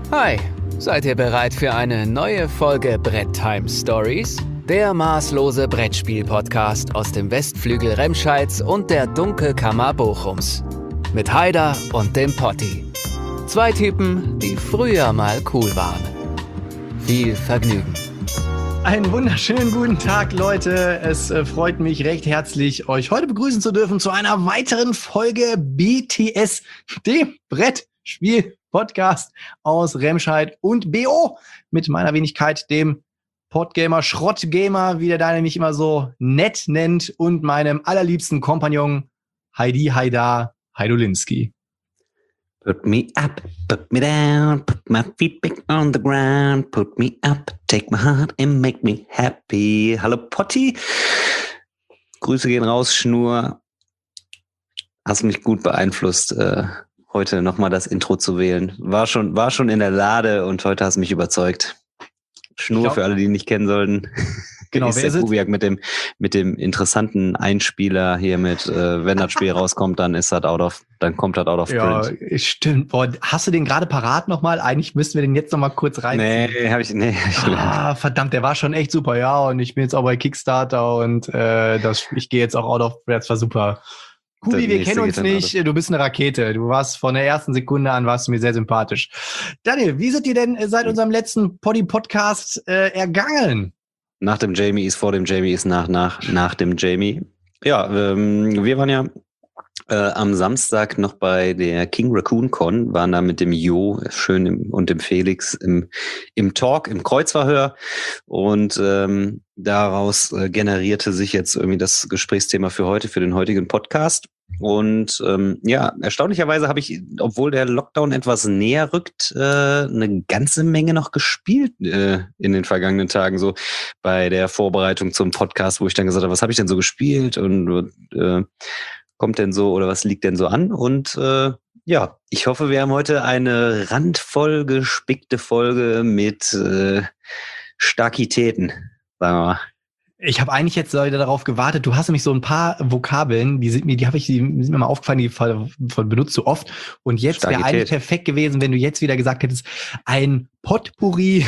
Hi, seid ihr bereit für eine neue Folge Brett Time Stories? Der maßlose Brettspiel-Podcast aus dem Westflügel Remscheids und der Dunkelkammer Bochums. Mit Haider und dem Potti. Zwei Typen, die früher mal cool waren. Viel Vergnügen. Einen wunderschönen guten Tag, Leute. Es freut mich recht herzlich, euch heute begrüßen zu dürfen zu einer weiteren Folge BTS, dem Brettspiel-Podcast aus Remscheid und BO mit meiner Wenigkeit, dem Podgamer, Schrottgamer, wie der Daniel mich immer so nett nennt, und meinem allerliebsten Kompagnon Haidar Heidolinski. Put me up, put me down, put my feet back on the ground, put me up, take my heart and make me happy. Hallo Potti, Grüße gehen raus, Schnur. Hast mich gut beeinflusst, heute nochmal das Intro zu wählen. War schon in der Lade und heute hast du mich überzeugt. Schnur für alle, die ihn nicht kennen sollten. Genau, ist der Kubiak mit dem interessanten Einspieler hier mit, wenn das Spiel rauskommt, dann kommt das out of print. Ja, stimmt. Boah, hast du den gerade parat nochmal? Eigentlich müssten wir den jetzt nochmal kurz reinziehen. Nee, hab ich verdammt, der war schon echt super, ja. Und ich bin jetzt auch bei Kickstarter und ich gehe jetzt auch out of print. Das war super. Kubi, wir kennen uns nicht. Du bist eine Rakete. Du warst von der ersten Sekunde an warst du mir sehr sympathisch. Daniel, wie sind dir denn seit unserem letzten Poddy-Podcast ergangen? Nach dem Jamie ist vor dem Jamie ist nach dem Jamie. Ja, wir waren ja am Samstag noch bei der King Raccoon Con, waren da mit dem Jo und dem Felix im Talk, im Kreuzverhör, und daraus generierte sich jetzt irgendwie das Gesprächsthema für den heutigen Podcast. Und erstaunlicherweise habe ich, obwohl der Lockdown etwas näher rückt, eine ganze Menge noch gespielt in den vergangenen Tagen, so bei der Vorbereitung zum Podcast, wo ich dann gesagt habe, was habe ich denn so gespielt und kommt denn so oder was liegt denn so an? Und ich hoffe, wir haben heute eine randvoll gespickte Folge mit Starkitäten, sagen wir mal. Ich habe eigentlich jetzt wieder darauf gewartet. Du hast nämlich so ein paar Vokabeln, die sind mir mal aufgefallen, die benutzt du oft. Und jetzt wäre eigentlich perfekt gewesen, wenn du jetzt wieder gesagt hättest, ein Potpourri.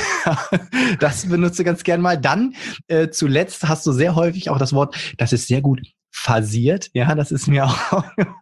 Das benutzt du ganz gern mal. Dann zuletzt hast du sehr häufig auch das Wort, das ist sehr gut phasiert. Ja, das ist mir auch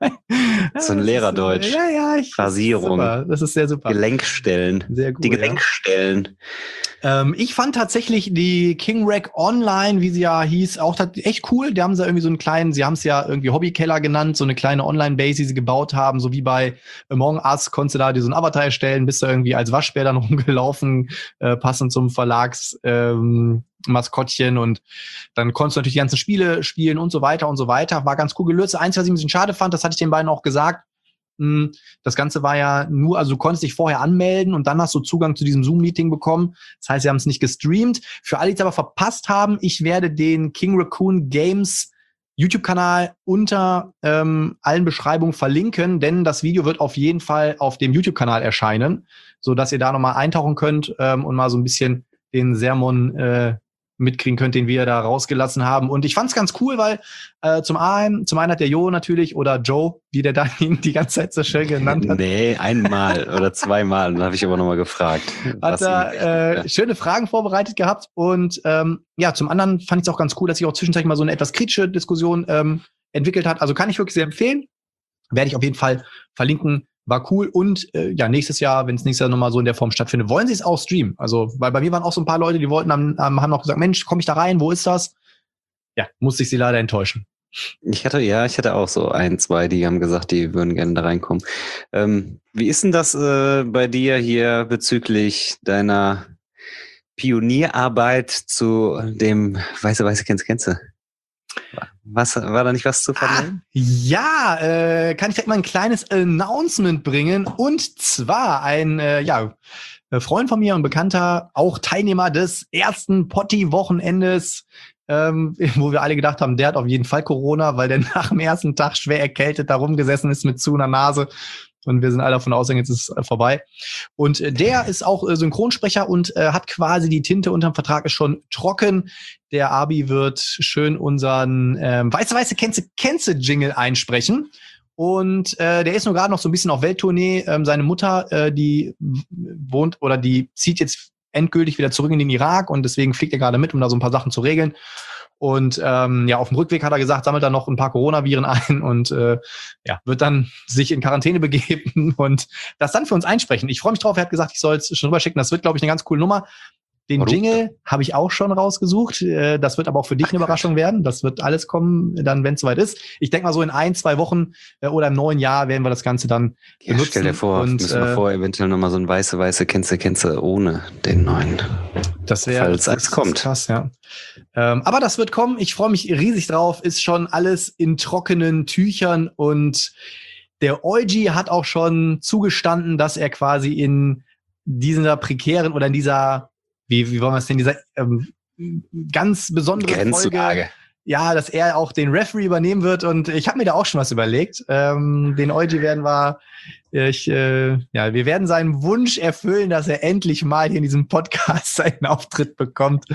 so ein Lehrerdeutsch. Phasierung. Das ist sehr super. Gelenkstellen. Sehr gut. Die Gelenkstellen. Ja. Ich fand tatsächlich die King Rack Online, wie sie ja hieß, auch echt cool. Die haben sie irgendwie so einen kleinen, sie haben es ja irgendwie Hobbykeller genannt, so eine kleine Online-Base, die sie gebaut haben, so wie bei Among Us, konntest du da dir so einen Avatar erstellen, bist du irgendwie als Waschbär dann rumgelaufen, passend zum Verlags Maskottchen, und dann konntest du natürlich die ganzen Spiele spielen und so weiter und so weiter. War ganz cool gelöst. Eins, was ich ein bisschen schade fand, das hatte ich den beiden auch gesagt, das Ganze war ja nur, also du konntest dich vorher anmelden und dann hast du Zugang zu diesem Zoom-Meeting bekommen. Das heißt, sie haben es nicht gestreamt. Für alle, die es aber verpasst haben, ich werde den King Raccoon Games YouTube-Kanal unter allen Beschreibungen verlinken, denn das Video wird auf jeden Fall auf dem YouTube-Kanal erscheinen, sodass ihr da nochmal eintauchen könnt und mal so ein bisschen den Sermon mitkriegen könnt, den wir da rausgelassen haben. Und ich fand's ganz cool, weil zum einen hat der Jo natürlich, oder Joe, wie der da ihn die ganze Zeit so schön genannt hat. Nee, einmal oder zweimal, dann habe ich aber nochmal gefragt. Hat da schöne Fragen vorbereitet gehabt. Und zum anderen fand ich es auch ganz cool, dass sich auch zwischenzeitlich mal so eine etwas kritische Diskussion entwickelt hat. Also kann ich wirklich sehr empfehlen. Werde ich auf jeden Fall verlinken. War cool. Und nächstes Jahr, wenn es nächstes Jahr nochmal so in der Form stattfindet, wollen sie es auch streamen. Also, weil bei mir waren auch so ein paar Leute, die wollten, haben noch gesagt, Mensch, komm ich da rein, wo ist das? Ja, musste ich sie leider enttäuschen. Ich hatte auch so 1, 2, die haben gesagt, die würden gerne da reinkommen. Wie ist denn das bei dir hier bezüglich deiner Pionierarbeit zu dem Weiße, kennst du? Was, war da nicht was zu vermelden? Kann ich direkt mal ein kleines Announcement bringen. Und zwar ein Freund von mir und Bekannter, auch Teilnehmer des ersten Potti-Wochenendes, wo wir alle gedacht haben, der hat auf jeden Fall Corona, weil der nach dem ersten Tag schwer erkältet da rumgesessen ist mit zu einer Nase. Und wir sind alle davon ausgegangen, jetzt ist es vorbei. Und der ist auch Synchronsprecher und hat quasi die Tinte unterm Vertrag, ist schon trocken. Der Abi wird schön unseren Weiße Kennze Jingle einsprechen. Und der ist nur gerade noch so ein bisschen auf Welttournee. Seine Mutter, die wohnt oder die zieht jetzt endgültig wieder zurück in den Irak und deswegen fliegt er gerade mit, um da so ein paar Sachen zu regeln. Und auf dem Rückweg hat er gesagt, sammelt er noch ein paar Coronaviren ein und wird dann sich in Quarantäne begeben und das dann für uns einsprechen. Ich freue mich drauf. Er hat gesagt, ich soll es schon rüberschicken. Das wird, glaube ich, eine ganz coole Nummer. Den Jingle habe ich auch schon rausgesucht. Das wird aber auch für dich eine Überraschung werden. Das wird alles kommen, dann, wenn es soweit ist. Ich denke mal so in 1-2 Wochen oder im neuen Jahr werden wir das Ganze dann benutzen. Stell dir vor, müssen wir vor, eventuell nochmal so ein weiße kennst ohne den neuen. Das wäre, falls es kommt. Krass, ja. Aber das wird kommen. Ich freue mich riesig drauf. Ist schon alles in trockenen Tüchern und der Eugi hat auch schon zugestanden, dass er quasi in dieser prekären oder in dieser wie wollen wir es denn, dieser ganz besondere Folge, ja, dass er auch den Referee übernehmen wird und ich habe mir da auch schon was überlegt. Den Eugi werden wir werden seinen Wunsch erfüllen, dass er endlich mal hier in diesem Podcast seinen Auftritt bekommt.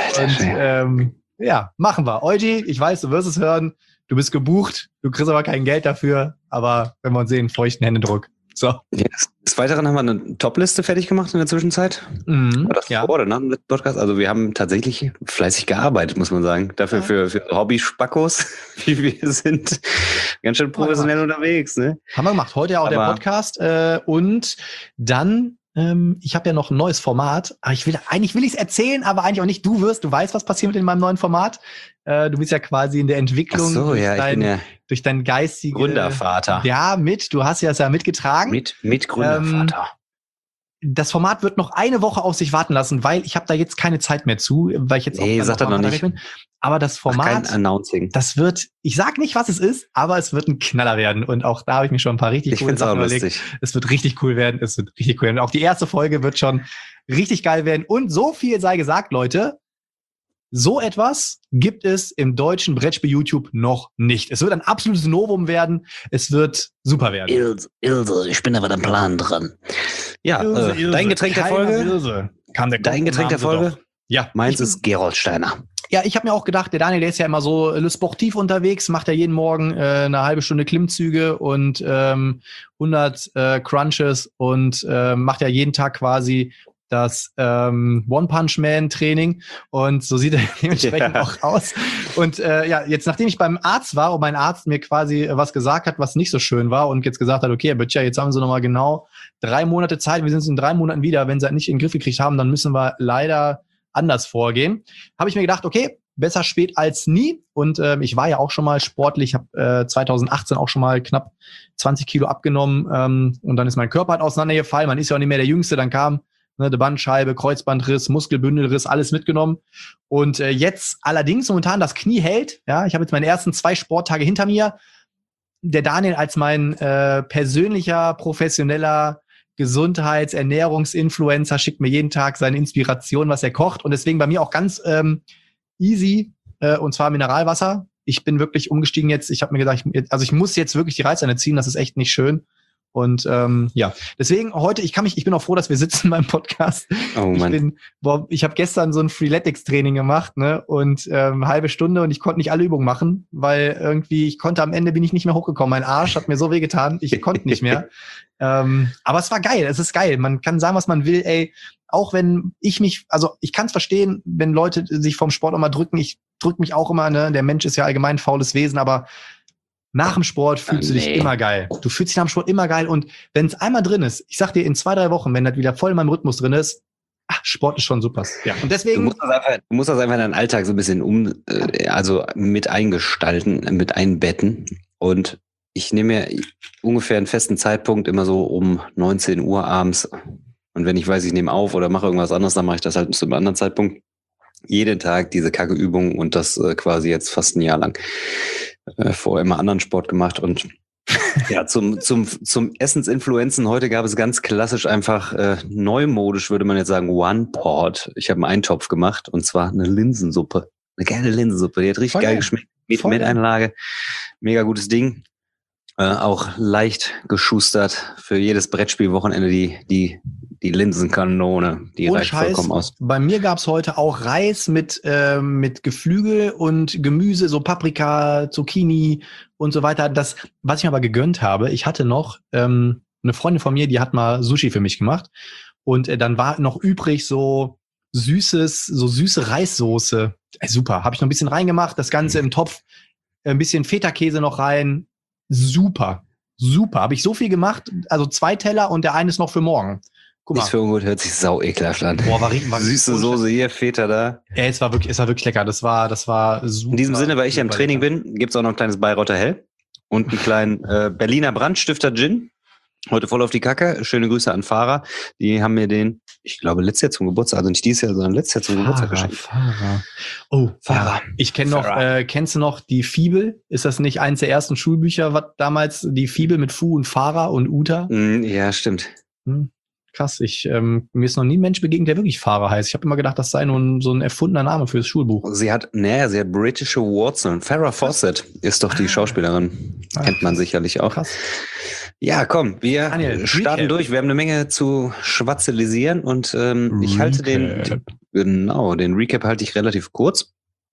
Und machen wir. Eugi, ich weiß, du wirst es hören, du bist gebucht, du kriegst aber kein Geld dafür, aber wenn wir uns sehen, feuchten Händedruck. So. Yes. Des Weiteren haben wir eine Top-Liste fertig gemacht in der Zwischenzeit. War das vor oder nach dem Podcast? Also wir haben tatsächlich fleißig gearbeitet, muss man sagen. Dafür für Hobby-Spackos, wie wir sind, ganz schön professionell unterwegs. Ne? Haben wir gemacht. Heute auch der Podcast. Und dann, ich habe ja noch ein neues Format. Aber eigentlich will ich es erzählen, aber eigentlich auch nicht. Du weißt, was passiert in meinem neuen Format. Du bist ja quasi in der Entwicklung durch dein geistigen Gründervater. Ja, du hast ja es ja mitgetragen. Mit Gründervater. Das Format wird noch eine Woche auf sich warten lassen, weil ich habe da jetzt keine Zeit mehr zu, weil ich jetzt sagt er noch nicht. Bin. Aber das Format, kein Announcing. Das wird, ich sag nicht, was es ist, aber es wird ein Knaller werden. Und auch da habe ich mir schon ein paar richtig coole Sachen überlegt. Lustig. Es wird richtig cool werden. Und auch die erste Folge wird schon richtig geil werden. Und so viel sei gesagt, Leute, so etwas gibt es im deutschen Brettspiel-YouTube noch nicht. Es wird ein absolutes Novum werden. Es wird super werden. Ilse, ich bin aber am Plan dran. Ja, Ilse. Dein Getränk der Folge? Dein Getränk der Folge? Ja. Meins ist Gerolsteiner. Ja, ich habe mir auch gedacht, der Daniel, der ist ja immer so sportiv unterwegs, macht ja jeden Morgen eine halbe Stunde Klimmzüge und 100 Crunches und macht ja jeden Tag quasi das One-Punch-Man-Training und so sieht er dementsprechend auch aus. Und jetzt nachdem ich beim Arzt war und mein Arzt mir quasi was gesagt hat, was nicht so schön war und jetzt gesagt hat, okay, Herr Böttcher, jetzt haben Sie nochmal genau 3 Monate Zeit, wir sind es in 3 Monaten wieder, wenn Sie nicht in den Griff gekriegt haben, dann müssen wir leider anders vorgehen. Habe ich mir gedacht, okay, besser spät als nie und ich war ja auch schon mal sportlich, habe 2018 auch schon mal knapp 20 Kilo abgenommen und dann ist mein Körper halt auseinandergefallen, man ist ja auch nicht mehr der Jüngste, dann kam eine Bandscheibe, Kreuzbandriss, Muskelbündelriss, alles mitgenommen. Und jetzt allerdings momentan das Knie hält. Ja, ich habe jetzt meine ersten 2 Sporttage hinter mir. Der Daniel als mein persönlicher, professioneller Gesundheits-Ernährungsinfluencer schickt mir jeden Tag seine Inspiration, was er kocht. Und deswegen bei mir auch ganz easy, und zwar Mineralwasser. Ich bin wirklich umgestiegen jetzt. Ich habe mir gedacht, ich muss jetzt wirklich die Reißleine ziehen. Das ist echt nicht schön. Und deswegen heute, ich bin auch froh, dass wir sitzen beim Podcast. Oh Mann. Ich habe gestern so ein Freeletics-Training gemacht, ne? Und halbe Stunde und ich konnte nicht alle Übungen machen, weil irgendwie am Ende bin ich nicht mehr hochgekommen. Mein Arsch hat mir so wehgetan, ich konnte nicht mehr. Aber es war geil, es ist geil. Man kann sagen, was man will, ey. Auch wenn ich kann es verstehen, wenn Leute sich vom Sport auch mal drücken. Ich drücke mich auch immer, ne? Der Mensch ist ja allgemein ein faules Wesen, aber nach dem Sport fühlst du dich immer geil. Du fühlst dich nach dem Sport immer geil. Und wenn es einmal drin ist, ich sag dir, in 2-3 Wochen, wenn das wieder voll in meinem Rhythmus drin ist, Sport ist schon super. Ja. Und deswegen. Du musst das einfach in deinen Alltag so ein bisschen mit eingestalten, mit einbetten. Und ich nehme mir ungefähr einen festen Zeitpunkt, immer so um 19 Uhr abends. Und wenn ich weiß, ich nehme auf oder mache irgendwas anderes, dann mache ich das halt zu einem anderen Zeitpunkt. Jeden Tag diese Kacke-Übung und das quasi jetzt fast ein Jahr lang. Vorher immer anderen Sport gemacht und ja, zum Essensinfluenzen heute gab es ganz klassisch einfach neumodisch, würde man jetzt sagen, One-Pot. Ich habe einen Eintopf gemacht und zwar eine Linsensuppe. Eine geile Linsensuppe, die hat richtig geil geschmeckt. Mit Einlage. Mega gutes Ding. Auch leicht geschustert für jedes Brettspielwochenende die Die Linsenkanone, die Ohne reicht Scheiß, vollkommen aus. bei mir gab's heute auch Reis mit Geflügel und Gemüse, so Paprika, Zucchini und so weiter. Das, was ich mir aber gegönnt habe, ich hatte noch eine Freundin von mir, die hat mal Sushi für mich gemacht und dann war noch übrig so süße Reissoße. Super, habe ich noch ein bisschen reingemacht, das Ganze im Topf, ein bisschen Feta-Käse noch rein. Super, habe ich so viel gemacht, also 2 Teller und der eine ist noch für morgen. Guck mal. Nichts für ungut, hört sich sau ekelhaft an. Boah, war Süße Soße hier, Feta da. Ja, es war wirklich lecker. Das war super. In diesem Sinne, weil ich ja im Training lecker. bin, gibt's auch noch ein kleines Bayreuther Hell und einen kleinen Berliner Brandstifter Gin. Heute voll auf die Kacke. Schöne Grüße an Fahrer. Die haben mir den, ich glaube, letztes Jahr zum Geburtstag, also nicht dieses Jahr, sondern letztes Jahr zum Geburtstag geschenkt. Fahrer. Oh, Fahrer. Ich kenne noch, kennst du noch die Fibel? Ist das nicht eins der ersten Schulbücher, was damals die Fibel mit Fu und Fahrer und Uta? Ja, stimmt. Krass, mir ist noch nie ein Mensch begegnet, der wirklich Fahrer heißt. Ich habe immer gedacht, das sei nur so ein erfundener Name fürs Schulbuch. Sie hat britische Wurzeln. Farrah Fawcett ist doch die Schauspielerin. Kennt man sicherlich auch. Krass. Ja, komm, wir Daniel, starten Recap. durch. Wir haben eine Menge zu schwatzelisieren und ich halte den Recap halte ich relativ kurz.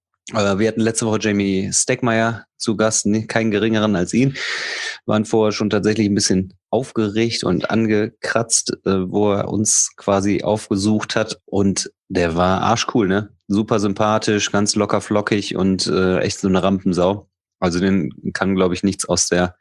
Wir hatten letzte Woche Jamie Stegmaier zu Gast, keinen geringeren als ihn. Waren vorher schon tatsächlich ein bisschen aufgeregt und angekratzt, wo er uns quasi aufgesucht hat. Und der war arschcool, ne? Super sympathisch, ganz locker flockig und echt so eine Rampensau. Also den kann, glaube ich, nichts aus der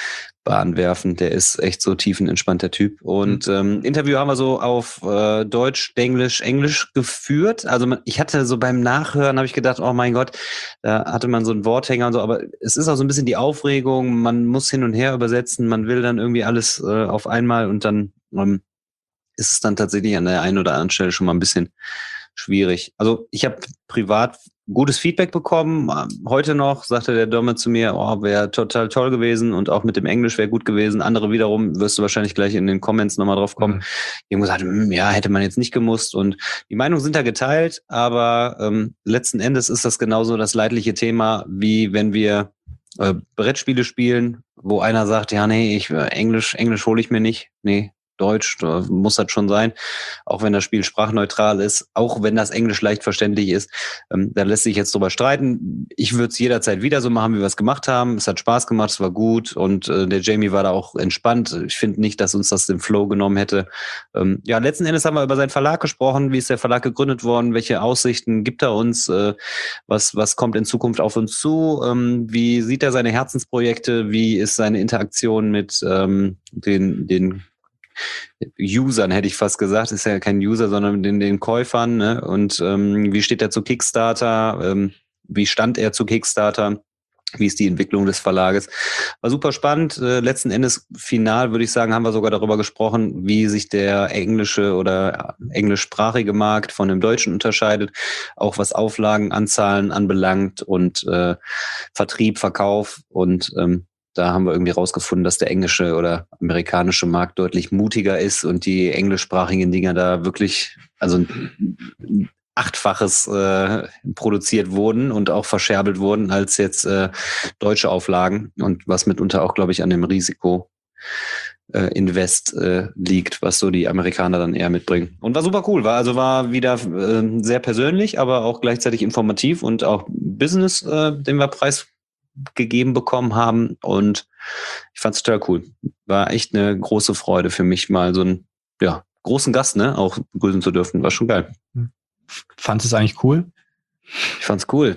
Bahn werfen. Der ist echt so tiefenentspannter Typ. Und Interview haben wir so auf Deutsch, Englisch geführt. Also ich hatte so beim Nachhören, habe ich gedacht, oh mein Gott, da hatte man so einen Worthänger und so. Aber es ist auch so ein bisschen die Aufregung. Man muss hin und her übersetzen. Man will dann irgendwie alles auf einmal und dann ist es dann tatsächlich an der einen oder anderen Stelle schon mal ein bisschen schwierig. Also ich habe privat gutes Feedback bekommen. Heute noch sagte der Domme zu mir, oh, wäre total toll gewesen und auch mit dem Englisch wäre gut gewesen. Andere wiederum, wirst du wahrscheinlich gleich in den Comments nochmal drauf kommen, die haben gesagt, ja, hätte man jetzt nicht gemusst. Und die Meinungen sind da geteilt, aber letzten Endes ist das genauso das leidliche Thema, wie wenn wir Brettspiele spielen, wo einer sagt, ja, nee, Englisch hole ich mir nicht. Nee, Deutsch, da muss das schon sein, auch wenn das Spiel sprachneutral ist, auch wenn das Englisch leicht verständlich ist, da lässt sich jetzt drüber streiten. Ich würde es jederzeit wieder so machen, wie wir es gemacht haben. Es hat Spaß gemacht, es war gut und der Jamie war da auch entspannt. Ich finde nicht, dass uns das den Flow genommen hätte. Ja, letzten Endes haben wir über seinen Verlag gesprochen. Wie ist der Verlag gegründet worden? Welche Aussichten gibt er uns? Was kommt in Zukunft auf uns zu? Wie sieht er seine Herzensprojekte? Wie ist seine Interaktion mit den Usern, hätte ich fast gesagt, ist ja kein User, sondern den Käufern, ne? Und wie steht er zu Kickstarter? Wie stand er zu Kickstarter? Wie ist die Entwicklung des Verlages? War super spannend. Letzten Endes final, würde ich sagen, haben wir sogar darüber gesprochen, wie sich der englische oder englischsprachige Markt von dem deutschen unterscheidet, auch was Auflagenanzahlen anbelangt und Vertrieb, Verkauf und da haben wir irgendwie rausgefunden, dass der englische oder amerikanische Markt deutlich mutiger ist und die englischsprachigen Dinger da wirklich, also ein 8-faches produziert wurden und auch verscherbelt wurden als jetzt deutsche Auflagen und was mitunter auch, glaube ich, an dem Risiko Invest liegt, was so die Amerikaner dann eher mitbringen. Und war super cool, war wieder sehr persönlich, aber auch gleichzeitig informativ und auch Business, den wir preisgegeben bekommen haben und ich fand es total cool. War echt eine große Freude für mich, mal so einen großen Gast auch begrüßen zu dürfen. War schon geil. Fandest du es eigentlich cool? Ich fand's cool.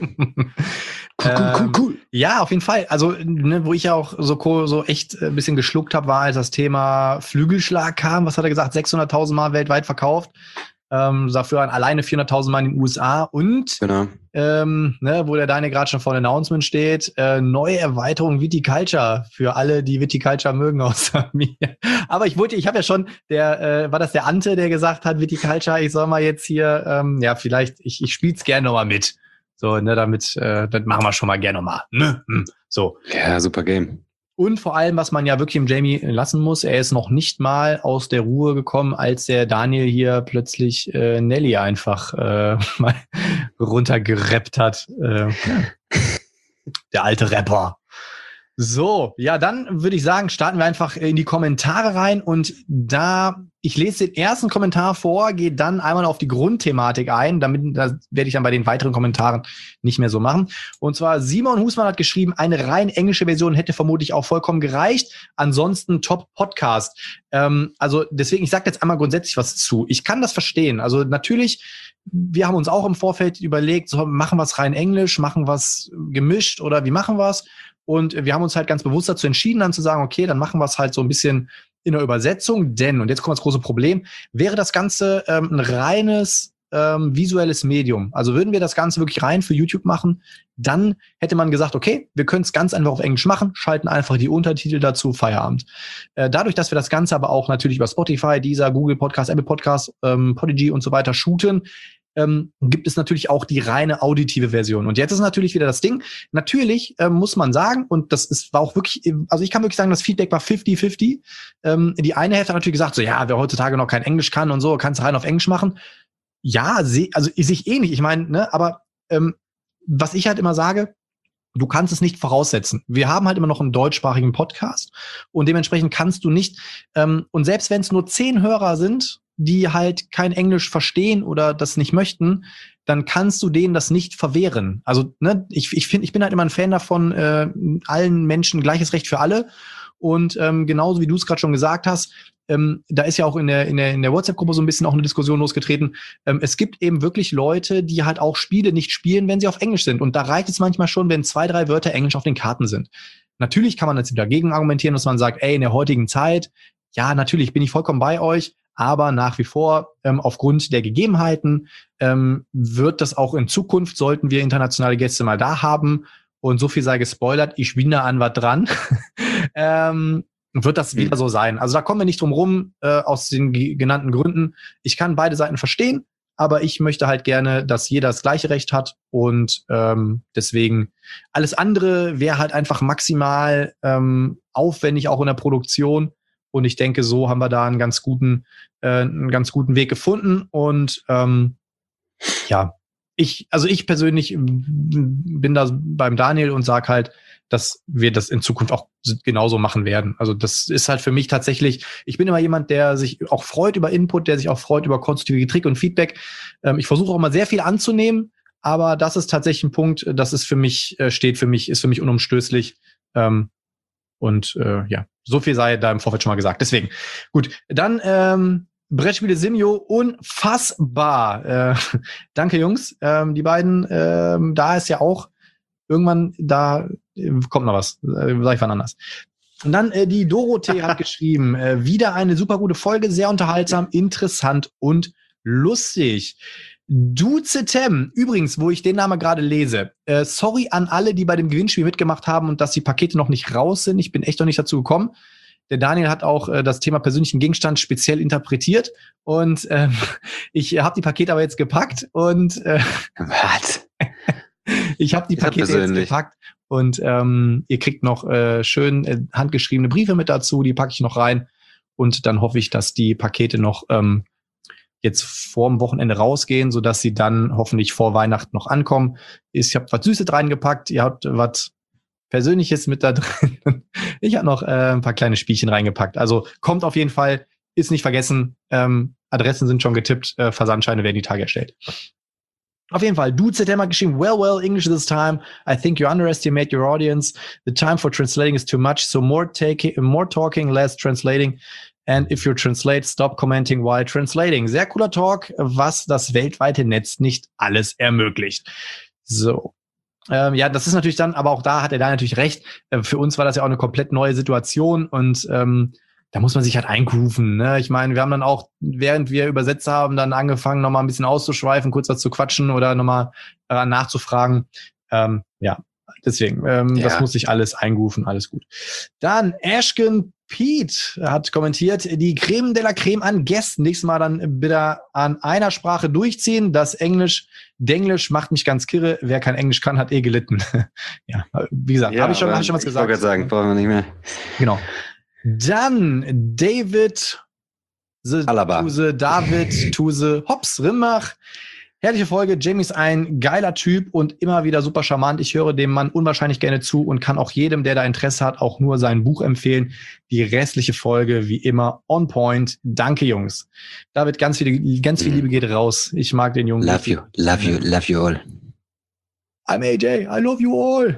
Cool. Ja, auf jeden Fall. Also, wo ich ja auch so echt ein bisschen geschluckt habe, war, als das Thema Flügelschlag kam. Was hat er gesagt? 600.000 Mal weltweit verkauft. Dafür alleine 400.000 Mal in den USA und genau. Wo der Daniel gerade schon vor dem Announcement steht, neue Erweiterung Viticulture für alle, die Viticulture mögen außer mir. Aber ich habe ja schon, war das der Ante, der gesagt hat, Viticulture, ich soll mal jetzt hier, vielleicht, ich spiel's gerne nochmal mit. So, damit, das machen wir schon mal gerne nochmal. So. Ja, super Game. Und vor allem, was man ja wirklich im Jamie lassen muss, er ist noch nicht mal aus der Ruhe gekommen, als der Daniel hier plötzlich Nelly einfach mal runtergerappt hat. Der alte Rapper. So, ja, dann würde ich sagen, starten wir einfach in die Kommentare rein und da ich lese den ersten Kommentar vor, gehe dann einmal auf die Grundthematik ein, das werde ich dann bei den weiteren Kommentaren nicht mehr so machen. Und zwar Simon Husmann hat geschrieben, eine rein englische Version hätte vermutlich auch vollkommen gereicht. Ansonsten Top-Podcast. Also deswegen, ich sage jetzt einmal grundsätzlich was zu. Ich kann das verstehen. Also natürlich, wir haben uns auch im Vorfeld überlegt, so, machen wir es rein Englisch, machen wir es gemischt oder wie machen wir es? Und wir haben uns halt ganz bewusst dazu entschieden, dann zu sagen, okay, dann machen wir es halt so ein bisschen in der Übersetzung, denn, und jetzt kommt das große Problem, wäre das Ganze ein reines visuelles Medium, also würden wir das Ganze wirklich rein für YouTube machen, dann hätte man gesagt, okay, wir können es ganz einfach auf Englisch machen, schalten einfach die Untertitel dazu, Feierabend. Dadurch, dass wir das Ganze aber auch natürlich über Spotify, Deezer, Google Podcast, Apple Podcast, Podigy und so weiter shooten, gibt es natürlich auch die reine auditive Version. Und jetzt ist natürlich wieder das Ding. Natürlich muss man sagen, und war auch wirklich, also ich kann wirklich sagen, das Feedback war 50-50. Die eine Hälfte hat natürlich gesagt, so ja, wer heutzutage noch kein Englisch kann und so, kannst rein auf Englisch machen. Ja, also ich ähnlich. Ich meine, ne, aber was ich halt immer sage, du kannst es nicht voraussetzen. Wir haben halt immer noch einen deutschsprachigen Podcast und dementsprechend kannst du nicht, und selbst wenn es nur 10 Hörer sind, die halt kein Englisch verstehen oder das nicht möchten, dann kannst du denen das nicht verwehren. Also, ne, ich bin halt immer ein Fan davon, allen Menschen gleiches Recht für alle. Und genauso wie du es gerade schon gesagt hast, da ist ja auch in der WhatsApp-Gruppe so ein bisschen auch eine Diskussion losgetreten. Es gibt eben wirklich Leute, die halt auch Spiele nicht spielen, wenn sie auf Englisch sind. Und da reicht es manchmal schon, wenn 2, 3 Wörter Englisch auf den Karten sind. Natürlich kann man jetzt dagegen argumentieren, dass man sagt, ey, in der heutigen Zeit, ja, natürlich bin ich vollkommen bei euch, aber nach wie vor, aufgrund der Gegebenheiten, wird das auch in Zukunft, sollten wir internationale Gäste mal da haben, und so viel sei gespoilert, ich bin da an was dran, wird das wieder so sein. Also da kommen wir nicht drum rum, aus den genannten Gründen. Ich kann beide Seiten verstehen, aber ich möchte halt gerne, dass jeder das gleiche Recht hat, und deswegen alles andere wäre halt einfach maximal aufwendig, auch in der Produktion. Und ich denke, so haben wir da einen ganz guten Weg gefunden. Und ja, ich persönlich bin da beim Daniel und sag halt, dass wir das in Zukunft auch genauso machen werden. Also das ist halt für mich tatsächlich, ich bin immer jemand, der sich auch freut über Input, der sich auch freut über konstruktive Kritik und Feedback. Ich versuche auch mal sehr viel anzunehmen, aber das ist tatsächlich ein Punkt, das ist für mich, ist für mich unumstößlich. Ja, so viel sei da im Vorfeld schon mal gesagt. Deswegen, gut, dann Brettspiele Simio, unfassbar. Danke, Jungs. Die beiden, da ist ja auch irgendwann, da kommt noch was. Sag ich wann anders. Und dann die Dorothee hat geschrieben, wieder eine super gute Folge, sehr unterhaltsam, interessant und lustig. Duzetem, übrigens, wo ich den Namen gerade lese, sorry an alle, die bei dem Gewinnspiel mitgemacht haben und dass die Pakete noch nicht raus sind. Ich bin echt noch nicht dazu gekommen. Der Daniel hat auch das Thema persönlichen Gegenstand speziell interpretiert, und ich habe die Pakete aber jetzt gepackt und Was? ich habe die Pakete jetzt gepackt, und ihr kriegt noch schön handgeschriebene Briefe mit dazu, die packe ich noch rein, und dann hoffe ich, dass die Pakete noch jetzt vor dem Wochenende rausgehen, sodass sie dann hoffentlich vor Weihnachten noch ankommen. Ich habe was Süßes reingepackt, ihr habt was Persönliches mit da drin. Ich habe noch ein paar kleine Spielchen reingepackt. Also kommt auf jeden Fall, ist nicht vergessen, Adressen sind schon getippt, Versandscheine werden die Tage erstellt. Auf jeden Fall, Duzetem hat geschrieben, well, English this time. I think you underestimate your audience. The time for translating is too much, so more talking, less translating. And if you translate, stop commenting while translating. Sehr cooler Talk, was das weltweite Netz nicht alles ermöglicht. So. Ja, das ist natürlich dann, aber auch da hat er da natürlich recht. Für uns war das ja auch eine komplett neue Situation, und da muss man sich halt eingrooven, ne? Ich meine, wir haben dann auch, während wir übersetzt haben, dann angefangen, nochmal ein bisschen auszuschweifen, kurz was zu quatschen oder nochmal nachzufragen. Ja, deswegen, das muss sich alles eingrooven, alles gut. Dann Ashken Pete hat kommentiert, die Creme de la Creme an Gästen. Nächstes Mal dann bitte an einer Sprache durchziehen. Das Denglisch macht mich ganz kirre. Wer kein Englisch kann, hat gelitten. Ja, wie gesagt, habe ich schon was gesagt. Ich wollte gerade sagen, brauchen wir nicht mehr. Genau. Dann David to the Hops Rimmach. Herrliche Folge. Jamie ist ein geiler Typ und immer wieder super charmant. Ich höre dem Mann unwahrscheinlich gerne zu und kann auch jedem, der da Interesse hat, auch nur sein Buch empfehlen. Die restliche Folge, wie immer, on point. Danke, Jungs. David, ganz viel Liebe geht raus. Ich mag den Jungen. Love you all. I'm AJ, I love you all.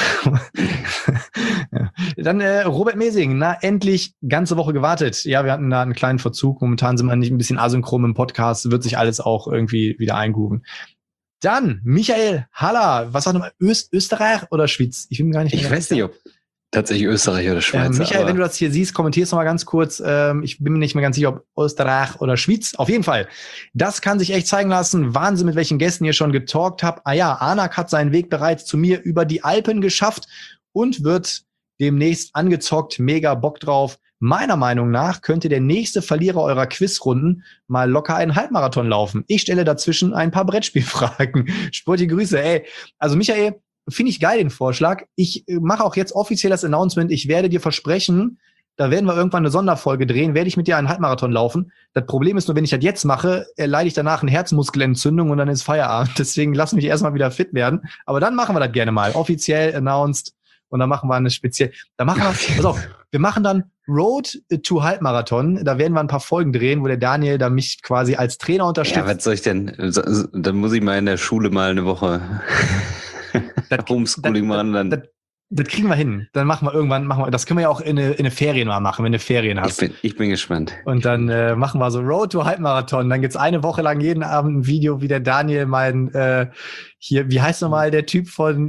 Ja. Dann Robert Mesing, endlich ganze Woche gewartet. Ja, wir hatten da einen kleinen Verzug. Momentan sind wir nicht ein bisschen asynchron im Podcast. Wird sich alles auch irgendwie wieder eingrooven. Dann Michael Haller. Was sagt nochmal? Österreich oder Schweiz? Ich bin gar nicht. Ich weiß nicht, ob tatsächlich Österreich oder Schweiz. Michael, wenn du das hier siehst, kommentierst noch mal ganz kurz. Ich bin mir nicht mehr ganz sicher, ob Österreich oder Schweiz. Auf jeden Fall. Das kann sich echt zeigen lassen. Wahnsinn, mit welchen Gästen ihr schon getalkt habt. Anak hat seinen Weg bereits zu mir über die Alpen geschafft und wird demnächst angezockt. Mega Bock drauf. Meiner Meinung nach könnte der nächste Verlierer eurer Quizrunden mal locker einen Halbmarathon laufen. Ich stelle dazwischen ein paar Brettspielfragen. Sportliche Grüße. Also Michael, finde ich geil, den Vorschlag. Ich mache auch jetzt offiziell das Announcement. Ich werde dir versprechen, da werden wir irgendwann eine Sonderfolge drehen, werde ich mit dir einen Halbmarathon laufen. Das Problem ist nur, wenn ich das jetzt mache, leide ich danach eine Herzmuskelentzündung und dann ist Feierabend. Deswegen lass mich erstmal wieder fit werden. Aber dann machen wir das gerne mal. Offiziell announced. Und dann machen wir eine spezielle, pass auf, wir machen dann Road to Halbmarathon. Da werden wir ein paar Folgen drehen, wo der Daniel da mich quasi als Trainer unterstützt. Ja, was soll ich denn? Dann muss ich mal in der Schule mal eine Woche Homeschooling machen. Das kriegen wir hin. Dann machen wir irgendwann, das können wir ja auch in eine Ferien mal machen, wenn du Ferien hast. Ich bin gespannt. Und dann machen wir so Road to Halbmarathon. Dann gibt's eine Woche lang jeden Abend ein Video, wie der Daniel hier, wie heißt nochmal der Typ von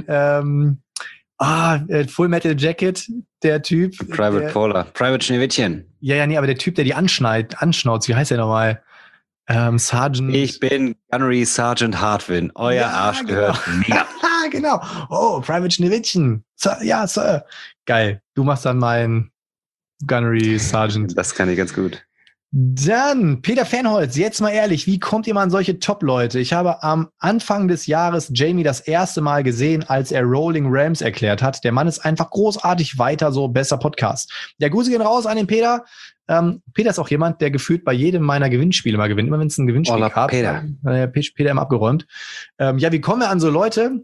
Full Metal Jacket, der Typ. Private Schneewittchen. Ja, nee, aber der Typ, der die anschnauzt, wie heißt der nochmal? Sergeant. Ich bin Gunnery Sergeant Hartwin. Euer Arsch gehört mir. Genau. Oh, Private Schneewittchen. Ja, Sir. Geil. Du machst dann meinen Gunnery Sergeant. Das kann ich ganz gut. Dann, Peter Fernholz, jetzt mal ehrlich, wie kommt ihr mal an solche Top-Leute? Ich habe am Anfang des Jahres Jamie das erste Mal gesehen, als er Rolling Rams erklärt hat. Der Mann ist einfach großartig, weiter so, besser Podcast. Der Grüße gehen raus an den Peter. Peter ist auch jemand, der gefühlt bei jedem meiner Gewinnspiele mal gewinnt. Immer wenn es ein Gewinnspiel gab, Peter immer abgeräumt. Wie kommen wir an so Leute?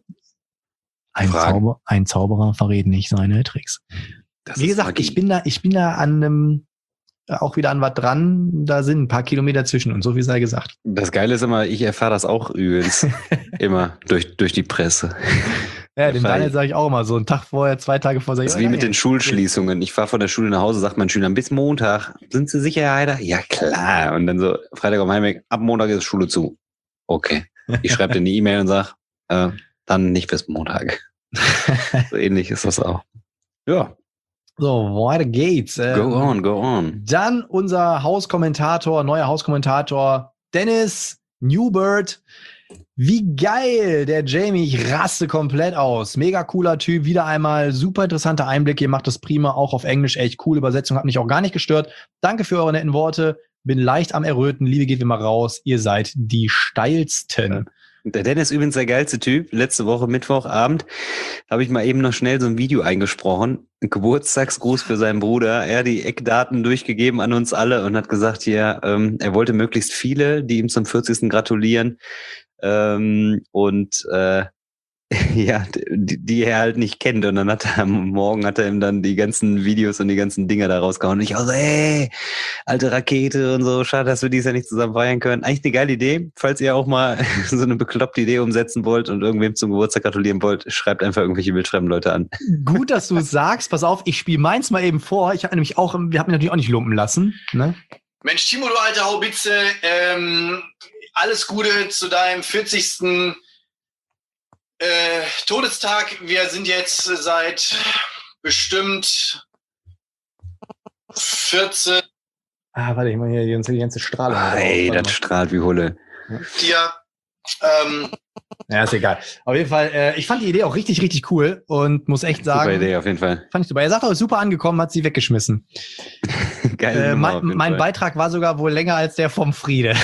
Ein Zauberer verrät nicht seine Tricks. Wie gesagt, ich bin da an einem auch wieder an was dran, da sind ein paar Kilometer zwischen und so viel sei gesagt. Das Geile ist immer, ich erfahre das auch übrigens immer durch die Presse. Ja, dem Daniel sage ich auch immer so, einen Tag vorher, 2 Tage vorher. Das ist wie mit den Schulschließungen. Ich fahre von der Schule nach Hause, sagt mein Schüler, bis Montag. Sind Sie sicher, Herr Heider? Ja, klar. Und dann so, Freitag am Heimweg, ab Montag ist Schule zu. Okay. Ich schreibe dir eine E-Mail und sage, dann nicht bis Montag. So ähnlich ist das auch. Ja. So, weiter geht's. Go on. Dann unser neuer Hauskommentator Dennis Newbird. Wie geil, der Jamie, ich raste komplett aus. Mega cooler Typ, wieder einmal super interessanter Einblick. Ihr macht das prima, auch auf Englisch, echt coole Übersetzung, hat mich auch gar nicht gestört. Danke für eure netten Worte, bin leicht am Erröten, Liebe geht wie mal raus, ihr seid die steilsten. Der Dennis ist übrigens der geilste Typ. Letzte Woche Mittwochabend habe ich mal eben noch schnell so ein Video eingesprochen. Ein Geburtstagsgruß für seinen Bruder. Er hat die Eckdaten durchgegeben an uns alle und hat gesagt, hier, er wollte möglichst viele, die ihm zum 40. gratulieren. Ja, die er halt nicht kennt. Und dann am Morgen hat er ihm dann die ganzen Videos und die ganzen Dinger da rausgehauen. Und ich auch so, ey, alte Rakete und so, schade, dass wir dies ja nicht zusammen feiern können. Eigentlich eine geile Idee. Falls ihr auch mal so eine bekloppte Idee umsetzen wollt und irgendwem zum Geburtstag gratulieren wollt, schreibt einfach irgendwelche wildfremden Leute an. Gut, dass du es sagst. Pass auf, ich spiele meins mal eben vor. Wir haben mich natürlich auch nicht lumpen lassen. Ne? Mensch, Timo, du alte Haubitze, alles Gute zu deinem 40. Todestag. Wir sind jetzt seit bestimmt 14. Warte, ich mache hier die ganze Strahlung. Ey, das strahlt wie Hulle. Ja, ist egal. Auf jeden Fall, ich fand die Idee auch richtig, richtig cool und muss echt sagen. Super Idee, auf jeden Fall. Fand ich super. Er sagt auch, ist super angekommen, hat sie weggeschmissen. Geil. Mein Beitrag war sogar wohl länger als der vom Friede.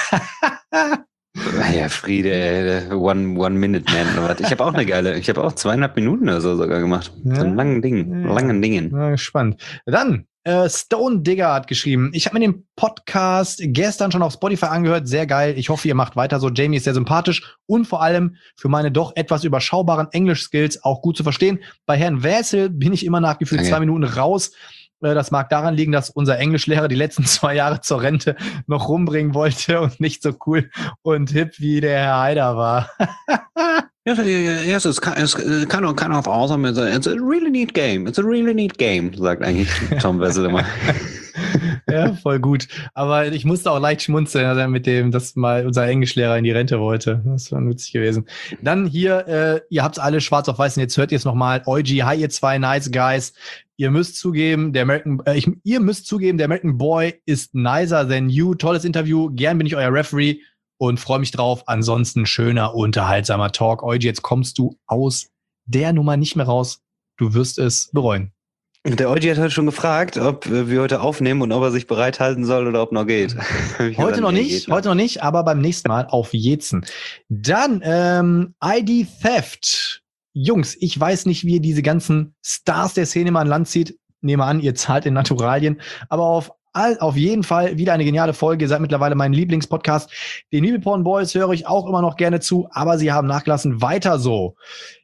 Ja, Friede, One-Minute-Man. Ich habe auch ich habe auch 2,5 Minuten oder so sogar gemacht. Ja. So einen langen Dingen. Ja, spannend. Dann, Stone Digger hat geschrieben, ich habe mir den Podcast gestern schon auf Spotify angehört, sehr geil. Ich hoffe, ihr macht weiter so. Jamie ist sehr sympathisch und vor allem für meine doch etwas überschaubaren Englisch-Skills auch gut zu verstehen. Bei Herrn Wessel bin ich immer nach gefühlt 2 Minuten raus. Das mag daran liegen, dass unser Englischlehrer die letzten 2 Jahre zur Rente noch rumbringen wollte und nicht so cool und hip wie der Herr Haider war. Yes, it's kind of awesome. It's a really neat game. It's a really neat game, sagt eigentlich Tom Wessel immer. Ja, voll gut. Aber ich musste auch leicht schmunzeln, als er mit dem, dass mal unser Englischlehrer in die Rente wollte. Das war witzig gewesen. Dann hier, ihr habt's alle schwarz auf weiß und jetzt hört ihr es nochmal. Eugi, hi ihr zwei nice guys. Ihr müsst zugeben, der American Boy ist nicer than you. Tolles Interview. Gern bin ich euer Referee. Und freue mich drauf. Ansonsten schöner, unterhaltsamer Talk. Eugi, jetzt kommst du aus der Nummer nicht mehr raus. Du wirst es bereuen. Der Eugi hat heute schon gefragt, ob wir heute aufnehmen und ob er sich bereithalten soll oder ob noch geht. Heute noch nicht, aber beim nächsten Mal auf jeden. Dann ID Theft. Jungs, ich weiß nicht, wie ihr diese ganzen Stars der Szene mal an Land zieht. Nehme an, ihr zahlt in Naturalien. Aber auf jeden Fall wieder eine geniale Folge. Ihr seid mittlerweile mein Lieblingspodcast. Den Nibelporn Boys höre ich auch immer noch gerne zu, aber sie haben nachgelassen. Weiter so.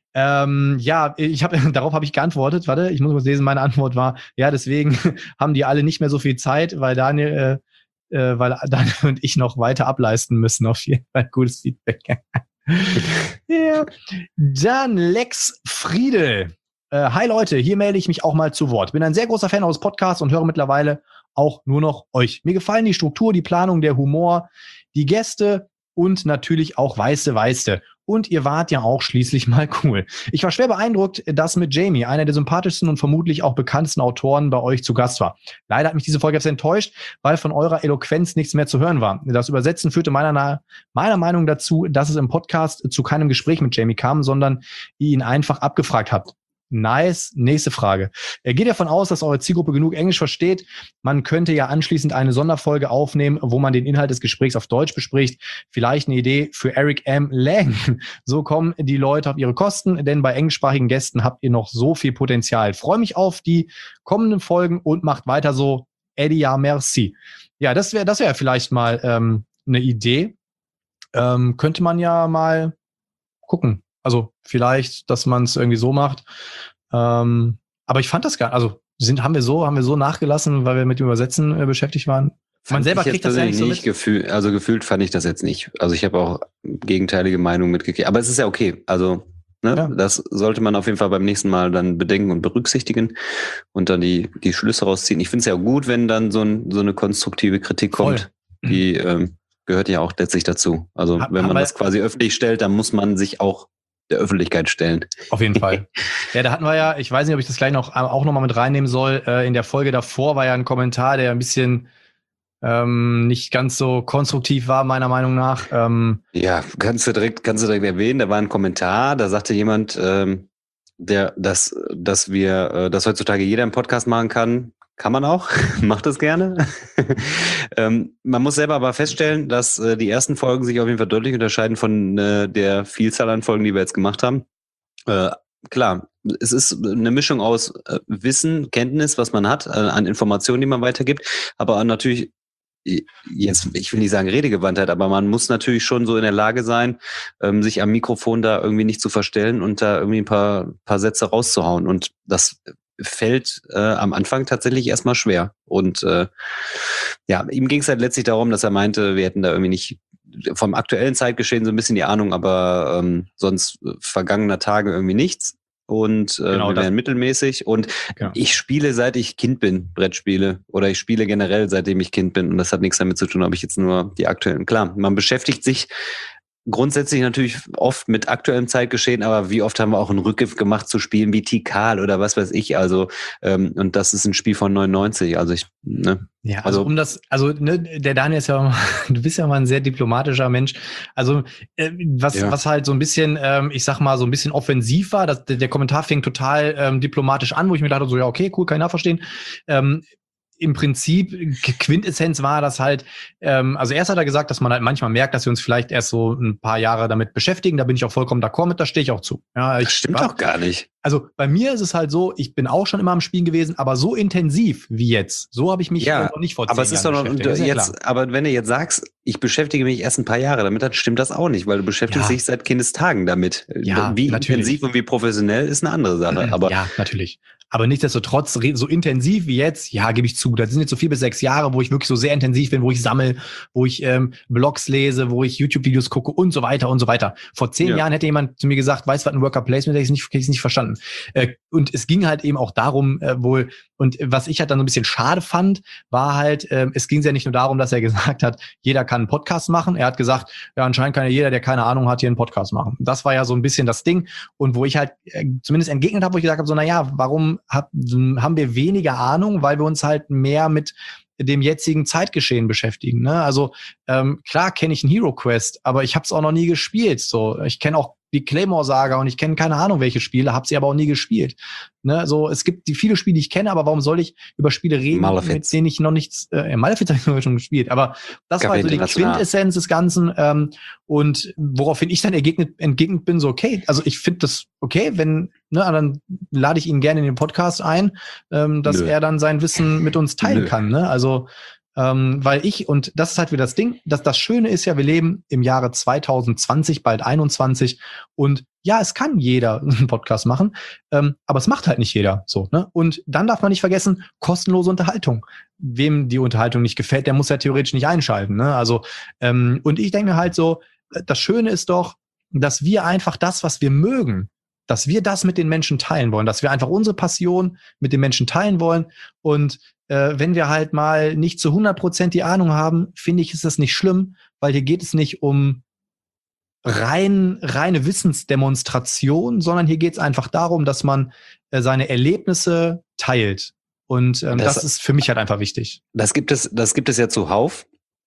Darauf habe ich geantwortet. Warte, ich muss mal lesen. Meine Antwort war, ja, deswegen haben die alle nicht mehr so viel Zeit, weil Daniel und ich noch weiter ableisten müssen. Auf jeden Fall gutes Feedback. Ja. Dann Lex Friedel. Hi Leute, hier melde ich mich auch mal zu Wort. Bin ein sehr großer Fan eures Podcasts und höre mittlerweile auch nur noch euch. Mir gefallen die Struktur, die Planung, der Humor, die Gäste und natürlich auch Weiße. Und ihr wart ja auch schließlich mal cool. Ich war schwer beeindruckt, dass mit Jamie, einer der sympathischsten und vermutlich auch bekanntesten Autoren, bei euch zu Gast war. Leider hat mich diese Folge etwas enttäuscht, weil von eurer Eloquenz nichts mehr zu hören war. Das Übersetzen führte meiner Meinung dazu, dass es im Podcast zu keinem Gespräch mit Jamie kam, sondern ihr ihn einfach abgefragt habt. Nice. Nächste Frage. Geht davon aus, dass eure Zielgruppe genug Englisch versteht? Man könnte ja anschließend eine Sonderfolge aufnehmen, wo man den Inhalt des Gesprächs auf Deutsch bespricht. Vielleicht eine Idee für Eric M. Lang. So kommen die Leute auf ihre Kosten, denn bei englischsprachigen Gästen habt ihr noch so viel Potenzial. Freue mich auf die kommenden Folgen und macht weiter so. Eddie, ja, merci. Ja, das wäre vielleicht mal eine Idee. Könnte man ja mal gucken. Also vielleicht, dass man es irgendwie so macht. Aber ich fand das gar nicht. Also haben wir so nachgelassen, weil wir mit dem Übersetzen beschäftigt waren. Man selber kriegt das ja nicht so mit. Gefühlt fand ich das jetzt nicht. Also ich habe auch gegenteilige Meinungen mitgekriegt. Aber es ist ja okay. Also das sollte man auf jeden Fall beim nächsten Mal dann bedenken und berücksichtigen und dann die Schlüsse rausziehen. Ich finde es ja gut, wenn dann so eine konstruktive Kritik kommt. Voll. Die gehört ja auch letztlich dazu. Also wenn man das quasi öffentlich stellt, dann muss man sich auch der Öffentlichkeit stellen. Auf jeden Fall. Ja, da hatten wir ja, ich weiß nicht, ob ich das gleich auch noch mal mit reinnehmen soll, in der Folge davor war ja ein Kommentar, der ein bisschen nicht ganz so konstruktiv war, meiner Meinung nach. Ja, kannst du direkt erwähnen, da war ein Kommentar, da sagte jemand, dass heutzutage jeder einen Podcast machen kann. Kann man auch, macht das gerne. Man muss selber aber feststellen, dass die ersten Folgen sich auf jeden Fall deutlich unterscheiden von der Vielzahl an Folgen, die wir jetzt gemacht haben. Klar, es ist eine Mischung aus Wissen, Kenntnis, was man hat, an Informationen, die man weitergibt, aber auch natürlich, jetzt, ich will nicht sagen Redegewandtheit, aber man muss natürlich schon so in der Lage sein, sich am Mikrofon da irgendwie nicht zu verstellen und da irgendwie ein paar Sätze rauszuhauen. Und das fällt am Anfang tatsächlich erstmal schwer. Und ihm ging es halt letztlich darum, dass er meinte, wir hätten da irgendwie nicht vom aktuellen Zeitgeschehen so ein bisschen die Ahnung, aber sonst vergangener Tage irgendwie nichts. Und wir wären mittelmäßig. Und ich spiele, seit ich Kind bin, Brettspiele. Oder ich spiele generell, seitdem ich Kind bin. Und das hat nichts damit zu tun, ob ich jetzt nur die aktuellen. Klar, man beschäftigt sich grundsätzlich natürlich oft mit aktuellem Zeitgeschehen, aber wie oft haben wir auch einen Rückgriff gemacht zu Spielen wie Tikal oder was weiß ich, also und das ist ein Spiel von 99, also der Daniel ist ja, du bist ja mal ein sehr diplomatischer Mensch, also was halt so ein bisschen, ich sag mal, so ein bisschen offensiv war, der Kommentar fing total diplomatisch an, wo ich mir dachte, so ja, okay, cool, kann ich nachverstehen, im Prinzip Quintessenz war das halt, also erst hat er gesagt, dass man halt manchmal merkt, dass wir uns vielleicht erst so ein paar Jahre damit beschäftigen. Da bin ich auch vollkommen d'accord mit, da stehe ich auch zu. Ja, Das stimmt doch gar nicht. Also bei mir ist es halt so, ich bin auch schon immer am Spielen gewesen, aber so intensiv wie jetzt, so habe ich mich noch nicht vor 10 aber es ist Jahren doch noch, beschäftigt. jetzt, aber wenn du jetzt sagst, ich beschäftige mich erst ein paar Jahre damit, dann stimmt das auch nicht, weil du beschäftigst dich seit Kindestagen damit. Ja, wie natürlich. intensiv und wie professionell ist eine andere Sache. Aber ja, natürlich. Aber nichtsdestotrotz, so intensiv wie jetzt, ja, gebe ich zu. Das sind jetzt so 4 bis 6 Jahre, wo ich wirklich so sehr intensiv bin, wo ich sammle, wo ich Blogs lese, wo ich YouTube-Videos gucke und so weiter und so weiter. Vor 10 Jahren hätte jemand zu mir gesagt, weißt du, was ein Worker Placement ist, hätte ich es nicht verstanden. Und es ging halt eben auch darum, wohl, und was ich halt dann so ein bisschen schade fand, war halt, es ging ja nicht nur darum, dass er gesagt hat, jeder kann einen Podcast machen. Er hat gesagt, ja, anscheinend kann ja jeder, der keine Ahnung hat, hier einen Podcast machen. Das war ja so ein bisschen das Ding. Und wo ich halt zumindest entgegnet habe, wo ich gesagt habe, so, naja, warum haben wir weniger Ahnung, weil wir uns halt mehr mit dem jetzigen Zeitgeschehen beschäftigen. Ne? Also klar kenne ich einen Hero Quest, aber ich habe es auch noch nie gespielt. So, ich kenne auch die Claymore Saga und ich kenne keine Ahnung welche Spiele, habe sie aber auch nie gespielt. Ne? So, es gibt die viele Spiele, die ich kenne, aber warum soll ich über Spiele reden, Malefiz. mit denen ich noch nichts? Malefiz habe ich sogar schon gespielt, aber das war so die Quintessenz des Ganzen. Und woraufhin ich dann entgegnet bin, so okay, also ich finde das okay, wenn, ne, dann lade ich ihn gerne in den Podcast ein, dass er dann sein Wissen mit uns teilen kann. Ne? Also weil und das ist halt wieder das Ding, dass das Schöne ist ja, wir leben im Jahre 2020, bald 21 und ja, es kann jeder einen Podcast machen, aber es macht halt nicht jeder so, ne? Und dann darf man nicht vergessen, kostenlose Unterhaltung. Wem die Unterhaltung nicht gefällt, der muss ja theoretisch nicht einschalten, ne? Also, und ich denke mir halt so, das Schöne ist doch, dass wir einfach das, was wir mögen, dass wir das mit den Menschen teilen wollen, dass wir einfach unsere Passion mit den Menschen teilen wollen und wenn wir halt mal nicht zu 100% die Ahnung haben, finde ich, ist das nicht schlimm, weil hier geht es nicht um reine Wissensdemonstration, sondern hier geht es einfach darum, dass man seine Erlebnisse teilt. Und das ist für mich halt einfach wichtig. Das gibt es ja zuhauf.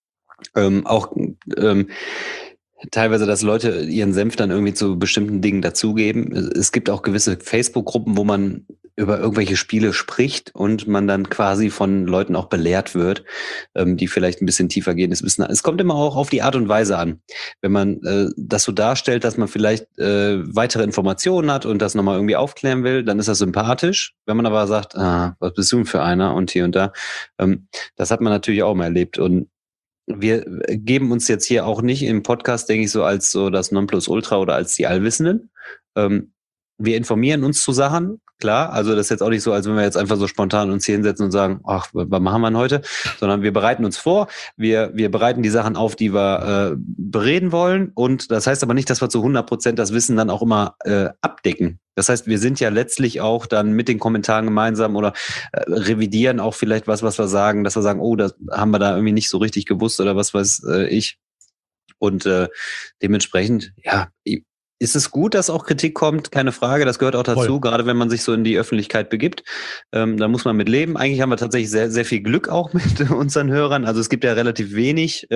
Teilweise, dass Leute ihren Senf dann irgendwie zu bestimmten Dingen dazugeben. Es gibt auch gewisse Facebook-Gruppen, wo man über irgendwelche Spiele spricht und man dann quasi von Leuten auch belehrt wird, die vielleicht ein bisschen tiefer gehen. Es kommt immer auch auf die Art und Weise an. Wenn man das so darstellt, dass man vielleicht weitere Informationen hat und das nochmal irgendwie aufklären will, dann ist das sympathisch. Wenn man aber sagt, was bist du denn für einer und hier und da, das hat man natürlich auch mal erlebt. Und wir geben uns jetzt hier auch nicht im Podcast, denke ich, so als so das Nonplusultra oder als die Allwissenden. Wir informieren uns zu Sachen, klar. Also das ist jetzt auch nicht so, als wenn wir jetzt einfach so spontan uns hier hinsetzen und sagen, ach, was machen wir denn heute? Sondern wir bereiten uns vor, wir bereiten die Sachen auf, die wir bereden wollen. Und das heißt aber nicht, dass wir zu 100% das Wissen dann auch immer abdecken. Das heißt, wir sind ja letztlich auch dann mit den Kommentaren gemeinsam oder revidieren auch vielleicht was wir sagen, dass wir sagen, oh, das haben wir da irgendwie nicht so richtig gewusst oder was weiß ich. Und dementsprechend, ja, ist es gut, dass auch Kritik kommt? Keine Frage, das gehört auch dazu, Voll. gerade wenn man sich so in die Öffentlichkeit begibt. Da muss man mit leben. Eigentlich haben wir tatsächlich sehr, sehr viel Glück auch mit unseren Hörern. Also es gibt ja relativ wenig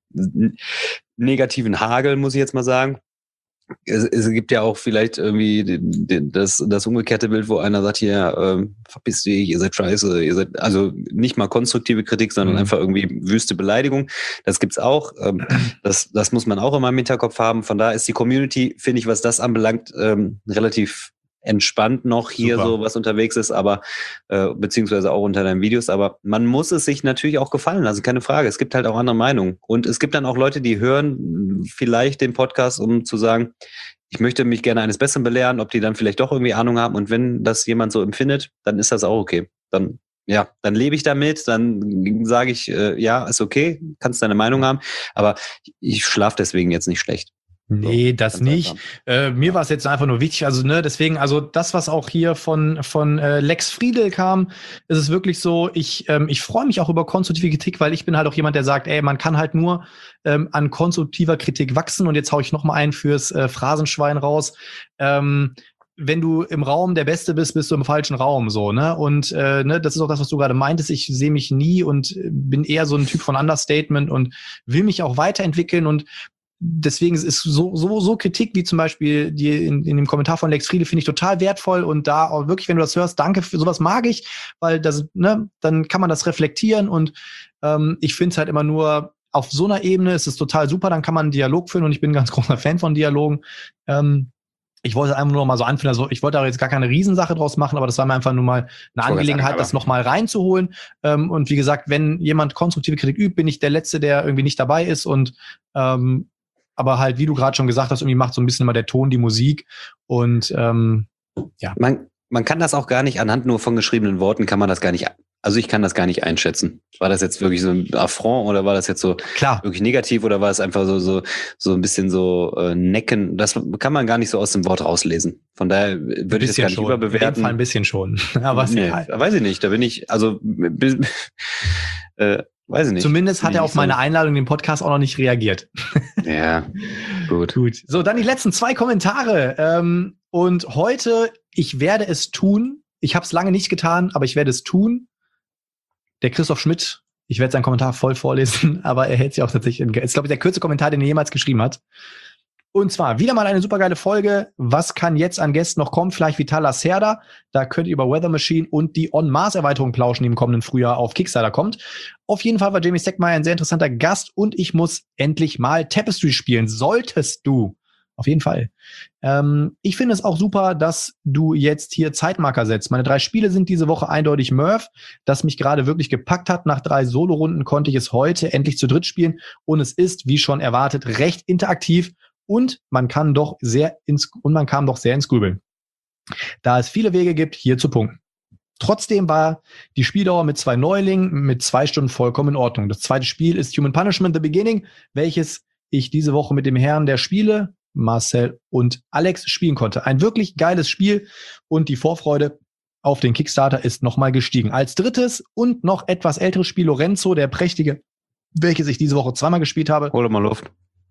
negativen Hagel, muss ich jetzt mal sagen. Es gibt ja auch vielleicht irgendwie das umgekehrte Bild, wo einer sagt, hier, verpiss dich, ihr seid scheiße, ihr seid, also nicht mal konstruktive Kritik, sondern einfach irgendwie wüste Beleidigung. Das gibt's auch. Das muss man auch immer im Hinterkopf haben. Von daher ist die Community, finde ich, was das anbelangt, relativ entspannt noch hier Super. so was unterwegs ist, aber beziehungsweise auch unter deinen Videos, aber man muss es sich natürlich auch gefallen lassen, keine Frage. Es gibt halt auch andere Meinungen und es gibt dann auch Leute, die hören vielleicht den Podcast, um zu sagen, ich möchte mich gerne eines Besseren belehren, ob die dann vielleicht doch irgendwie Ahnung haben und wenn das jemand so empfindet, dann ist das auch okay. Dann lebe ich damit, dann sage ich, ja, ist okay, kannst deine Meinung haben, aber ich schlafe deswegen jetzt nicht schlecht. Nee, So, das ganz nicht. einfach. Mir war es jetzt einfach nur wichtig, also ne, deswegen, also das, was auch hier von Lex Friedel kam, ist es wirklich so, ich freue mich auch über konstruktive Kritik, weil ich bin halt auch jemand, der sagt, ey, man kann halt nur an konstruktiver Kritik wachsen und jetzt hau ich noch mal einen fürs Phrasenschwein raus. Wenn du im Raum der Beste bist, bist du im falschen Raum, so, ne? Und ne, das ist auch das, was du gerade meintest. Ich sehe mich nie und bin eher so ein Typ von Understatement und will mich auch weiterentwickeln und deswegen ist so Kritik wie zum Beispiel die in dem Kommentar von Lex Friede finde ich total wertvoll und da auch wirklich, wenn du das hörst, danke für sowas mag ich, weil das, ne, dann kann man das reflektieren und ich finde es halt immer nur auf so einer Ebene ist es total super, dann kann man einen Dialog führen und ich bin ein ganz großer Fan von Dialogen. Ich wollte einfach nur noch mal so anführen, also ich wollte da jetzt gar keine Riesensache draus machen, aber das war mir einfach nur mal eine Angelegenheit, das noch mal reinzuholen. Und wie gesagt, wenn jemand konstruktive Kritik übt, bin ich der Letzte, der irgendwie nicht dabei ist und aber halt, wie du gerade schon gesagt hast, irgendwie macht so ein bisschen immer der Ton die Musik und ja. Man kann das auch gar nicht, anhand nur von geschriebenen Worten kann man das gar nicht, also ich kann das gar nicht einschätzen. War das jetzt wirklich so ein Affront oder war das jetzt so wirklich negativ oder war es einfach so ein bisschen so necken? Das kann man gar nicht so aus dem Wort rauslesen. Von daher würde ich das gar nicht überbewerten. In dem Fall ein bisschen schon. Aber nee, weiß ich nicht, da bin ich, also weiß ich nicht. Zumindest hat er auf meine Einladung in den Podcast auch noch nicht reagiert. Ja, gut. So, dann die letzten 2 Kommentare. Und heute, ich werde es tun. Ich habe es lange nicht getan, aber ich werde es tun. Der Christoph Schmidt, ich werde seinen Kommentar voll vorlesen, aber er hält sich auch tatsächlich, ist glaube ich der kürzeste Kommentar, den er jemals geschrieben hat. Und zwar wieder mal eine supergeile Folge. Was kann jetzt an Gästen noch kommen? Vielleicht Vital Lacerda. Da könnt ihr über Weather Machine und die On-Mars-Erweiterung plauschen, die im kommenden Frühjahr auf Kickstarter kommt. Auf jeden Fall war Jamie Steckmeier ein sehr interessanter Gast und ich muss endlich mal Tapestry spielen. Solltest du. Auf jeden Fall. Ich finde es auch super, dass du jetzt hier Zeitmarker setzt. Meine 3 Spiele sind diese Woche eindeutig Murph, das mich gerade wirklich gepackt hat. Nach 3 Solo-Runden konnte ich es heute endlich zu dritt spielen und es ist, wie schon erwartet, recht interaktiv und man kam doch sehr ins Grübeln. Da es viele Wege gibt, hier zu punkten. Trotzdem war die Spieldauer mit 2 Neulingen mit 2 Stunden vollkommen in Ordnung. Das zweite Spiel ist Human Punishment The Beginning, welches ich diese Woche mit dem Herrn der Spiele, Marcel und Alex, spielen konnte. Ein wirklich geiles Spiel und die Vorfreude auf den Kickstarter ist nochmal gestiegen. Als drittes und noch etwas älteres Spiel Lorenzo, der Prächtige, welches ich diese Woche 2-mal gespielt habe. Hol mal Luft.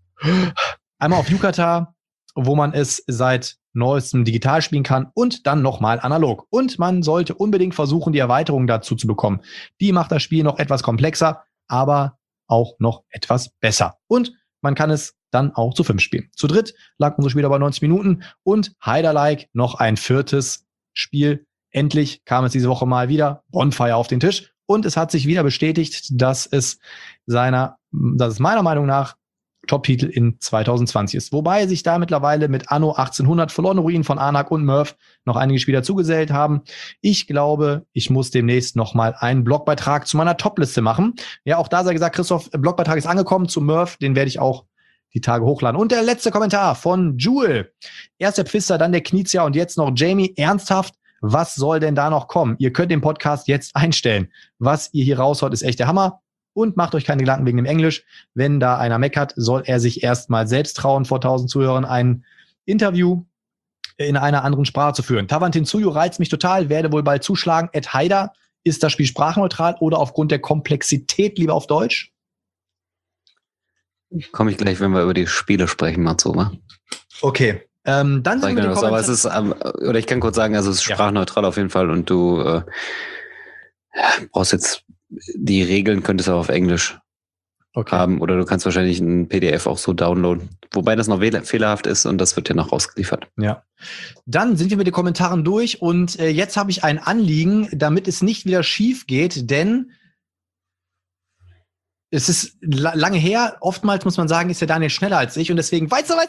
Einmal auf Yucatan, wo man es seit neuestem digital spielen kann und dann nochmal analog. Und man sollte unbedingt versuchen, die Erweiterung dazu zu bekommen. Die macht das Spiel noch etwas komplexer, aber auch noch etwas besser. Und man kann es dann auch zu 5 spielen. Zu dritt lag unser Spiel aber 90 Minuten und Heiderlike noch ein 4. Spiel. Endlich kam es diese Woche mal wieder Bonfire auf den Tisch und es hat sich wieder bestätigt, dass es meiner Meinung nach Top-Titel in 2020 ist. Wobei sich da mittlerweile mit Anno 1800 Verlorene Ruinen von Anak und Murph noch einige Spieler zugesellt haben. Ich glaube, ich muss demnächst noch mal einen Blogbeitrag zu meiner Top-Liste machen. Ja, auch da sei gesagt, Christoph, Blogbeitrag ist angekommen zu Murph, den werde ich auch die Tage hochladen. Und der letzte Kommentar von Jewel. Erst der Pfister, dann der Knizia und jetzt noch Jamie. Ernsthaft, was soll denn da noch kommen? Ihr könnt den Podcast jetzt einstellen. Was ihr hier raushaut, ist echt der Hammer. Und macht euch keine Gedanken wegen dem Englisch. Wenn da einer meckert, soll er sich erstmal selbst trauen, vor 1000 Zuhörern ein Interview in einer anderen Sprache zu führen. Tavantin Tsuyu reizt mich total, werde wohl bald zuschlagen. Ed Haider, ist das Spiel sprachneutral oder aufgrund der Komplexität lieber auf Deutsch? Komme ich gleich, wenn wir über die Spiele sprechen, Matsoma. Okay. Dann sind wir aber es ist, oder ich kann kurz sagen, also es ist sprachneutral auf jeden Fall und du brauchst jetzt die Regeln könntest du auch auf Englisch haben oder du kannst wahrscheinlich ein PDF auch so downloaden. Wobei das noch fehlerhaft ist und das wird dir noch rausgeliefert. Ja. Dann sind wir mit den Kommentaren durch und jetzt habe ich ein Anliegen, damit es nicht wieder schief geht, denn es ist lange her. Oftmals muss man sagen, ist der Daniel schneller als ich und deswegen weißt du,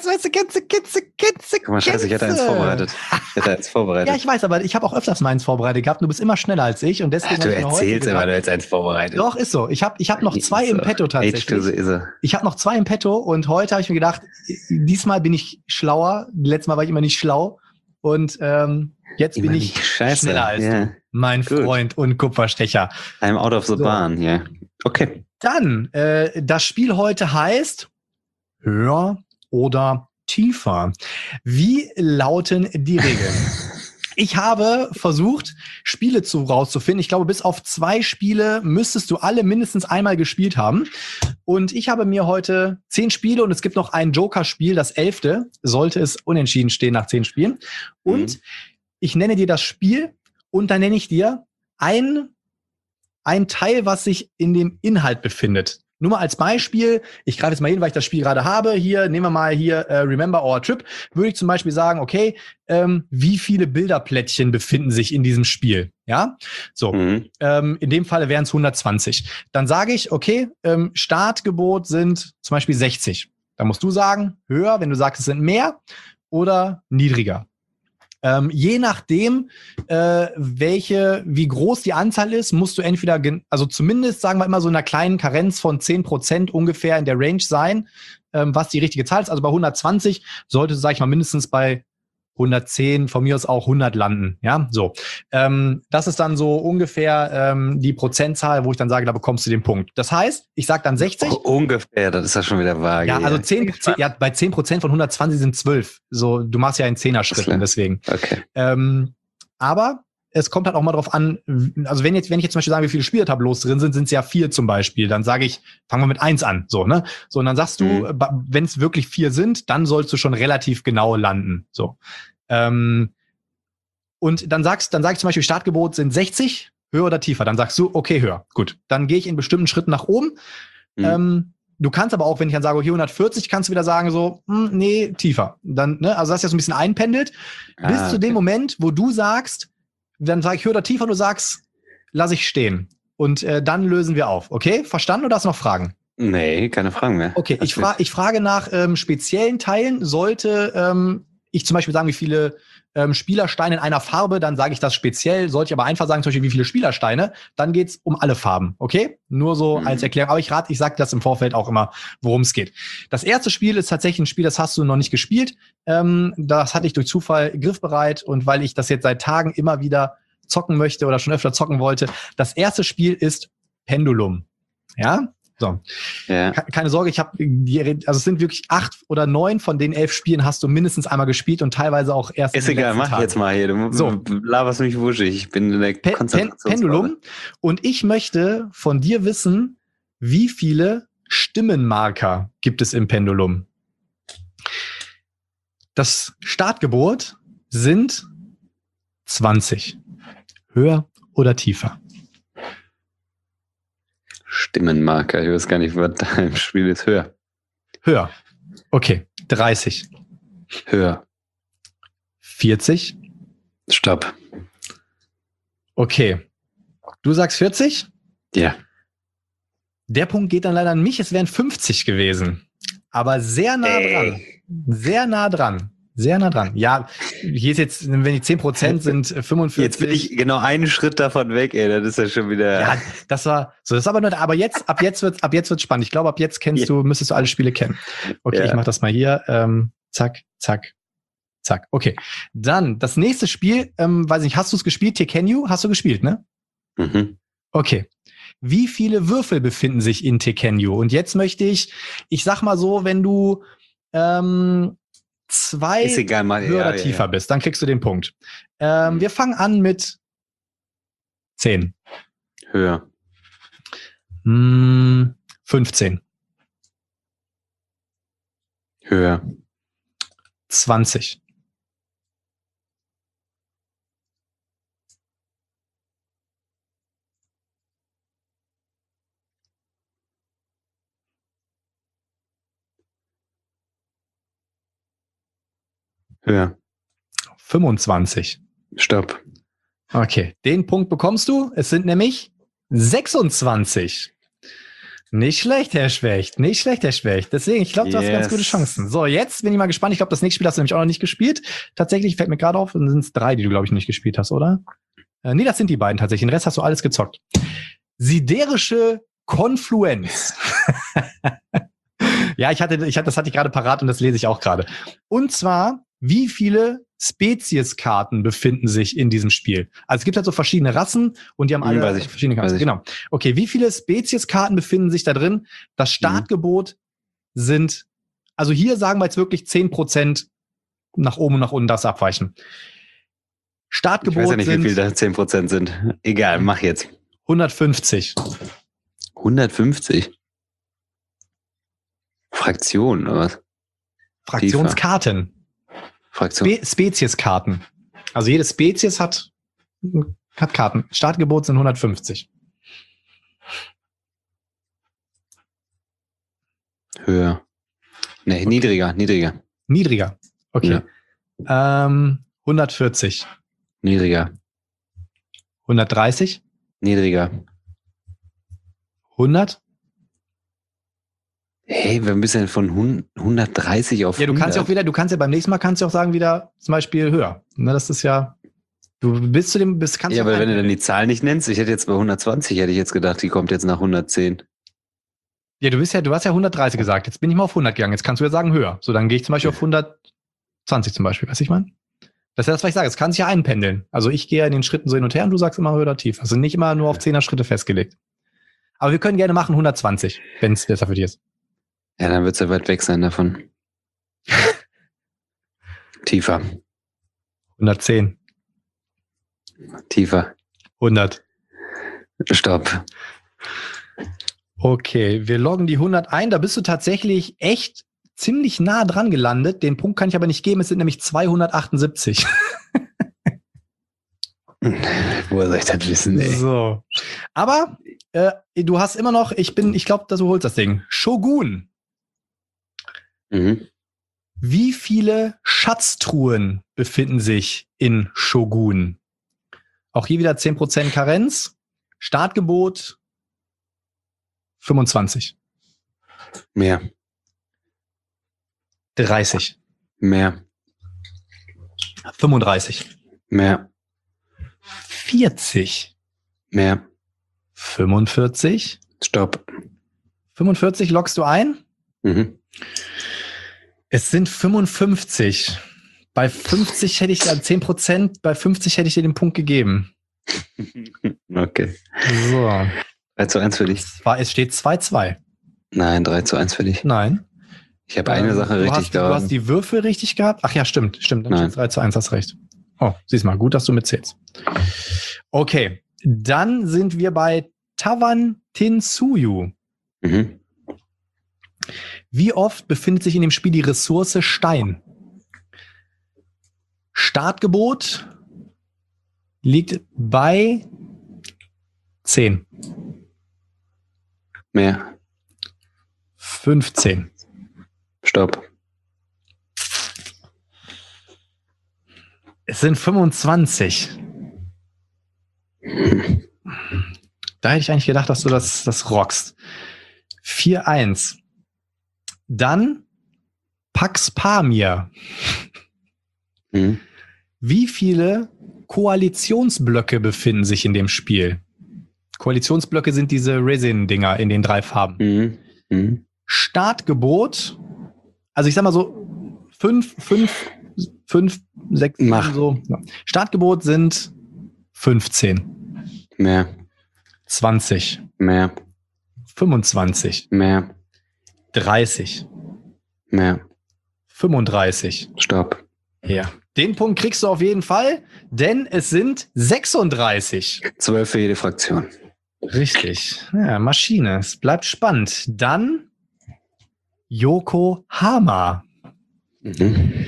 Guck mal, scheiße, ich hätte eins vorbereitet. Ja, ich weiß, aber ich habe auch öfters meins vorbereitet gehabt. Du bist immer schneller als ich und deswegen. Du erzählst immer, du hättest eins vorbereitet. Doch, ist so. Ich hab noch 2 im Petto tatsächlich. Ich habe noch 2 im Petto und heute habe ich mir gedacht, diesmal bin ich schlauer. Letztes Mal war ich immer nicht schlau und jetzt bin ich schneller als du, mein Freund und Kupferstecher. I'm out of the barn, ja. Okay. Dann, das Spiel heute heißt Höher oder Tiefer. Wie lauten die Regeln? Ich habe versucht, Spiele rauszufinden. Ich glaube, bis auf 2 Spiele müsstest du alle mindestens einmal gespielt haben. Und ich habe mir heute 10 Spiele und es gibt noch ein Joker-Spiel, das 11. Sollte es unentschieden stehen nach 10 Spielen. Und ich nenne dir das Spiel und dann nenne ich dir ein Teil, was sich in dem Inhalt befindet. Nur mal als Beispiel, ich greife jetzt mal hin, weil ich das Spiel gerade habe. Hier, nehmen wir mal hier Remember Our Trip. Würde ich zum Beispiel sagen, okay, wie viele Bilderplättchen befinden sich in diesem Spiel? Ja, so. In dem Falle wären es 120. Dann sage ich, okay, Startgebot sind zum Beispiel 60. Da musst du sagen, höher, wenn du sagst, es sind mehr oder niedriger. Je nachdem, wie groß die Anzahl ist, musst du entweder, also zumindest sagen wir immer so in einer kleinen Karenz von 10% ungefähr in der Range sein, was die richtige Zahl ist. Also bei 120 sollte, sag ich mal, mindestens bei 110, von mir aus auch 100 landen. Ja, so. Das ist dann so ungefähr die Prozentzahl, wo ich dann sage, da bekommst du den Punkt. Das heißt, ich sage dann 60. Ungefähr, das ist ja schon wieder vage. Ja, also 10, ja, bei 10% von 120 sind 12. So, du machst ja in 10er-Schritten, deswegen. Okay. Aber es kommt halt auch mal drauf an, also wenn ich jetzt zum Beispiel sage, wie viele Spielertableaus drin sind, sind es ja 4 zum Beispiel. Dann sage ich, fangen wir mit 1 an. So, ne? So, und dann sagst du, wenn es wirklich 4 sind, dann sollst du schon relativ genau landen. So. Und dann sage ich zum Beispiel, Startgebot sind 60, höher oder tiefer. Dann sagst du, okay, höher. Gut. Dann gehe ich in bestimmten Schritten nach oben. Du kannst aber auch, wenn ich dann sage, okay, 140, kannst du wieder sagen, so, nee, tiefer. Dann, ne, also das ist ja so ein bisschen einpendelt. Bis zu dem Moment, wo du sagst, dann sage ich höher oder tiefer, du sagst, lass ich stehen. Und dann lösen wir auf. Okay? Verstanden oder hast du noch Fragen? Nee, keine Fragen mehr. Okay, ich frage nach speziellen Teilen. Sollte ich zum Beispiel sagen, wie viele Spielersteine in einer Farbe, dann sage ich das speziell. Sollte ich aber einfach sagen, zum Beispiel, wie viele Spielersteine, dann geht's um alle Farben. Okay? Nur so als Erklärung. Aber ich sage das im Vorfeld auch immer, worum es geht. Das erste Spiel ist tatsächlich ein Spiel, das hast du noch nicht gespielt. Das hatte ich durch Zufall griffbereit und weil ich das jetzt seit Tagen immer wieder zocken möchte oder schon öfter zocken wollte. Das erste Spiel ist Pendulum. Ja? So. Ja. Keine Sorge, es sind wirklich 8 oder 9 von den 11 Spielen hast du mindestens einmal gespielt und teilweise auch erst. Ist egal, mach Tagen. Jetzt mal hier. Du laberst mich wuschig. Ich bin in der Konzentration. Pendulum. Und ich möchte von dir wissen, wie viele Stimmenmarker gibt es im Pendulum? Das Startgebot sind 20. Höher oder tiefer? Stimmenmarker, ich weiß gar nicht, was da im Spiel ist. Höher. Höher. Okay. 30. Höher. 40. Stopp. Okay. Du sagst 40? Ja. Der Punkt geht dann leider an mich. Es wären 50 gewesen. Aber sehr nah dran. Sehr nah dran. Sehr nah dran. Ja, hier ist jetzt, wenn die 10% sind, 45. Jetzt bin ich genau einen Schritt davon weg, ey. Das ist ja schon wieder. Ja, das ist aber nur, aber jetzt, ab jetzt wird's spannend. Ich glaube, ab jetzt müsstest du alle Spiele kennen. Okay, Ich mach das mal hier. Zack, zack, zack. Okay. Dann, das nächste Spiel, weiß nicht, hast du es gespielt? Tekken? Hast du gespielt, ne? Okay. Wie viele Würfel befinden sich in Tekken? Und jetzt möchte ich sag mal so, wenn du, 2 höher oder tiefer bist, dann kriegst du den Punkt. Wir fangen an mit 10. Höher. 15. Höher. 20. Höher. 25. Stopp. Okay, den Punkt bekommst du. Es sind nämlich 26. Nicht schlecht, Herr Schwecht. Nicht schlecht, Herr Schwecht. Deswegen, ich glaube, du hast ganz gute Chancen. So, jetzt bin ich mal gespannt. Ich glaube, das nächste Spiel hast du nämlich auch noch nicht gespielt. Tatsächlich fällt mir gerade auf, dann sind es 3, die du, glaube ich, noch nicht gespielt hast, oder? Nee, das sind die beiden tatsächlich. Den Rest hast du alles gezockt. Siderische Konfluenz. Ja, das hatte ich gerade parat und das lese ich auch gerade. Und zwar, wie viele Spezieskarten befinden sich in diesem Spiel? Also es gibt halt so verschiedene Rassen und die haben alle verschiedene Karten. Genau. Okay, wie viele Spezieskarten befinden sich da drin? Das Startgebot sind, also hier sagen wir jetzt wirklich 10% nach oben und nach unten das abweichen. Startgebot ich weiß ja nicht, wie viel da 10% sind. Egal, mach jetzt. 150. 150? Fraktion, oder was? Fraktionskarten. Spezieskarten. Also jede Spezies hat Karten. Startgebot sind 150. Höher. Nee, niedriger. Niedriger. Okay. Ja. 140. Niedriger. 130. Niedriger. 100. Hey, wir müssen von 130 auf 100. Ja, du kannst ja beim nächsten Mal auch sagen wieder zum Beispiel höher. Ne, das ist ja, kannst ja, aber wenn du dann die Zahl nicht nennst, ich hätte jetzt bei 120, hätte ich jetzt gedacht, die kommt jetzt nach 110. Ja, du hast ja 130 gesagt. Jetzt bin ich mal auf 100 gegangen. Jetzt kannst du ja sagen höher. So, dann gehe ich zum Beispiel auf 120 zum Beispiel. Weißt du, ich meine? Das ist ja das, was ich sage. Es kann sich ja einpendeln. Also ich gehe in den Schritten so hin und her und du sagst immer höher oder tief. Also nicht immer nur auf 10er Schritte festgelegt. Aber wir können gerne machen 120, wenn es besser für dich ist. Ja, dann wird es ja weit weg sein davon. Tiefer. 110. Tiefer. 100. Stopp. Okay, wir loggen die 100 ein. Da bist du tatsächlich echt ziemlich nah dran gelandet. Den Punkt kann ich aber nicht geben. Es sind nämlich 278. Woher soll ich das wissen, ey? So. Aber du hast immer noch, ich glaube, dass du holst das Ding. Shogun. Mhm. Wie viele Schatztruhen befinden sich in Shogun? Auch hier wieder 10% Karenz. Startgebot 25. Mehr. 30. Mehr. 35. Mehr. 40. Mehr. 45. Stopp. 45 loggst du ein? Mhm. Es sind 55. Bei 50 hätte ich dann 10%, bei 50 hätte ich dir den Punkt gegeben. Okay. So. 3:1 für dich. Es steht 2-2. Nein, 3:1 für dich. Nein. Ich habe eine Sache richtig Du hast die Würfel richtig gehabt? Ach ja, stimmt. Dann Nein. steht 3:1, hast recht. Oh, siehst mal, gut, dass du mitzählst. Okay, dann sind wir bei Tavan Tinsuyu. Mhm. Wie oft befindet sich in dem Spiel die Ressource Stein? Startgebot liegt bei 10. Mehr. 15. Stopp. Es sind 25. Da hätte ich eigentlich gedacht, dass du das rockst. 4:1. Dann Pax Pamir. Mhm. Wie viele Koalitionsblöcke befinden sich in dem Spiel? Koalitionsblöcke sind diese Resin-Dinger in den 3 Farben. Mhm. Mhm. Startgebot, also ich sag mal so 5, 6, Mach. so. Ja. Startgebot sind 15, Mehr. 20, Mehr. 25, Mehr. 30, Mehr. 35. Stopp. Ja. Den Punkt kriegst du auf jeden Fall, denn es sind 36. 12 für jede Fraktion. Richtig. Ja, Maschine. Es bleibt spannend. Dann Yokohama. Mhm.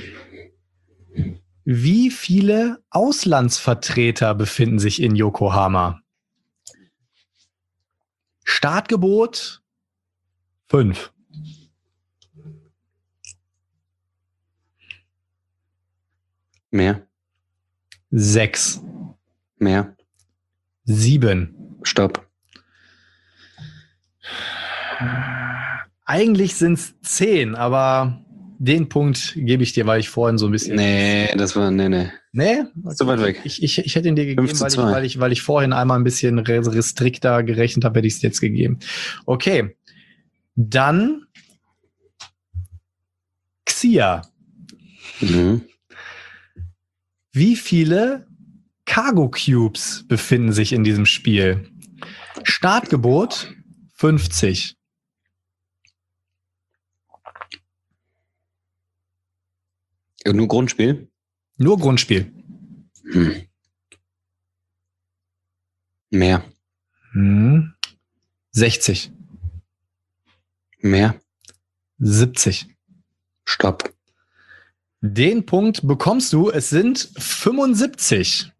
Wie viele Auslandsvertreter befinden sich in Yokohama? Startgebot 5. Mehr. 6. Mehr. 7. Stopp. Eigentlich sind es 10, aber den Punkt gebe ich dir, weil ich vorhin so ein bisschen... Nee, das war, nee. Nee? So weit weg. Ich hätte ihn dir gegeben, 5:2. weil ich vorhin einmal ein bisschen restrikter gerechnet habe, hätte ich es jetzt gegeben. Okay. Dann Xia. Mhm. Wie viele Cargo Cubes befinden sich in diesem Spiel? Startgebot 50. Nur Grundspiel? Nur Grundspiel. Hm. Mehr. 60. Mehr. 70. Stopp. Den Punkt bekommst du. Es sind 75.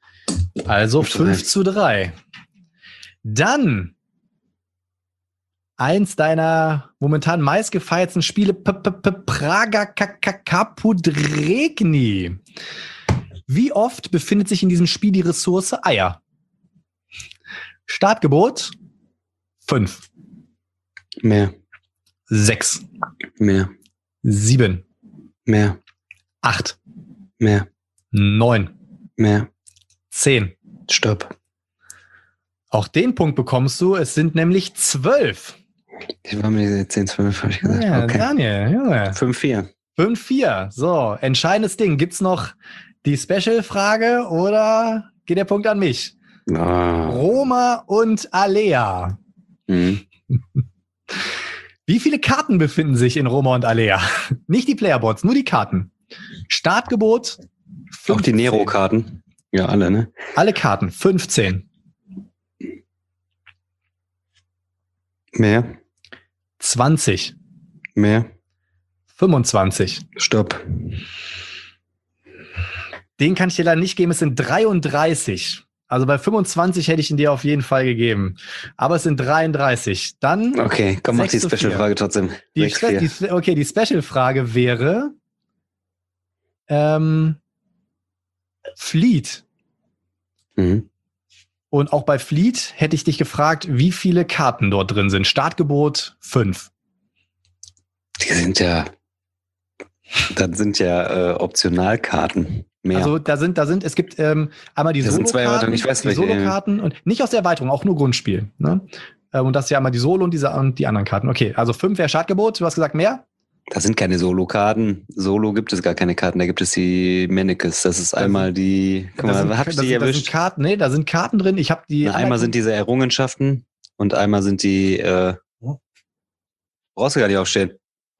Also 5:3. Dann eins deiner momentan meistgefeiertsten Spiele, Praga Kapudregni. Wie oft befindet sich in diesem Spiel die Ressource Eier? Startgebot 5. Mehr. 6. Mehr. 7. Mehr. 8. Mehr. 9. Mehr. 10. Stopp. Auch den Punkt bekommst du. Es sind nämlich 12. Ich war mir 10, 12, habe ich gesagt. Ja, Okay. Daniel, Junge. 5-4. 5-4. So, entscheidendes Ding. Gibt's noch die Special-Frage oder geht der Punkt an mich? Oh. Roma und Alea. Mhm. Wie viele Karten befinden sich in Roma und Alea? Nicht die Playerboards, nur die Karten. Startgebot 15. Auch die Nero-Karten. Ja, alle, ne? Alle Karten 15. Mehr. 20. Mehr. 25. Stopp. Den kann ich dir leider nicht geben, es sind 33. Also bei 25 hätte ich ihn dir auf jeden Fall gegeben. Aber es sind 33. Dann Okay, komm, mach die 6:4. Special-Frage trotzdem. Die 6-4. die Special-Frage wäre Fleet. Mhm. Und auch bei Fleet hätte ich dich gefragt, wie viele Karten dort drin sind. Startgebot 5. Die sind ja, das sind ja Optionalkarten. Mehr. Also da sind, es gibt einmal die Das sind zwei Solo-Karten, Erweiterungen, ich weiß die welche, Solo-Karten und nicht aus der Erweiterung, auch nur Grundspiel. Ne? Und das ist ja einmal die Solo und die anderen Karten. Okay, also 5 wäre Startgebot. Du hast gesagt mehr? Das sind keine Solo-Karten. Solo gibt es gar keine Karten, da gibt es die Mannequins. Das ist einmal die. Guck mal, hab ich die da sind erwischt? Karten, nee, da sind Karten drin. Ich habe die. Na, einmal sind diese Errungenschaften und einmal sind die. Brauchst du gar nicht aufstehen.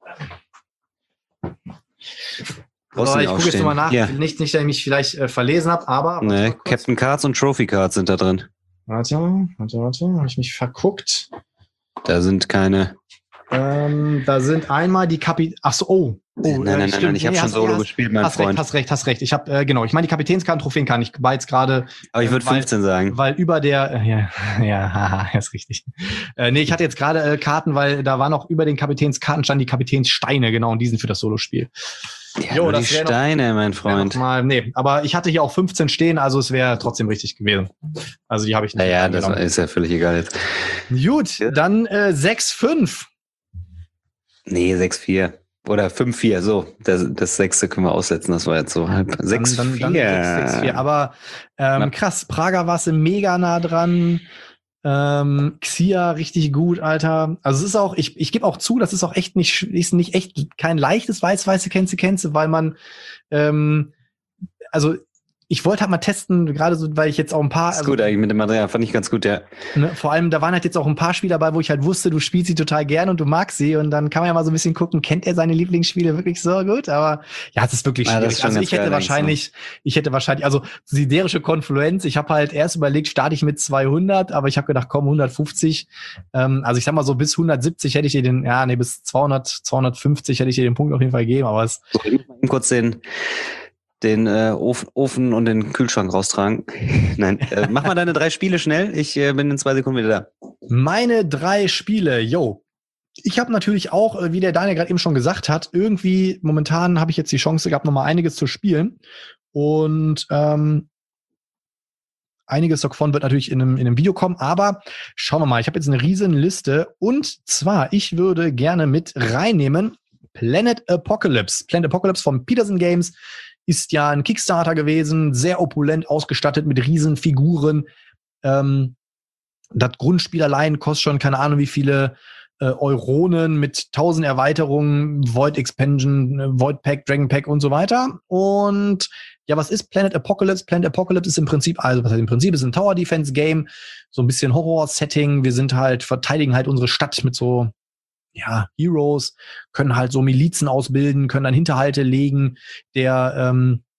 Brauchst du ich nicht gucke jetzt nochmal nach. Ja. Nicht, dass ich mich vielleicht verlesen habe, aber. warte Ne, mal kurz. Captain Cards und Trophy Cards sind da drin. Warte. Habe ich mich verguckt? Da sind keine. Da sind einmal die Achso, oh. Nein, stimmt. ich habe schon Solo gespielt, mein Freund. Hast recht. Ich habe, genau, ich meine, die Kapitänskarten, Trophäen kann ich war jetzt gerade. Aber ich würde 15 sagen. Weil über der, haha, ist richtig. Nee, ich hatte jetzt gerade Karten, weil da war noch über den Kapitänskarten standen die Kapitänssteine, genau, und die sind für das Solospiel. Ja, nur die Steine, mein Freund. Nee, aber ich hatte hier auch 15 stehen, also es wäre trotzdem richtig gewesen. Also die habe ich nicht. Naja, das ist ja völlig egal jetzt. Gut, Ja. dann 6-5. Nee, 6-4. Oder 5-4, so. Das 6. können wir aussetzen, das war jetzt so halb. 6-4. Dann 6-4. Aber krass, Praga warst du mega nah dran. Xia richtig gut, Alter. Also es ist auch, ich gebe auch zu, das ist auch echt nicht echt kein leichtes Weiß-Weiße Kennze, weil man also ich wollte halt mal testen, gerade so, weil ich jetzt auch ein paar. Ist gut eigentlich mit dem Material, fand ich ganz gut, ja. Ne, vor allem, da waren halt jetzt auch ein paar Spiele dabei, wo ich halt wusste, du spielst sie total gern und du magst sie. Und dann kann man ja mal so ein bisschen gucken, kennt er seine Lieblingsspiele wirklich so gut? Aber ja, es ist wirklich schwierig. Also ich hätte wahrscheinlich, also siderische Konfluenz, ich habe halt erst überlegt, starte ich mit 200, aber ich habe gedacht, komm, 150. Also ich sag mal so, bis 170 hätte ich dir bis 200, 250 hätte ich dir den Punkt auf jeden Fall gegeben. Aber es. So, ich muss mal eben kurz den Ofen und den Kühlschrank raustragen. Nein, mach mal deine 3 Spiele schnell. Ich bin in 2 Sekunden wieder da. Meine 3 Spiele, Ich habe natürlich auch, wie der Daniel gerade eben schon gesagt hat, irgendwie momentan habe ich jetzt die Chance gehabt, nochmal einiges zu spielen. Und einiges davon wird natürlich in einem Video kommen. Aber schauen wir mal, ich habe jetzt eine riesen Liste. Und zwar, ich würde gerne mit reinnehmen Planet Apocalypse. Planet Apocalypse von Peterson Games. Ist ja ein Kickstarter gewesen, sehr opulent ausgestattet mit riesen Figuren. Das Grundspiel allein kostet schon keine Ahnung wie viele Euronen mit 1000 Erweiterungen, Void Expansion, Void Pack, Dragon Pack und so weiter. Und ja, was ist Planet Apocalypse? Planet Apocalypse ist im Prinzip, ist ein Tower Defense Game, so ein bisschen Horror-Setting. Wir sind halt, verteidigen halt unsere Stadt mit so Heroes, können halt so Milizen ausbilden, können dann Hinterhalte legen. Der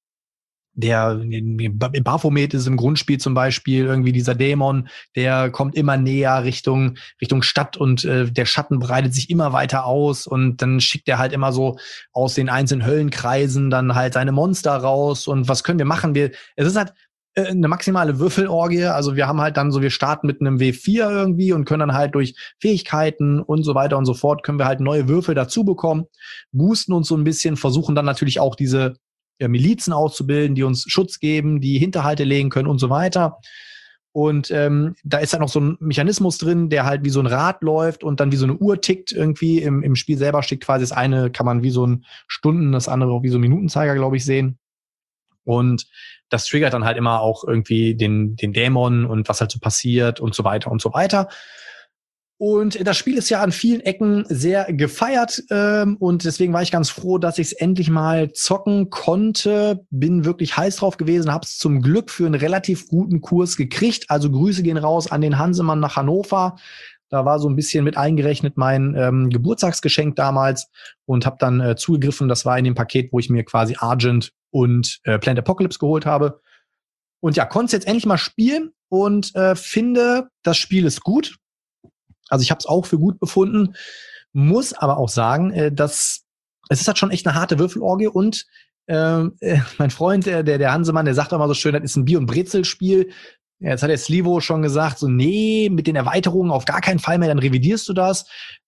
Baphomet ist im Grundspiel zum Beispiel irgendwie dieser Dämon, der kommt immer näher Richtung Stadt und der Schatten breitet sich immer weiter aus und dann schickt er halt immer so aus den einzelnen Höllenkreisen dann halt seine Monster raus und was können wir machen? Es ist halt eine maximale Würfelorgie. Also wir haben halt dann so, wir starten mit einem W4 irgendwie und können dann halt durch Fähigkeiten und so weiter und so fort, können wir halt neue Würfel dazu bekommen, boosten uns so ein bisschen, versuchen dann natürlich auch diese Milizen auszubilden, die uns Schutz geben, die Hinterhalte legen können und so weiter. Und da ist halt noch so ein Mechanismus drin, der halt wie so ein Rad läuft und dann wie so eine Uhr tickt irgendwie. Im Spiel selber steht quasi das eine, kann man wie so ein Stunden, das andere auch wie so ein Minutenzeiger, glaube ich, sehen. Und das triggert dann halt immer auch irgendwie den Dämon und was halt so passiert und so weiter und so weiter. Und das Spiel ist ja an vielen Ecken sehr gefeiert und deswegen war ich ganz froh, dass ich es endlich mal zocken konnte. Bin wirklich heiß drauf gewesen, habe es zum Glück für einen relativ guten Kurs gekriegt. Also Grüße gehen raus an den Hansemann nach Hannover. Da war so ein bisschen mit eingerechnet mein Geburtstagsgeschenk damals und habe dann zugegriffen. Das war in dem Paket, wo ich mir quasi Argent und Planet Apocalypse geholt habe. Und ja, konnte es jetzt endlich mal spielen und finde, das Spiel ist gut. Also ich habe es auch für gut befunden, muss aber auch sagen, dass es ist halt schon echt eine harte Würfelorgie und mein Freund, der Hansemann, der sagt auch mal so schön, das ist ein Bier- und Brezel-Spiel. Ja, jetzt hat der Slivo schon gesagt, so nee, mit den Erweiterungen auf gar keinen Fall mehr, dann revidierst du das.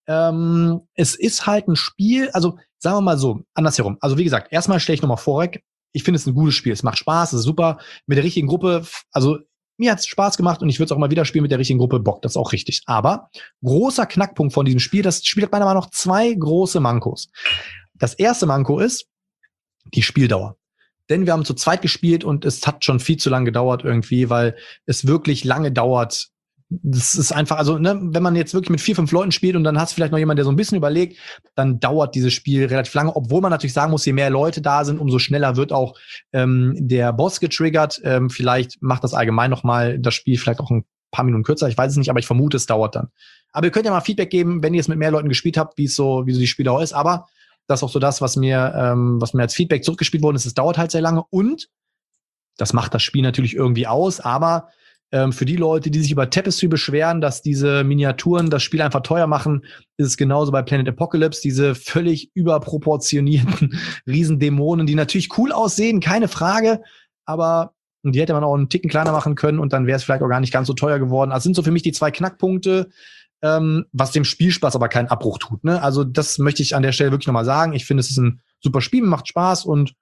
Es ist halt ein Spiel, also sagen wir mal so, andersherum. Also wie gesagt, erstmal stelle ich nochmal vorweg, ich finde es ein gutes Spiel, es macht Spaß, es ist super, mit der richtigen Gruppe, also mir hat's Spaß gemacht und ich würde es auch mal wieder spielen mit der richtigen Gruppe, Bock, das ist auch richtig. Aber großer Knackpunkt von diesem Spiel, das Spiel hat meiner Meinung nach 2 große Mankos. Das erste Manko ist die Spieldauer. Denn wir haben zu zweit gespielt und es hat schon viel zu lange gedauert irgendwie, weil es wirklich lange dauert. Das ist einfach, also ne, wenn man jetzt wirklich mit 4, 5 Leuten spielt und dann hast du vielleicht noch jemand, der so ein bisschen überlegt, dann dauert dieses Spiel relativ lange, obwohl man natürlich sagen muss, je mehr Leute da sind, umso schneller wird auch der Boss getriggert. Vielleicht macht das allgemein noch mal das Spiel vielleicht auch ein paar Minuten kürzer, ich weiß es nicht, aber ich vermute, es dauert dann. Aber ihr könnt ja mal Feedback geben, wenn ihr es mit mehr Leuten gespielt habt, wie so die Spieldauer ist, aber das ist auch so das, was mir als Feedback zurückgespielt worden ist, es dauert halt sehr lange und das macht das Spiel natürlich irgendwie aus, aber für die Leute, die sich über Tapestry beschweren, dass diese Miniaturen das Spiel einfach teuer machen, ist es genauso bei Planet Apocalypse, diese völlig überproportionierten Riesendämonen, die natürlich cool aussehen, keine Frage, aber die hätte man auch einen Ticken kleiner machen können und dann wäre es vielleicht auch gar nicht ganz so teuer geworden. Also sind so für mich die 2 Knackpunkte, was dem Spielspaß aber keinen Abbruch tut. Ne? Also das möchte ich an der Stelle wirklich nochmal sagen. Ich finde, es ist ein super Spiel, macht Spaß und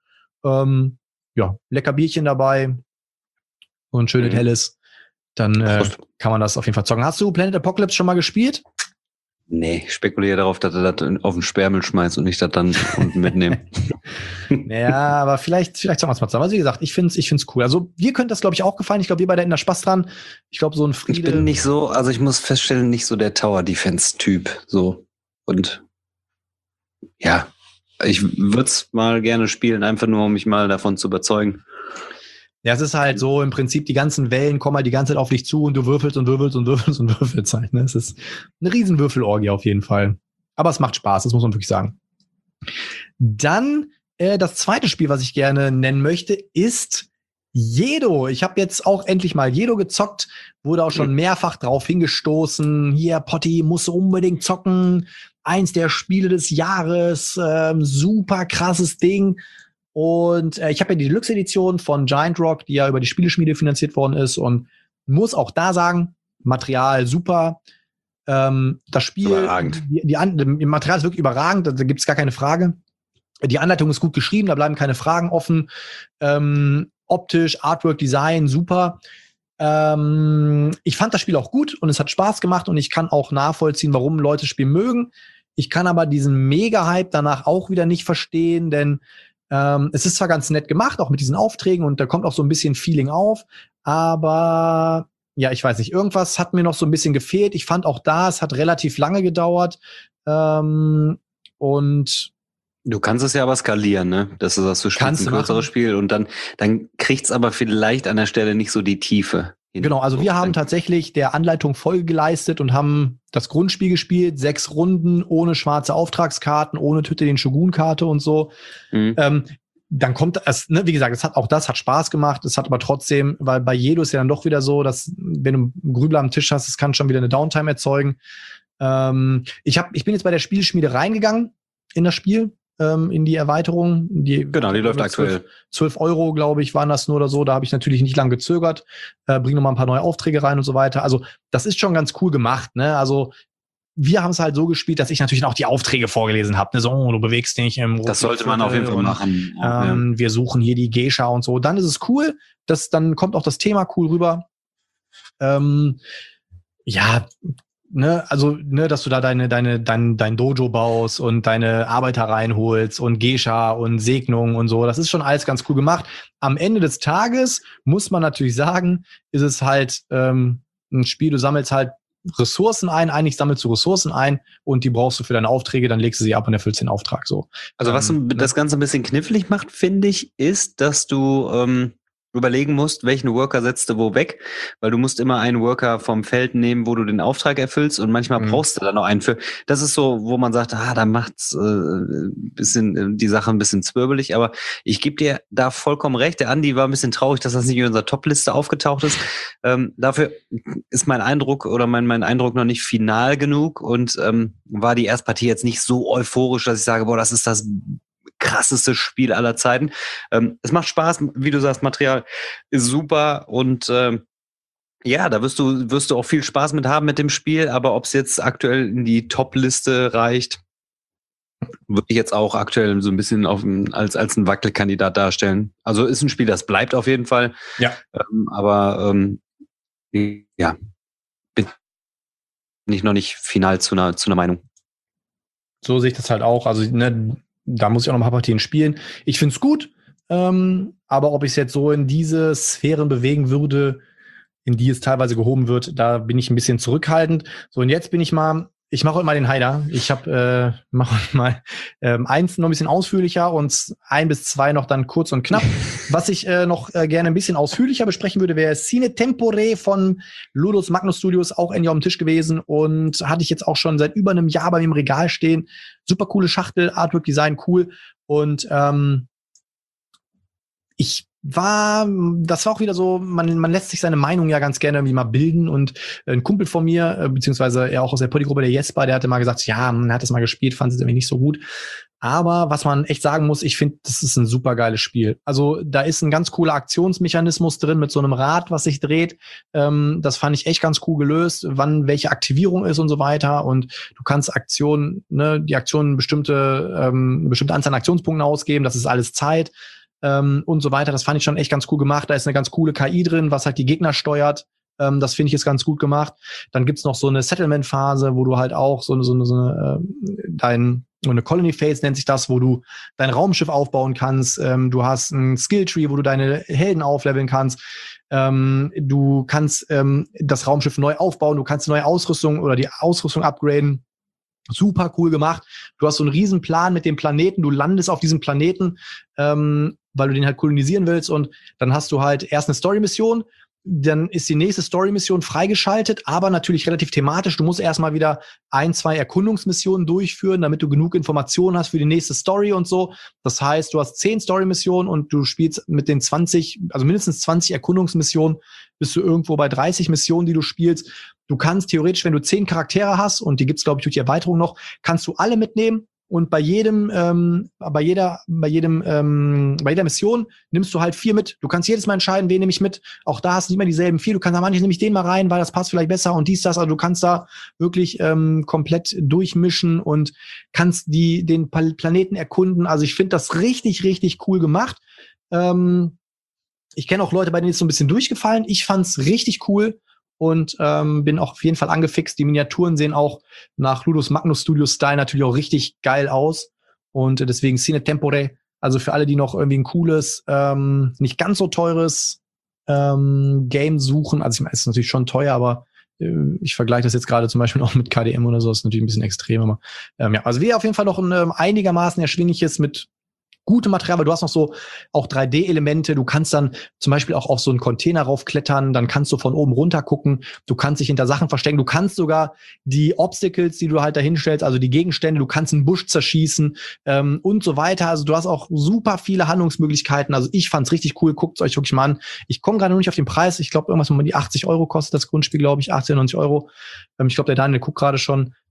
ja, lecker Bierchen dabei und schönes Helles. Dann kann man das auf jeden Fall zocken. Hast du Planet Apocalypse schon mal gespielt? Nee, ich spekuliere darauf, dass er das auf den Sperrmüll schmeißt und ich das dann unten mitnehme. Ja, aber vielleicht zocken wir es mal zusammen. Also wie gesagt, ich find's cool. Also wir könnten das, glaube ich, auch gefallen. Ich glaube, wir beide hätten da Spaß dran. Ich glaube, so ein Friede... Ich bin nicht so, also ich muss feststellen, nicht so der Tower-Defense-Typ. So. Und ja, ich würde es mal gerne spielen, einfach nur, um mich mal davon zu überzeugen. Ja, es ist halt so, im Prinzip, die ganzen Wellen kommen halt die ganze Zeit auf dich zu und du würfelst und würfelst und würfelst und würfelst halt. Ne? Es ist eine riesen Würfelorgie auf jeden Fall. Aber es macht Spaß, das muss man wirklich sagen. Dann das zweite Spiel, was ich gerne nennen möchte, ist Jedo. Ich habe jetzt auch endlich mal Jedo gezockt, wurde auch schon mehrfach drauf hingestoßen. Hier, Potti, musst du unbedingt zocken. Eins der Spiele des Jahres, super krasses Ding. Und ich habe ja die Deluxe-Edition von Giant Rock, die ja über die Spieleschmiede finanziert worden ist und muss auch da sagen, Material super. Das Spiel, überragend. Die Material ist wirklich überragend, da gibt's gar keine Frage. Die Anleitung ist gut geschrieben, da bleiben keine Fragen offen. Optisch, Artwork, Design, super. Ich fand das Spiel auch gut und es hat Spaß gemacht und ich kann auch nachvollziehen, warum Leute das Spiel mögen. Ich kann aber diesen Mega-Hype danach auch wieder nicht verstehen, denn es ist zwar ganz nett gemacht, auch mit diesen Aufträgen und da kommt auch so ein bisschen Feeling auf, aber ja, ich weiß nicht, irgendwas hat mir noch so ein bisschen gefehlt. Ich fand auch da, es hat relativ lange gedauert und du kannst es ja aber skalieren, ne? Das ist das, du spielst ein größeres Spiel und dann kriegt's aber vielleicht an der Stelle nicht so die Tiefe. Genau, also wir haben tatsächlich der Anleitung Folge geleistet und haben das Grundspiel gespielt, 6 Runden, ohne schwarze Auftragskarten, ohne Töte den Shogun-Karte und so. Dann kommt es, ne, wie gesagt, das hat Spaß gemacht, es hat aber trotzdem, weil bei Jedo ist ja dann doch wieder so, dass wenn du einen Grübler am Tisch hast, es kann schon wieder eine Downtime erzeugen. Ich bin jetzt bei der Spielschmiede reingegangen in das Spiel, in die Erweiterung. Genau, die läuft aktuell. 12 €, glaube ich, waren das nur oder so. Da habe ich natürlich nicht lange gezögert. Bring noch mal ein paar neue Aufträge rein und so weiter. Also das ist schon ganz cool gemacht, ne? Also wir haben es halt so gespielt, dass ich natürlich auch die Aufträge vorgelesen habe. Ne? So, du bewegst dich im Das sollte man auf jeden Fall machen. Ja. Wir suchen hier die Geisha und so. Dann ist es cool. Dann kommt auch das Thema cool rüber. Ja, ne, also, ne, dass du da dein Dojo baust und deine Arbeiter reinholst und Geisha und Segnung und so. Das ist schon alles ganz cool gemacht. Am Ende des Tages muss man natürlich sagen, ist es halt ein Spiel, du sammelst halt Ressourcen ein, eigentlich sammelst du Ressourcen ein und die brauchst du für deine Aufträge, dann legst du sie ab und erfüllst den Auftrag so. Also was das Ganze ein bisschen knifflig macht, finde ich, ist, dass du überlegen musst, welchen Worker setzt du wo weg, weil du musst immer einen Worker vom Feld nehmen, wo du den Auftrag erfüllst und manchmal brauchst du dann noch einen für. Das ist so, wo man sagt, da macht's bisschen die Sache ein bisschen zwirbelig, aber ich gebe dir da vollkommen recht. Der Andi war ein bisschen traurig, dass das nicht in unserer Top-Liste aufgetaucht ist. Dafür ist mein Eindruck oder mein Eindruck noch nicht final genug und war die Erstpartie jetzt nicht so euphorisch, dass ich sage, boah, das ist das krasseste Spiel aller Zeiten. Es macht Spaß, wie du sagst, Material ist super und ja, da wirst du auch viel Spaß mit haben mit dem Spiel, aber ob es jetzt aktuell in die Top-Liste reicht, würde ich jetzt auch aktuell so ein bisschen als ein Wackelkandidat darstellen. Also ist ein Spiel, das bleibt auf jeden Fall. Ja. Aber ja, bin ich noch nicht final zu einer Meinung. So sehe ich das halt auch. Also, ne, da muss ich auch noch ein paar Partien spielen. Ich finde es gut, aber ob ich es jetzt so in diese Sphären bewegen würde, in die es teilweise gehoben wird, da bin ich ein bisschen zurückhaltend. So, und jetzt ich mache heute mal den Heider. Ich mache heute mal 1 noch ein bisschen ausführlicher und 1 bis 2 noch dann kurz und knapp. Was ich noch gerne ein bisschen ausführlicher besprechen würde, wäre Sine Tempore von Ludus Magnus Studios, auch endlich auf dem Tisch gewesen und hatte ich jetzt auch schon seit über einem Jahr bei mir im Regal stehen. Super coole Schachtel, Artwork Design cool und das war auch wieder so, man lässt sich seine Meinung ja ganz gerne irgendwie mal bilden und ein Kumpel von mir, beziehungsweise er auch aus der Poddy-Gruppe, der Jesper, der hatte mal gesagt, ja, er hat das mal gespielt, fand es irgendwie nicht so gut. Aber was man echt sagen muss, ich finde, das ist ein super geiles Spiel. Also da ist ein ganz cooler Aktionsmechanismus drin mit so einem Rad, was sich dreht. Das fand ich echt ganz cool gelöst, wann welche Aktivierung ist und so weiter. Und du kannst die Aktionen bestimmte Anzahl an Aktionspunkten ausgeben. Das ist alles Zeit. Und so weiter. Das fand ich schon echt ganz cool gemacht. Da ist eine ganz coole KI drin, was halt die Gegner steuert. Das finde ich ist ganz gut gemacht. Dann gibt's noch so eine Settlement-Phase, wo du halt auch so eine Colony Phase nennt sich das, wo du dein Raumschiff aufbauen kannst. Du hast ein Skilltree, wo du deine Helden aufleveln kannst. Du kannst das Raumschiff neu aufbauen. Du kannst neue Ausrüstung oder die Ausrüstung upgraden. Super cool gemacht. Du hast so einen riesen Plan mit dem Planeten. Du landest auf diesem Planeten, weil du den halt kolonisieren willst. Und dann hast du halt erst eine Story-Mission. Dann ist die nächste Story-Mission freigeschaltet, aber natürlich relativ thematisch. Du musst erstmal wieder 1, 2 Erkundungsmissionen durchführen, damit du genug Informationen hast für die nächste Story und so. Das heißt, du hast 10 Story-Missionen und du spielst mit den 20, also mindestens 20 Erkundungsmissionen, bist du irgendwo bei 30 Missionen, die du spielst. Du kannst theoretisch, wenn du 10 Charaktere hast, und die gibt's, glaube ich, durch die Erweiterung noch, kannst du alle mitnehmen. Und bei jeder Mission nimmst du halt 4 mit. Du kannst jedes Mal entscheiden, wen nehme ich mit. Auch da hast du nicht mehr dieselben 4. Du kannst da manches nehme ich den mal rein, weil das passt vielleicht besser und dies, das. Also du kannst da wirklich komplett durchmischen und kannst den Planeten erkunden. Also ich finde das richtig, richtig cool gemacht. Ich kenne auch Leute, bei denen ist so ein bisschen durchgefallen. Ich fand's richtig cool. Und bin auch auf jeden Fall angefixt. Die Miniaturen sehen auch nach Ludus Magnus Studios Style natürlich auch richtig geil aus. Und deswegen Sine Tempore. Also für alle, die noch irgendwie ein cooles, nicht ganz so teures Game suchen. Also ich meine, es ist natürlich schon teuer, aber ich vergleiche das jetzt gerade zum Beispiel auch mit KDM oder so. Das ist natürlich ein bisschen extrem. Aber ja, also wir auf jeden Fall noch ein einigermaßen erschwingliches mit gute Material, weil du hast noch so auch 3D-Elemente. Du kannst dann zum Beispiel auch auf so einen Container raufklettern, dann kannst du von oben runter gucken. Du kannst dich hinter Sachen verstecken. Du kannst sogar die Obstacles, die du halt da hinstellst, also die Gegenstände, du kannst einen Busch zerschießen und so weiter. Also du hast auch super viele Handlungsmöglichkeiten. Also ich fand's richtig cool. Guckt's euch wirklich mal an. Ich komme gerade noch nicht auf den Preis. Ich glaube, irgendwas um die 80 € kostet das Grundspiel, glaube ich. 80, 90 €. Ich glaube, der Daniel guckt gerade schon.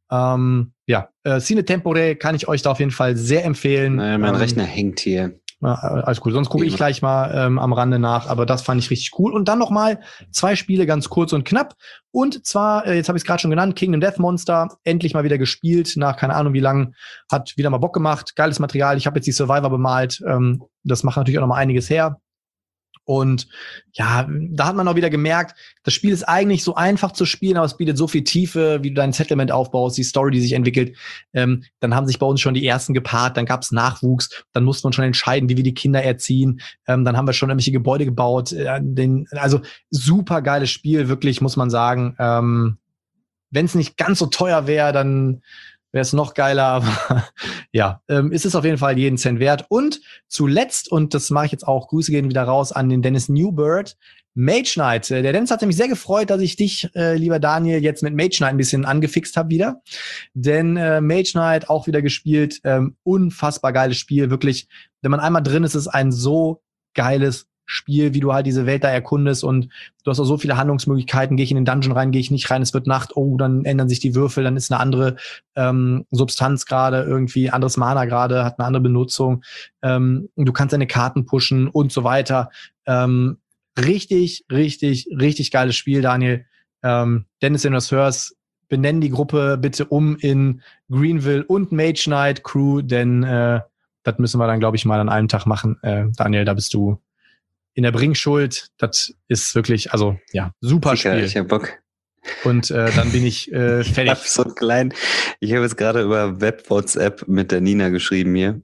Cine Tempore kann ich euch da auf jeden Fall sehr empfehlen. Mein Rechner hängt hier. Alles gut, sonst gucke ich gleich mal am Rande nach, aber das fand ich richtig cool. Und dann nochmal 2 Spiele, ganz kurz und knapp. Und zwar, jetzt habe ich es gerade schon genannt, Kingdom Death Monster, endlich mal wieder gespielt, nach keine Ahnung wie lang, hat wieder mal Bock gemacht, geiles Material. Ich habe jetzt die Survivor bemalt, das macht natürlich auch noch mal einiges her. Und ja, da hat man auch wieder gemerkt, das Spiel ist eigentlich so einfach zu spielen, aber es bietet so viel Tiefe, wie du dein Settlement aufbaust, die Story, die sich entwickelt. Dann haben sich bei uns schon die ersten gepaart, dann gab's Nachwuchs, dann musste man schon entscheiden, wie wir die Kinder erziehen. Dann haben wir schon irgendwelche Gebäude gebaut. Also super geiles Spiel, wirklich, muss man sagen. Wenn es nicht ganz so teuer wäre, dann wäre es noch geiler, aber ja, ist es auf jeden Fall jeden Cent wert. Und zuletzt, und das mache ich jetzt auch, Grüße gehen wieder raus an den Dennis Newbird, Mage Knight. Der Dennis hat nämlich sehr gefreut, dass ich dich, lieber Daniel, jetzt mit Mage Knight ein bisschen angefixt habe wieder. Denn Mage Knight auch wieder gespielt, unfassbar geiles Spiel, wirklich. Wenn man einmal drin ist, ist es ein so geiles Spiel, wie du halt diese Welt da erkundest und du hast auch so viele Handlungsmöglichkeiten. Gehe ich in den Dungeon rein, gehe ich nicht rein, es wird Nacht, oh, dann ändern sich die Würfel, dann ist eine andere Substanz gerade irgendwie, anderes Mana gerade, hat eine andere Benutzung. Du kannst deine Karten pushen und so weiter. Richtig, richtig, richtig geiles Spiel, Daniel. Dennis, wenn du das hörst, benennen die Gruppe bitte um in Greenville und Mage Knight Crew, denn das müssen wir dann, glaube ich, mal an einem Tag machen. Daniel, da bist du in der Bringschuld. Das ist wirklich, also ja, super Sicher, Spiel. ich hab Bock. Und dann bin ich fertig. Ich habe jetzt gerade über Web-WhatsApp mit der Nina geschrieben hier.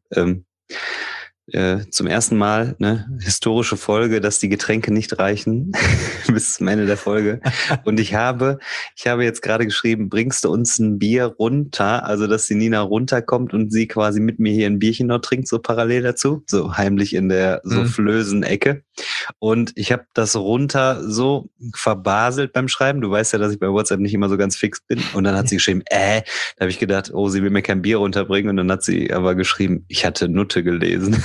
Zum ersten Mal, ne, historische Folge, dass die Getränke nicht reichen bis zum Ende der Folge. Und ich habe jetzt gerade geschrieben, bringst du uns ein Bier runter, also dass die Nina runterkommt und sie quasi mit mir hier ein Bierchen noch trinkt, so parallel dazu, so heimlich in der soufflösen Ecke. Und ich habe das runter so verbaselt beim Schreiben. Du weißt ja, dass ich bei WhatsApp nicht immer so ganz fix bin. Und dann hat sie geschrieben, da habe ich gedacht, oh, sie will mir kein Bier runterbringen. Und dann hat sie aber geschrieben, ich hatte Nutte gelesen.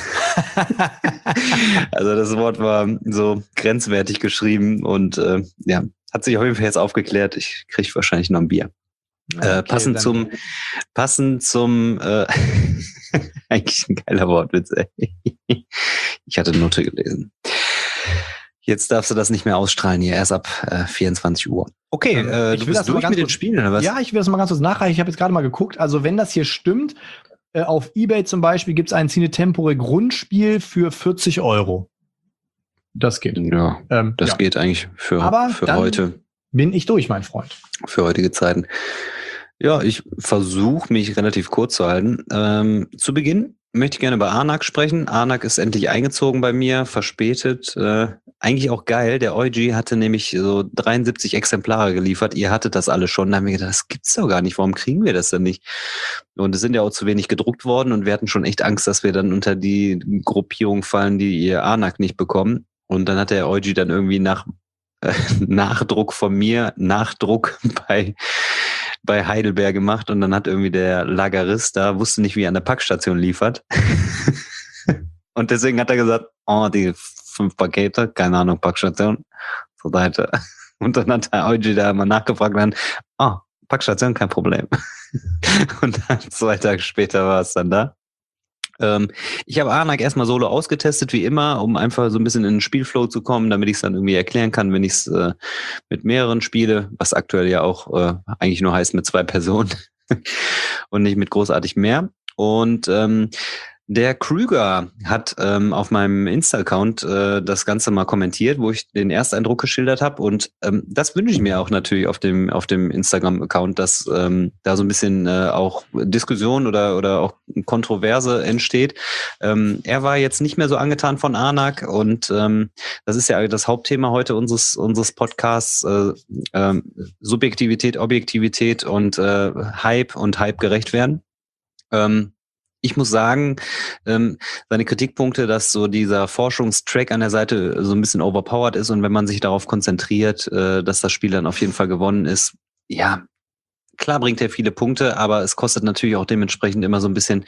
Also das Wort war so grenzwertig geschrieben und hat sich auf jeden Fall jetzt aufgeklärt. Ich kriege wahrscheinlich noch ein Bier. Okay, passend zum eigentlich ein geiler Wortwitz, ey. Ich hatte Nutte gelesen. Jetzt darfst du das nicht mehr ausstrahlen hier, erst ab 24 Uhr. Okay, du bist durch mit den Spielen, oder was? Ja, ich will das mal ganz kurz nachreichen. Ich habe jetzt gerade mal geguckt. Also wenn das hier stimmt, auf eBay zum Beispiel gibt es ein Cine Tempore Grundspiel für 40 €. Das geht. Ja, das geht eigentlich für heute. Bin ich durch, mein Freund. Für heutige Zeiten. Ja, ich versuche mich relativ kurz zu halten. Zu Beginn möchte ich gerne über Anak sprechen. Anak ist endlich eingezogen bei mir, verspätet. Eigentlich auch geil. Der Euji hatte nämlich so 73 Exemplare geliefert. Ihr hattet das alle schon. Da haben wir gedacht, das gibt's doch gar nicht. Warum kriegen wir das denn nicht? Und es sind ja auch zu wenig gedruckt worden und wir hatten schon echt Angst, dass wir dann unter die Gruppierung fallen, die ihr Anak nicht bekommen. Und dann hat der Euji dann irgendwie nach Nachdruck von mir, Nachdruck bei Heidelberg gemacht und dann hat irgendwie der Lagerist da, wusste nicht, wie er an der Packstation liefert. Und deswegen hat er gesagt, die 5 Pakete, keine Ahnung, Packstation, zur Seite. Und dann hat der Euji da mal nachgefragt und dann, Packstation, kein Problem. Und dann 2 Tage später war es dann da. Ich habe Anak erstmal solo ausgetestet, wie immer, um einfach so ein bisschen in den Spielflow zu kommen, damit ich es dann irgendwie erklären kann, wenn ich es mit mehreren spiele, was aktuell ja auch eigentlich nur heißt mit 2 Personen und nicht mit großartig mehr. Und der Krüger hat auf meinem Insta-Account das Ganze mal kommentiert, wo ich den Ersteindruck geschildert habe. Und das wünsche ich mir auch natürlich auf dem Instagram-Account, dass da so ein bisschen auch Diskussion oder auch Kontroverse entsteht. Er war jetzt nicht mehr so angetan von Anak und das ist ja das Hauptthema heute unseres Podcasts, Subjektivität, Objektivität und Hype und Hype gerecht werden. Ich muss sagen, seine Kritikpunkte, dass so dieser Forschungstrack an der Seite so ein bisschen overpowered ist und wenn man sich darauf konzentriert, dass das Spiel dann auf jeden Fall gewonnen ist, ja, klar bringt er viele Punkte, aber es kostet natürlich auch dementsprechend immer so ein bisschen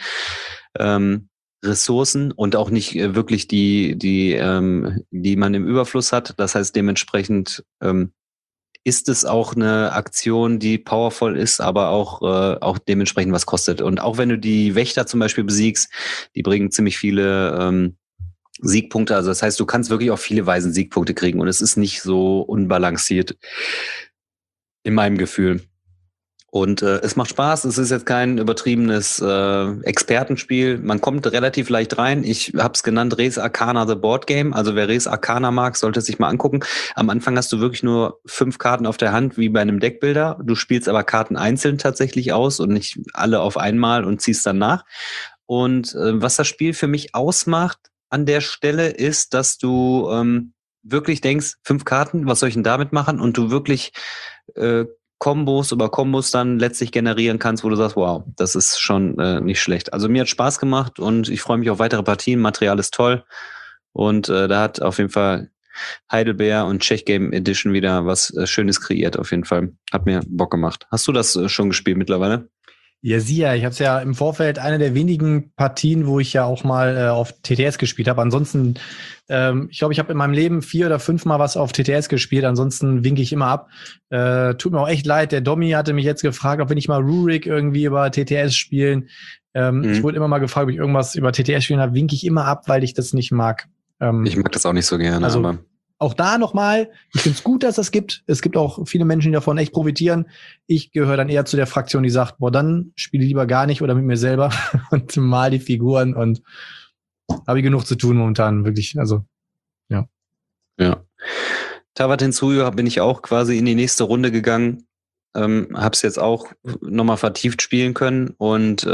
Ressourcen und auch nicht wirklich die man im Überfluss hat. Das heißt dementsprechend ist es auch eine Aktion, die powerful ist, aber auch dementsprechend was kostet. Und auch wenn du die Wächter zum Beispiel besiegst, die bringen ziemlich viele Siegpunkte. Also das heißt, du kannst wirklich auf viele Weisen Siegpunkte kriegen und es ist nicht so unbalanciert in meinem Gefühl. Und es macht Spaß. Es ist jetzt kein übertriebenes Expertenspiel. Man kommt relativ leicht rein. Ich habe es genannt Res Arcana The Board Game. Also wer Res Arcana mag, sollte es sich mal angucken. Am Anfang hast du wirklich nur 5 Karten auf der Hand, wie bei einem Deckbilder. Du spielst aber Karten einzeln tatsächlich aus und nicht alle auf einmal und ziehst dann nach. Und was das Spiel für mich ausmacht an der Stelle ist, dass du wirklich denkst, 5 Karten, was soll ich denn damit machen? Und du wirklich Kombos über Kombos dann letztlich generieren kannst, wo du sagst, wow, das ist schon nicht schlecht. Also mir hat Spaß gemacht und ich freue mich auf weitere Partien. Material ist toll und da hat auf jeden Fall Heidelbeer und Czech Game Edition wieder was Schönes kreiert auf jeden Fall. Hat mir Bock gemacht. Hast du das schon gespielt mittlerweile? Ja, sicher. Ich habe es ja im Vorfeld eine der wenigen Partien, wo ich ja auch mal auf TTS gespielt habe. Ansonsten, ich glaube, ich habe in meinem Leben 4 oder 5 Mal was auf TTS gespielt. Ansonsten winke ich immer ab. Tut mir auch echt leid. Der Dommi hatte mich jetzt gefragt, ob wir nicht mal Rurik irgendwie über TTS spielen. Ich wurde immer mal gefragt, ob ich irgendwas über TTS spielen habe. Winke ich immer ab, weil ich das nicht mag. Ich mag das auch nicht so gerne, also, aber auch da nochmal, ich finde es gut, dass das gibt. Es gibt auch viele Menschen, die davon echt profitieren. Ich gehöre dann eher zu der Fraktion, die sagt, boah, dann spiele lieber gar nicht oder mit mir selber und mal die Figuren und habe ich genug zu tun momentan, wirklich. Also, ja. Ja. Tawat Hinzuyo bin ich auch quasi in die nächste Runde gegangen. Hab's jetzt auch nochmal vertieft spielen können und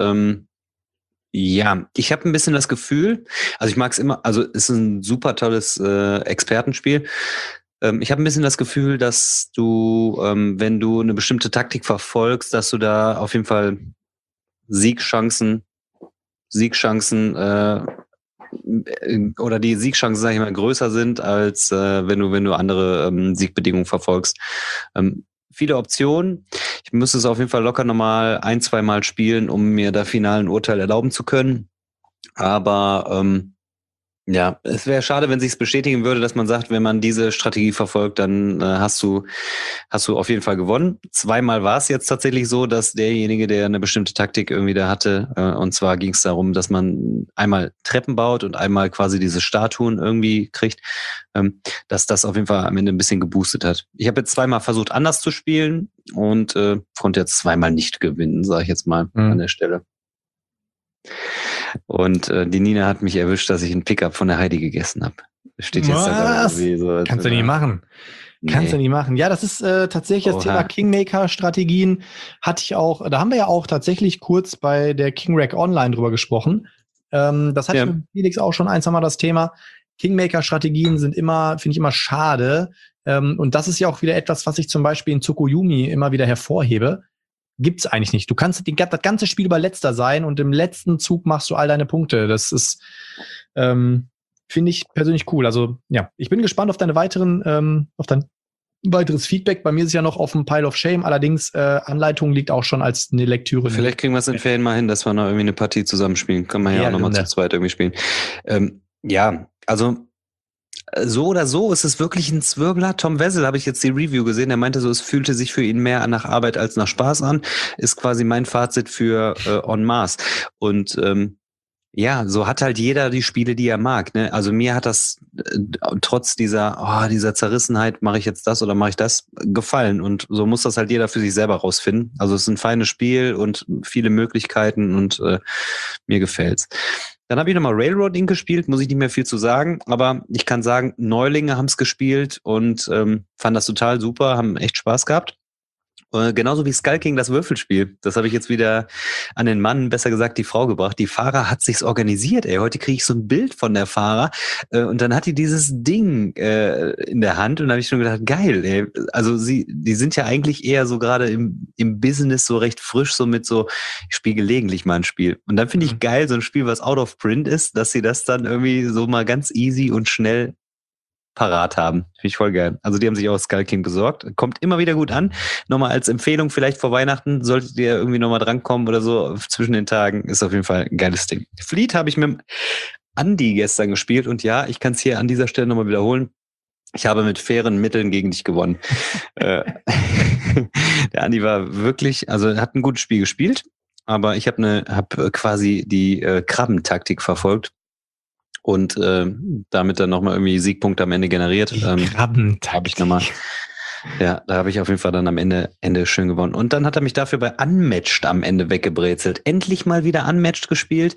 ja, ich habe ein bisschen das Gefühl, also ich mag es immer, also es ist ein super tolles Expertenspiel. Ich habe ein bisschen das Gefühl, dass du, wenn du eine bestimmte Taktik verfolgst, dass du da auf jeden Fall Siegchancen oder die Siegchancen, sag ich mal, größer sind, als wenn du andere Siegbedingungen verfolgst. Viele Optionen. Ich müsste es auf jeden Fall locker nochmal 1-2 Mal spielen, um mir da final ein Urteil erlauben zu können. Aber ja, es wäre schade, wenn sich es bestätigen würde, dass man sagt, wenn man diese Strategie verfolgt, dann hast du auf jeden Fall gewonnen. 2-mal war es jetzt tatsächlich so, dass derjenige, der eine bestimmte Taktik irgendwie da hatte, und zwar ging es darum, dass man einmal Treppen baut und einmal quasi diese Statuen irgendwie kriegt, dass das auf jeden Fall am Ende ein bisschen geboostet hat. Ich habe jetzt 2-mal versucht, anders zu spielen und konnte jetzt 2-mal nicht gewinnen, sage ich jetzt mal an der Stelle. Und die Nina hat mich erwischt, dass ich einen Pickup von der Heidi gegessen habe. Steht jetzt da irgendwie so. Kannst du nicht machen. Kannst du nicht machen. Ja, das ist tatsächlich das Thema Kingmaker-Strategien. Da haben wir ja auch tatsächlich kurz bei der KingRack Online drüber gesprochen. Das hatte ich mit Felix auch schon 1-2 Mal das Thema. Kingmaker-Strategien sind finde ich immer schade. Und das ist ja auch wieder etwas, was ich zum Beispiel in Tsukuyomi immer wieder hervorhebe. Gibt's eigentlich nicht. Du kannst das ganze Spiel über letzter sein und im letzten Zug machst du all deine Punkte. Das ist, finde ich persönlich cool. Also, ja, ich bin gespannt auf dein weiteres Feedback. Bei mir ist es ja noch auf dem Pile of Shame. Allerdings, Anleitung liegt auch schon als eine Lektüre. Vielleicht kriegen wir es in Ferien mal hin, dass wir noch irgendwie eine Partie zusammenspielen. Kann man ja auch nochmal zu zweit irgendwie spielen. Ja, also, so oder so ist es wirklich ein Zwirbler. Tom Wessel habe ich jetzt die Review gesehen. Er meinte so, es fühlte sich für ihn mehr nach Arbeit als nach Spaß an. Ist quasi mein Fazit für En Masse. Und ja, so hat halt jeder die Spiele, die er mag. Ne? Also mir hat das trotz dieser Zerrissenheit, mache ich jetzt das oder mache ich das, gefallen. Und so muss das halt jeder für sich selber rausfinden. Also es ist ein feines Spiel und viele Möglichkeiten und mir gefällt's. Dann habe ich nochmal Railroad Inc. gespielt, muss ich nicht mehr viel zu sagen, aber ich kann sagen, Neulinge haben es gespielt und fanden das total super, haben echt Spaß gehabt. Genauso wie Skull King, das Würfelspiel. Das habe ich jetzt wieder an den Mann, besser gesagt die Frau gebracht. Die Fahrer hat sich's organisiert, ey. Heute kriege ich so ein Bild von der Fahrer und dann hat die dieses Ding in der Hand und da habe ich schon gedacht, geil, ey. Also die sind ja eigentlich eher so gerade im Business so recht frisch, so mit so, ich spiele gelegentlich mal ein Spiel. Und dann finde ich geil, so ein Spiel, was out of print ist, dass sie das dann irgendwie so mal ganz easy und schnell parat haben. Finde ich voll geil. Also die haben sich auch Skull King besorgt. Kommt immer wieder gut an. Nochmal als Empfehlung vielleicht vor Weihnachten, solltet ihr irgendwie nochmal drankommen oder so zwischen den Tagen. Ist auf jeden Fall ein geiles Ding. Fleet habe ich mit Andi gestern gespielt und ja, ich kann es hier an dieser Stelle nochmal wiederholen. Ich habe mit fairen Mitteln gegen dich gewonnen. Der Andi war wirklich, also hat ein gutes Spiel gespielt, aber ich habe quasi die Krabbentaktik verfolgt und damit dann nochmal irgendwie Siegpunkte am Ende generiert. Krabbentaktik. Da habe ich auf jeden Fall dann am Ende schön gewonnen. Und dann hat er mich dafür bei Unmatched am Ende weggebrezelt. Endlich mal wieder Unmatched gespielt.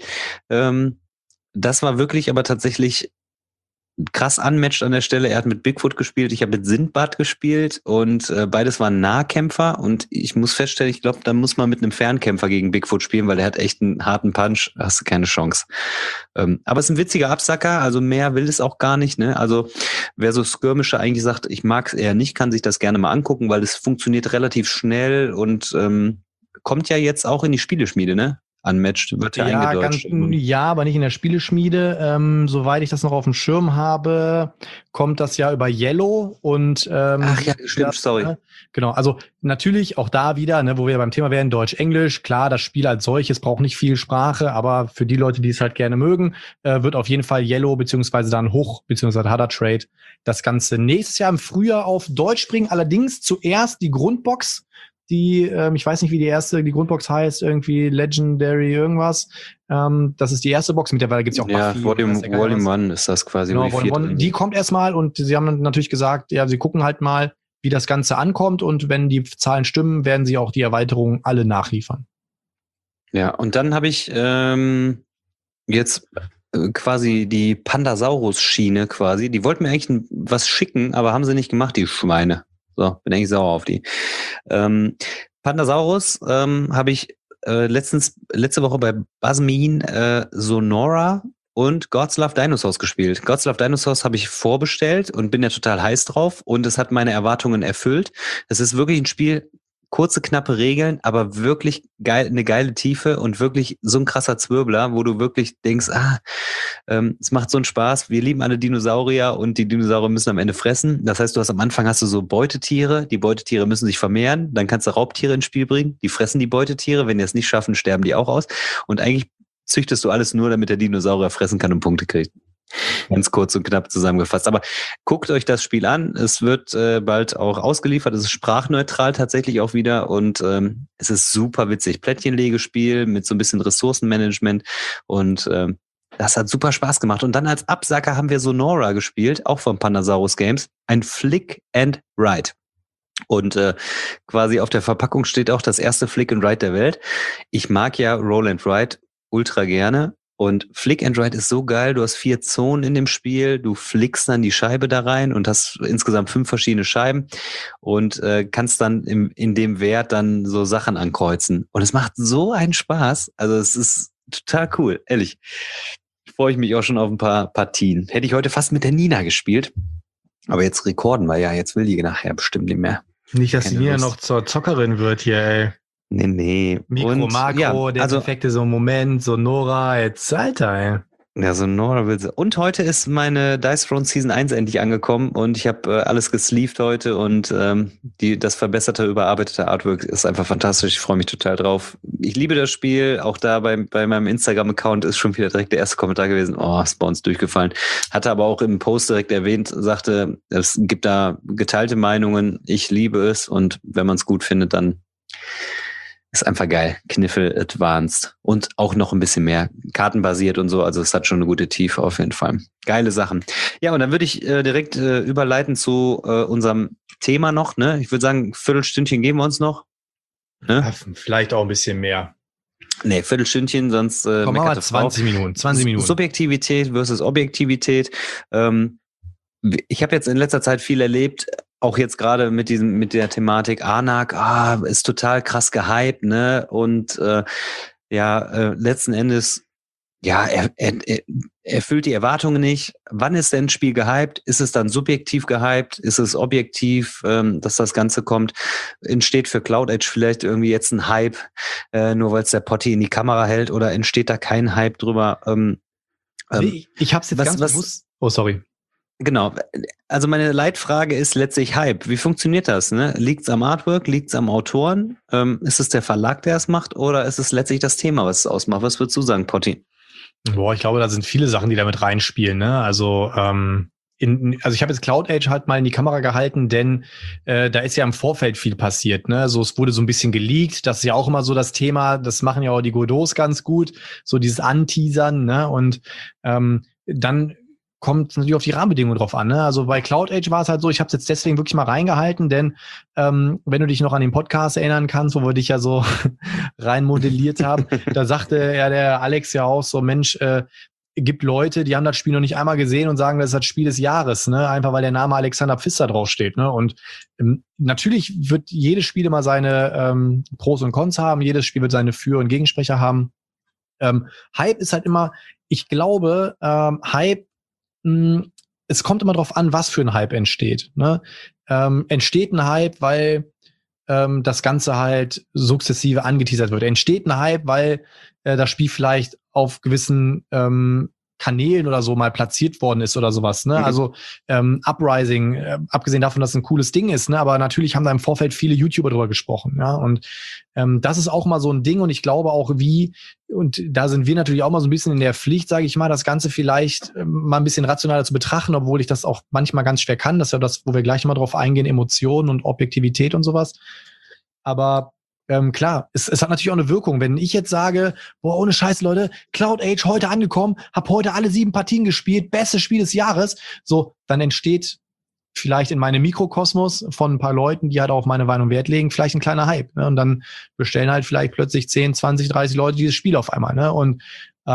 Das war wirklich aber tatsächlich krass unmatched an der Stelle. Er hat mit Bigfoot gespielt, ich habe mit Sindbad gespielt und beides waren Nahkämpfer und ich muss feststellen, ich glaube, da muss man mit einem Fernkämpfer gegen Bigfoot spielen, weil der hat echt einen harten Punch, hast du keine Chance. Aber es ist ein witziger Absacker, also mehr will es auch gar nicht, ne? Also wer so Skirmisher eigentlich sagt, ich mag es eher nicht, kann sich das gerne mal angucken, weil es funktioniert relativ schnell und kommt ja jetzt auch in die Spieleschmiede, ne? Unmatched wird ja eingedeutscht. Ja, aber nicht in der Spieleschmiede. Soweit ich das noch auf dem Schirm habe, kommt das ja über Yellow und ach ja, stimmt, sorry. Genau, also natürlich auch da wieder, ne, wo wir beim Thema wären, Deutsch-Englisch, klar, das Spiel als solches braucht nicht viel Sprache, aber für die Leute, die es halt gerne mögen, wird auf jeden Fall Yellow beziehungsweise dann Hoch beziehungsweise Harder Trade das Ganze nächstes Jahr im Frühjahr auf Deutsch bringen. Allerdings zuerst die Grundbox, die, ich weiß nicht, wie die Grundbox heißt, irgendwie Legendary irgendwas. Das ist die erste Box, mittlerweile gibt's ja auch Buffy. Volume 1 ist das quasi. Genau, Volume 1, die kommt erstmal und sie haben natürlich gesagt, ja, sie gucken halt mal, wie das Ganze ankommt und wenn die Zahlen stimmen, werden sie auch die Erweiterungen alle nachliefern. Ja, und dann habe ich jetzt quasi die Pandasaurus-Schiene quasi, die wollten mir eigentlich was schicken, aber haben sie nicht gemacht, die Schweine. So, bin eigentlich sauer auf die. Pandasaurus habe ich letzte Woche bei Basmin Sonora und Gods Love Dinosaurs gespielt. Gods Love Dinosaurs habe ich vorbestellt und bin ja total heiß drauf und es hat meine Erwartungen erfüllt. Es ist wirklich ein Spiel, kurze, knappe Regeln, aber wirklich geil, eine geile Tiefe und wirklich so ein krasser Zwirbler, wo du wirklich denkst, es macht so einen Spaß, wir lieben alle Dinosaurier und die Dinosaurier müssen am Ende fressen. Das heißt, am Anfang hast du so Beutetiere, die Beutetiere müssen sich vermehren, dann kannst du Raubtiere ins Spiel bringen, die fressen die Beutetiere, wenn die es nicht schaffen, sterben die auch aus und eigentlich züchtest du alles nur, damit der Dinosaurier fressen kann und Punkte kriegt. Ganz kurz und knapp zusammengefasst. Aber guckt euch das Spiel an. Es wird bald auch ausgeliefert. Es ist sprachneutral tatsächlich auch wieder und es ist super witzig. Plättchenlegespiel mit so ein bisschen Ressourcenmanagement und das hat super Spaß gemacht. Und dann als Absacker haben wir Sonora gespielt, auch von Pandasaurus Games. Ein Flick and Ride. Und quasi auf der Verpackung steht auch das erste Flick and Ride der Welt. Ich mag ja Roll and Ride ultra gerne. Und Flick and Ride ist so geil, du hast 4 Zonen in dem Spiel, du flickst dann die Scheibe da rein und hast insgesamt 5 verschiedene Scheiben und kannst dann in dem Wert dann so Sachen ankreuzen. Und es macht so einen Spaß, also es ist total cool, ehrlich. Freue ich mich auch schon auf ein paar Partien. Hätte ich heute fast mit der Nina gespielt, aber jetzt rekorden wir ja, jetzt will die nachher bestimmt nicht mehr. Nicht, dass die Nina noch zur Zockerin wird hier, ey. Nee. Mikro, Makro, der perfekte so Moment, Sonora, jetzt Alter, ey. Ja, Sonora will sie. Und heute ist meine Dice Throne Season 1 endlich angekommen und ich habe alles gesleeved heute und das verbesserte, überarbeitete Artwork ist einfach fantastisch. Ich freue mich total drauf. Ich liebe das Spiel. Auch da bei meinem Instagram-Account ist schon wieder direkt der erste Kommentar gewesen. Oh, ist bei uns durchgefallen. Hatte aber auch im Post direkt erwähnt, sagte, es gibt da geteilte Meinungen. Ich liebe es und wenn man es gut findet, dann ist einfach geil. Kniffel Advanced. Und auch noch ein bisschen mehr kartenbasiert und so. Also es hat schon eine gute Tiefe auf jeden Fall. Geile Sachen. Ja, und dann würde ich direkt überleiten zu unserem Thema noch. Ne? Ich würde sagen, Viertelstündchen geben wir uns noch. Ne? Ja, vielleicht auch ein bisschen mehr. Nee, Viertelstündchen, sonst komm, mal 20 Minuten. Subjektivität versus Objektivität. Ich habe jetzt in letzter Zeit viel erlebt, auch jetzt gerade mit der Thematik Anak, ist total krass gehypt, ne? Und letzten Endes, ja, er erfüllt die Erwartungen nicht. Wann ist denn ein Spiel gehypt? Ist es dann subjektiv gehypt? Ist es objektiv, dass das Ganze kommt? Entsteht für Cloud Edge vielleicht irgendwie jetzt ein Hype, nur weil es der Potti in die Kamera hält, oder entsteht da kein Hype drüber? Ich hab's jetzt ganz bewusst. Oh, sorry. Genau. Also meine Leitfrage ist letztlich Hype. Wie funktioniert das? Ne? Liegt es am Artwork? Liegt es am Autoren? Ist es der Verlag, der es macht? Oder ist es letztlich das Thema, was es ausmacht? Was würdest du sagen, Potti? Boah, ich glaube, da sind viele Sachen, die damit reinspielen. Ne? Also also ich habe jetzt Cloud Age halt mal in die Kamera gehalten, denn da ist ja im Vorfeld viel passiert, ne? So, es wurde so ein bisschen geleakt, das ist ja auch immer so das Thema, das machen ja auch die Godots ganz gut, so dieses Anteasern, ne? Und dann kommt es natürlich auf die Rahmenbedingungen drauf an, ne? Also bei Cloud Age war es halt so, ich habe es jetzt deswegen wirklich mal reingehalten, denn wenn du dich noch an den Podcast erinnern kannst, wo wir dich ja so rein modelliert haben, da sagte ja der Alex ja auch so, Mensch, gibt Leute, die haben das Spiel noch nicht einmal gesehen und sagen, das ist das Spiel des Jahres, ne? Einfach weil der Name Alexander Pfister draufsteht, ne? Und natürlich wird jedes Spiel immer seine Pros und Cons haben, jedes Spiel wird seine Für- und Gegensprecher haben. Hype ist halt immer, ich glaube, Hype, es kommt immer drauf an, was für ein Hype entsteht, ne? Entsteht ein Hype, weil das Ganze halt sukzessive angeteasert wird. Entsteht ein Hype, weil das Spiel vielleicht auf gewissen Kanälen oder so mal platziert worden ist oder sowas, ne? Also Uprising, abgesehen davon, dass es ein cooles Ding ist, ne? Aber natürlich haben da im Vorfeld viele YouTuber drüber gesprochen, ja? Und das ist auch mal so ein Ding und ich glaube auch und da sind wir natürlich auch mal so ein bisschen in der Pflicht, sage ich mal, das Ganze vielleicht mal ein bisschen rationaler zu betrachten, obwohl ich das auch manchmal ganz schwer kann. Das ist ja das, wo wir gleich mal drauf eingehen, Emotionen und Objektivität und sowas. Aber klar, es hat natürlich auch eine Wirkung. Wenn ich jetzt sage, boah, ohne Scheiß, Leute, Cloud Age heute angekommen, hab heute alle 7 Partien gespielt, bestes Spiel des Jahres, so, dann entsteht vielleicht in meinem Mikrokosmos von ein paar Leuten, die halt auf meine Meinung Wert legen, vielleicht ein kleiner Hype, ne? Und dann bestellen halt vielleicht plötzlich 10, 20, 30 Leute dieses Spiel auf einmal, ne? Und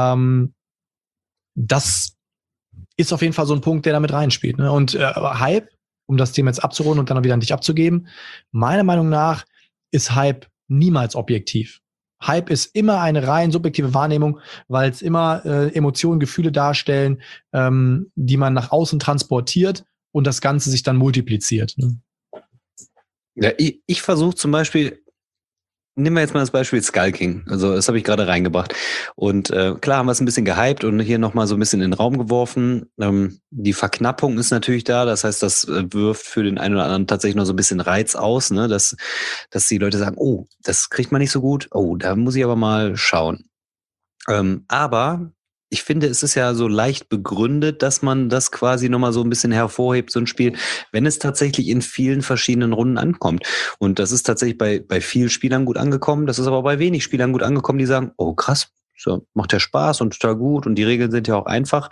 das ist auf jeden Fall so ein Punkt, der damit reinspielt, ne? Und Hype, um das Thema jetzt abzurunden und dann wieder an dich abzugeben, meiner Meinung nach ist Hype niemals objektiv. Hype ist immer eine rein subjektive Wahrnehmung, weil es immer Emotionen, Gefühle darstellen, die man nach außen transportiert und das Ganze sich dann multipliziert. Ne? Ja, ich versuche zum Beispiel, nehmen wir jetzt mal das Beispiel Skull King. Also das habe ich gerade reingebracht. Und klar haben wir es ein bisschen gehypt und hier nochmal so ein bisschen in den Raum geworfen. Die Verknappung ist natürlich da. Das heißt, das wirft für den einen oder anderen tatsächlich noch so ein bisschen Reiz aus, ne? Dass die Leute sagen, oh, das kriegt man nicht so gut. Oh, da muss ich aber mal schauen. Aber ich finde, es ist ja so leicht begründet, dass man das quasi nochmal so ein bisschen hervorhebt, so ein Spiel, wenn es tatsächlich in vielen verschiedenen Runden ankommt. Und das ist tatsächlich bei vielen Spielern gut angekommen. Das ist aber bei wenig Spielern gut angekommen, die sagen, oh krass, so, macht ja Spaß und total gut und die Regeln sind ja auch einfach.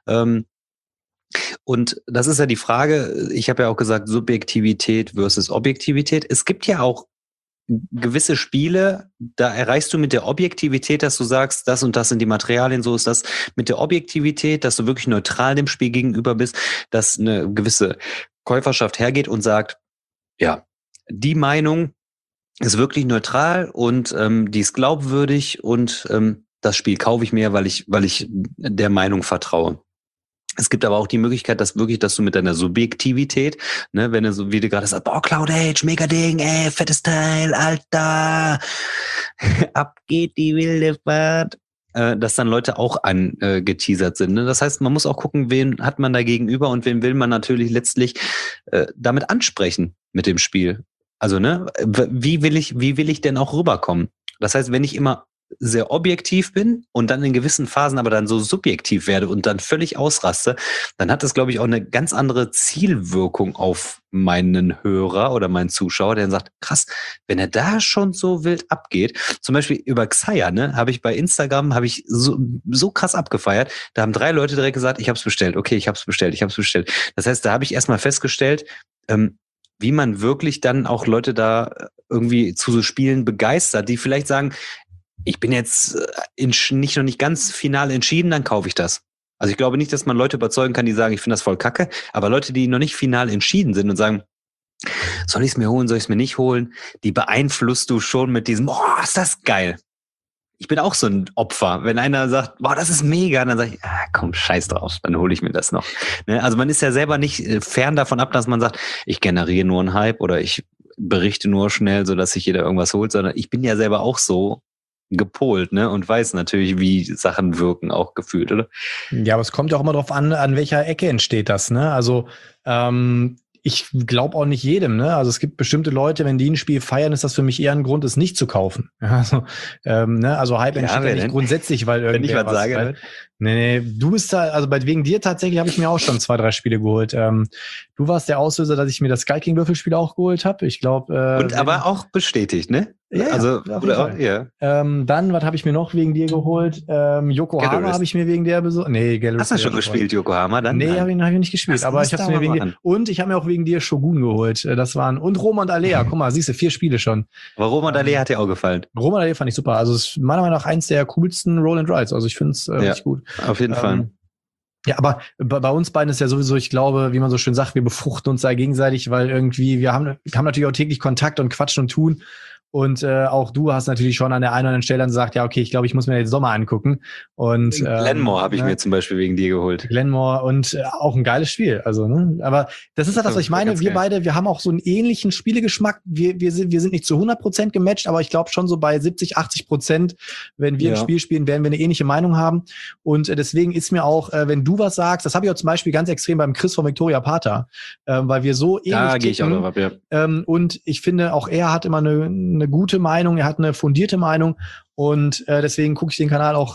Und das ist ja die Frage, ich habe ja auch gesagt, Subjektivität versus Objektivität. Es gibt ja auch gewisse Spiele, da erreichst du mit der Objektivität, dass du sagst, das und das sind die Materialien, so ist das, mit der Objektivität, dass du wirklich neutral dem Spiel gegenüber bist, dass eine gewisse Käuferschaft hergeht und sagt, ja, die Meinung ist wirklich neutral und die ist glaubwürdig und das Spiel kaufe ich mir, weil ich der Meinung vertraue. Es gibt aber auch die Möglichkeit, dass du mit deiner Subjektivität, ne, wenn du so, wie du gerade sagst, boah, Cloud Age, mega Ding, fettes Teil, Alter, ab geht die wilde Fahrt, dass dann Leute auch angeteasert sind. Ne? Das heißt, man muss auch gucken, wen hat man da gegenüber und wen will man natürlich letztlich damit ansprechen mit dem Spiel. Also, ne, wie will ich denn auch rüberkommen? Das heißt, wenn ich immer sehr objektiv bin und dann in gewissen Phasen aber dann so subjektiv werde und dann völlig ausraste, dann hat das, glaube ich, auch eine ganz andere Zielwirkung auf meinen Hörer oder meinen Zuschauer, der dann sagt, krass, wenn er da schon so wild abgeht, zum Beispiel über Xayah, ne, habe ich bei Instagram, so krass abgefeiert, da haben 3 Leute direkt gesagt, ich habe es bestellt, okay, ich habe es bestellt. Das heißt, da habe ich erstmal festgestellt, wie man wirklich dann auch Leute da irgendwie zu so Spielen begeistert, die vielleicht sagen, ich bin jetzt noch nicht ganz final entschieden, dann kaufe ich das. Also ich glaube nicht, dass man Leute überzeugen kann, die sagen, ich finde das voll kacke, aber Leute, die noch nicht final entschieden sind und sagen, soll ich es mir holen, soll ich es mir nicht holen, die beeinflusst du schon mit diesem, oh, ist das geil. Ich bin auch so ein Opfer. Wenn einer sagt, boah, das ist mega, dann sage ich, komm, scheiß drauf, dann hole ich mir das noch. Ne? Also man ist ja selber nicht fern davon ab, dass man sagt, ich generiere nur einen Hype oder ich berichte nur schnell, sodass sich jeder irgendwas holt, sondern ich bin ja selber auch so gepolt, ne, und weiß natürlich, wie Sachen wirken, auch gefühlt, oder? Ja, aber es kommt ja auch immer drauf an welcher Ecke entsteht das, ne? Also ich glaube auch nicht jedem, ne? Also es gibt bestimmte Leute, wenn die ein Spiel feiern, ist das für mich eher ein Grund, es nicht zu kaufen. Ja, also, ne? Also Hype entsteht ja nicht grundsätzlich, weil Wenn ich irgendwer was sage, feiert. Nee, du bist da, also wegen dir tatsächlich habe ich mir auch schon 2, 3 Spiele geholt. Du warst der Auslöser, dass ich mir das Sky King Würfelspiel auch geholt habe. Ich glaube. Und aber auch bestätigt, ne? Ja, also, auf jeden Fall. Ja. Dann, was habe ich mir noch wegen dir geholt? Yokohama habe ich mir wegen der besorgt. Nee, Gallerist. Hast du schon gespielt, Yokohama dann? Nee, habe ich nicht gespielt. Aber ich habe mir wegen dir. Und ich habe mir auch wegen dir Shogun geholt. Das waren. Und Roma und Alea. Guck mal, siehst du, 4 Spiele schon. Aber Roma und Alea hat dir auch gefallen. Roma und Alea fand ich super. Also es ist meiner Meinung nach eins der coolsten Roll and Rides. Also ich finde es richtig gut. Auf jeden Fall. Ja, aber bei uns beiden ist ja sowieso, ich glaube, wie man so schön sagt, wir befruchten uns da gegenseitig, weil irgendwie, wir haben natürlich auch täglich Kontakt und quatschen und tun. Und auch du hast natürlich schon an der einen oder anderen Stelle dann gesagt, ja, okay, ich glaube, ich muss mir den Sommer angucken. Und Glenmore habe ich mir zum Beispiel wegen dir geholt. Glenmore und auch ein geiles Spiel. Also, ne? Aber das ist halt das, was ich meine. Wir beide, wir haben auch so einen ähnlichen Spielegeschmack. Wir sind nicht zu 100% gematcht, aber ich glaube schon so bei 70-80%, wenn wir ein Spiel spielen, werden wir eine ähnliche Meinung haben. Und deswegen ist mir auch, wenn du was sagst, das habe ich auch zum Beispiel ganz extrem beim Chris von Victoria Pater, weil wir so ähnlich da gehe ich auch drauf ab, ja. Und ich finde, auch er hat immer eine gute Meinung, er hat eine fundierte Meinung und deswegen gucke ich den Kanal auch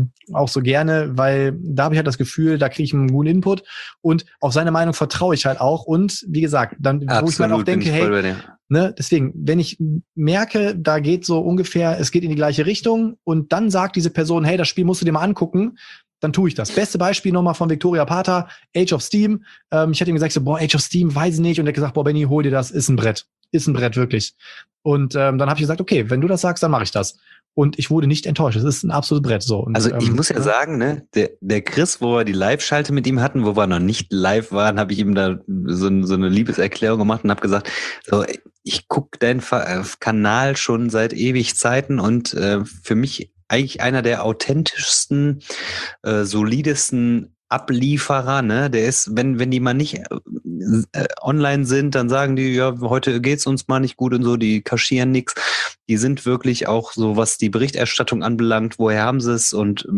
so gerne, weil da habe ich halt das Gefühl, da kriege ich einen guten Input und auf seine Meinung vertraue ich halt auch und wie gesagt, dann Absolut, wo ich mir auch denke, hey, ne, deswegen, wenn ich merke, da geht so ungefähr, es geht in die gleiche Richtung und dann sagt diese Person, hey, das Spiel musst du dir mal angucken, dann tue ich das. Beste Beispiel nochmal von Victoria Pater, Age of Steam. Ich hatte ihm gesagt, so, boah, Age of Steam, weiß ich nicht. Und er hat gesagt, boah, Benny, hol dir das, ist ein Brett. Ist ein Brett, wirklich. Und dann habe ich gesagt, okay, wenn du das sagst, dann mache ich das. Und ich wurde nicht enttäuscht. Es ist ein absolutes Brett. So. Und, also ich muss ja sagen, ne, der Chris, wo wir die Live-Schalte mit ihm hatten, wo wir noch nicht live waren, habe ich ihm da so eine Liebeserklärung gemacht und habe gesagt, so, ich gucke deinen Kanal schon seit ewig Zeiten und für mich eigentlich einer der authentischsten, solidesten Ablieferer, ne? Der ist, wenn die mal nicht online sind, dann sagen die, ja, heute geht's uns mal nicht gut und so, die kaschieren nix. Die sind wirklich auch so, was die Berichterstattung anbelangt, woher haben sie es und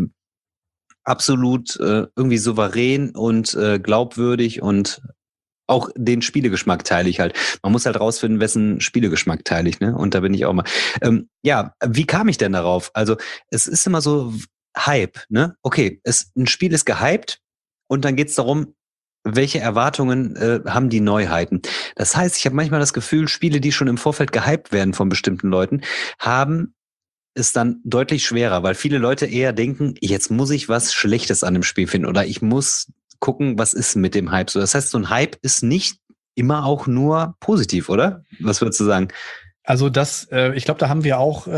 absolut irgendwie souverän und glaubwürdig und auch den Spielegeschmack teile ich halt. Man muss halt rausfinden, wessen Spielegeschmack teile ich, ne? Und da bin ich auch mal. Ja, wie kam ich denn darauf? Also, es ist immer so Hype, ne? Okay, ein Spiel ist gehypt und dann geht's darum, welche Erwartungen haben die Neuheiten. Das heißt, ich habe manchmal das Gefühl, Spiele, die schon im Vorfeld gehypt werden von bestimmten Leuten, haben es dann deutlich schwerer, weil viele Leute eher denken, jetzt muss ich was Schlechtes an dem Spiel finden oder ich muss gucken, was ist mit dem Hype so. Das heißt, so ein Hype ist nicht immer auch nur positiv, oder? Was würdest du sagen? Also ich glaube, da haben wir auch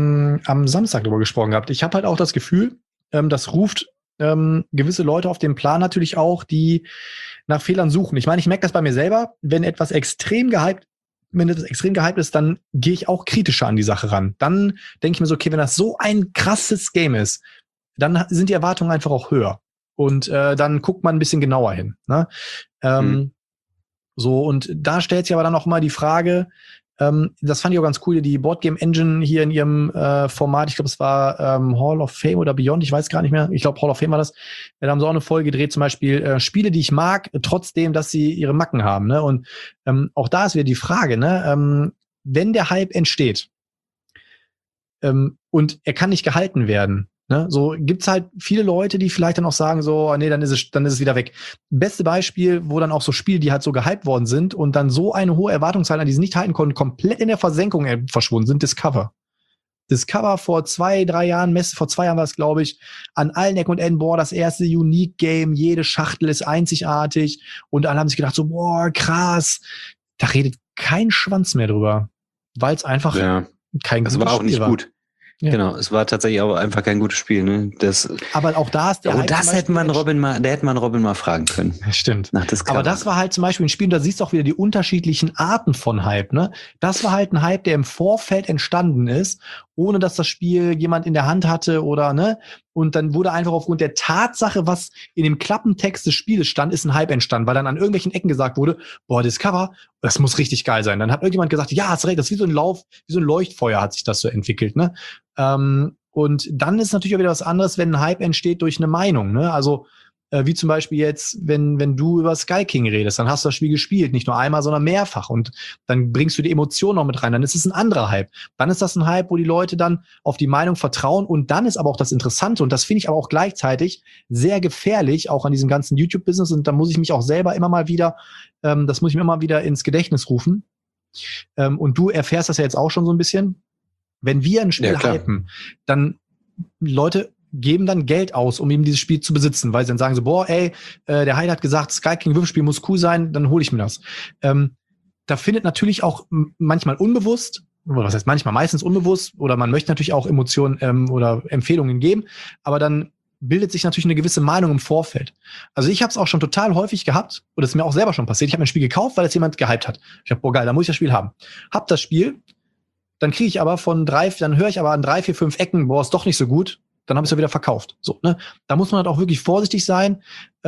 am Samstag drüber gesprochen gehabt. Ich habe halt auch das Gefühl, das ruft gewisse Leute auf den Plan natürlich auch, die nach Fehlern suchen. Ich meine, ich merke das bei mir selber, wenn etwas extrem gehypt ist, dann gehe ich auch kritischer an die Sache ran. Dann denke ich mir so, okay, wenn das so ein krasses Game ist, dann sind die Erwartungen einfach auch höher. Und dann guckt man ein bisschen genauer hin. Ne? So, und da stellt sich aber dann auch mal die Frage, das fand ich auch ganz cool, die Boardgame Engine hier in ihrem Format, ich glaube, es war Hall of Fame oder Beyond, ich weiß gar nicht mehr, ich glaube, Hall of Fame war das, da haben sie auch eine Folge gedreht, zum Beispiel Spiele, die ich mag, trotzdem, dass sie ihre Macken haben. Ne? Und auch da ist wieder die Frage, ne? Wenn der Hype entsteht und er kann nicht gehalten werden, ne, so gibt's halt viele Leute, die vielleicht dann auch sagen so, nee, dann ist es wieder weg. Beste Beispiel, wo dann auch so Spiele, die halt so gehypt worden sind und dann so eine hohe Erwartungshaltung an die sie nicht halten konnten, komplett in der Versenkung verschwunden sind, Discover. Discover vor 2-3 Jahren, vor 2 Jahren war es, glaube ich, an allen Ecken und Enden, boah, das erste Unique-Game, jede Schachtel ist einzigartig und alle haben sich gedacht so, boah, krass. Da redet kein Schwanz mehr drüber, weil es einfach kein gutes Spiel war. Das war auch nicht gut. Ja. Genau, es war tatsächlich aber einfach kein gutes Spiel. Ne? Aber auch da ist der Hype. Das hätte man Robin mal fragen können. Stimmt. Aber das war halt zum Beispiel ein Spiel, da siehst du auch wieder die unterschiedlichen Arten von Hype. Ne? Das war halt ein Hype, der im Vorfeld entstanden ist, ohne dass das Spiel jemand in der Hand hatte oder ne. Und dann wurde einfach aufgrund der Tatsache, was in dem Klappentext des Spieles stand, ist ein Hype entstanden, weil dann an irgendwelchen Ecken gesagt wurde, boah, Discover, das muss richtig geil sein. Dann hat irgendjemand gesagt, ja, hast recht, das ist wie so ein Leuchtfeuer hat sich das so entwickelt, ne? Und dann ist natürlich auch wieder was anderes, wenn ein Hype entsteht durch eine Meinung, ne? Also Wie zum Beispiel jetzt, wenn du über Sky King redest, dann hast du das Spiel gespielt, nicht nur einmal, sondern mehrfach. Und dann bringst du die Emotionen noch mit rein. Dann ist es ein anderer Hype. Dann ist das ein Hype, wo die Leute dann auf die Meinung vertrauen. Und dann ist aber auch das Interessante, und das finde ich aber auch gleichzeitig sehr gefährlich, auch an diesem ganzen YouTube-Business. Und da muss ich mich auch selber immer mal wieder, das muss ich mir immer wieder ins Gedächtnis rufen. Und du erfährst das ja jetzt auch schon so ein bisschen. Wenn wir ein Spiel hypen, dann Leute geben dann Geld aus, um eben dieses Spiel zu besitzen, weil sie dann sagen so, boah, ey, der Heide hat gesagt, Sky King Würfelspiel muss cool sein, dann hole ich mir das. Da findet natürlich auch manchmal unbewusst, oder was heißt manchmal, meistens unbewusst, oder man möchte natürlich auch Emotionen oder Empfehlungen geben, aber dann bildet sich natürlich eine gewisse Meinung im Vorfeld. Also ich habe es auch schon total häufig gehabt, oder es ist mir auch selber schon passiert, ich habe ein Spiel gekauft, weil es jemand gehypt hat. Ich hab, boah geil, da muss ich das Spiel haben. Hab das Spiel, dann kriege ich aber dann höre ich aber an 3, 4, 5 Ecken, boah, ist doch nicht so gut, dann habe ich es ja wieder verkauft. So, ne? Da muss man halt auch wirklich vorsichtig sein.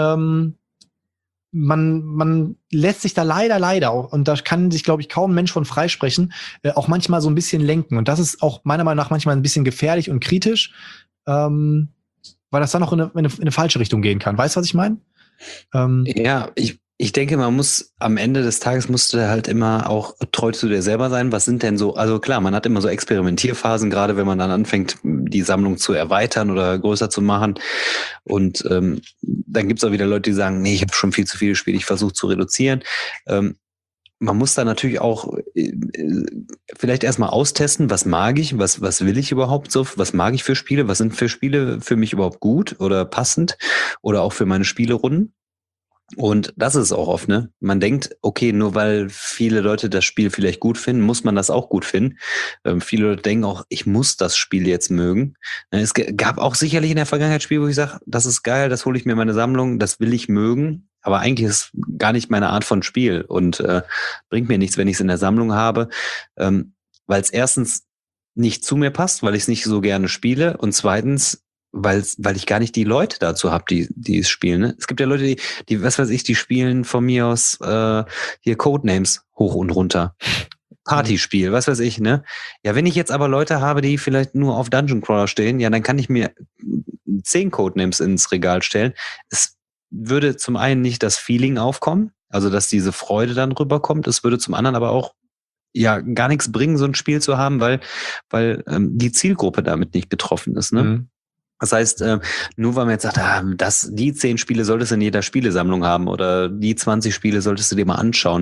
Man lässt sich da leider auch, und da kann sich, glaube ich, kaum ein Mensch von freisprechen, auch manchmal so ein bisschen lenken. Und das ist auch meiner Meinung nach manchmal ein bisschen gefährlich und kritisch, weil das dann auch in eine falsche Richtung gehen kann. Weißt du, was ich meine? Ja, ich denke, man muss am Ende des Tages musst du halt immer auch treu zu dir selber sein. Was sind denn so, also klar, man hat immer so Experimentierphasen, gerade wenn man dann anfängt, die Sammlung zu erweitern oder größer zu machen. Und dann gibt's auch wieder Leute, die sagen, nee, ich habe schon viel zu viele Spiele, ich versuche zu reduzieren. Man muss da natürlich auch vielleicht erstmal austesten, was mag ich, was will ich überhaupt so, was mag ich für Spiele, was sind für Spiele für mich überhaupt gut oder passend oder auch für meine Spielerunden. Und das ist auch oft, ne? Man denkt, okay, nur weil viele Leute das Spiel vielleicht gut finden, muss man das auch gut finden. Viele Leute denken auch, ich muss das Spiel jetzt mögen. Es gab auch sicherlich in der Vergangenheit Spiele, wo ich sage, das ist geil, das hole ich mir in meine Sammlung, das will ich mögen. Aber eigentlich ist es gar nicht meine Art von Spiel und bringt mir nichts, wenn ich es in der Sammlung habe, weil es erstens nicht zu mir passt, weil ich es nicht so gerne spiele und zweitens weil ich gar nicht die Leute dazu habe, die es spielen. Ne? Es gibt ja Leute, die, was weiß ich, die spielen von mir aus hier Codenames hoch und runter. Partyspiel, was weiß ich, ne? Ja, wenn ich jetzt aber Leute habe, die vielleicht nur auf Dungeon Crawler stehen, ja, dann kann ich mir 10 Codenames ins Regal stellen. Es würde zum einen nicht das Feeling aufkommen, also dass diese Freude dann rüberkommt. Es würde zum anderen aber auch ja gar nichts bringen, so ein Spiel zu haben, weil die Zielgruppe damit nicht getroffen ist, ne? Mhm. Das heißt, nur weil man jetzt sagt, die 10 Spiele solltest du in jeder Spielesammlung haben oder die 20 Spiele solltest du dir mal anschauen.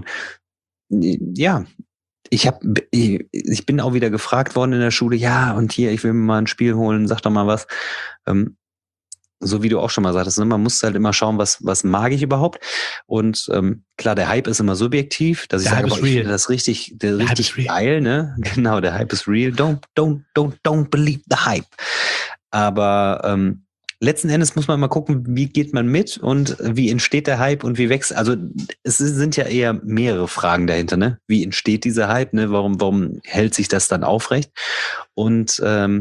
Ja, ich bin auch wieder gefragt worden in der Schule, ja, und hier, ich will mir mal ein Spiel holen, sag doch mal was. So wie du auch schon mal sagtest, ne? Man muss halt immer schauen, was mag ich überhaupt. Und klar, der Hype ist immer subjektiv, dass ich sage, ich finde das richtig geil, ne? Genau, der Hype ist real. Don't believe the hype. Aber letzten Endes muss man mal gucken, wie geht man mit und wie entsteht der Hype und wie wächst. Also es sind ja eher mehrere Fragen dahinter, ne? Wie entsteht dieser Hype, ne? Warum hält sich das dann aufrecht? Und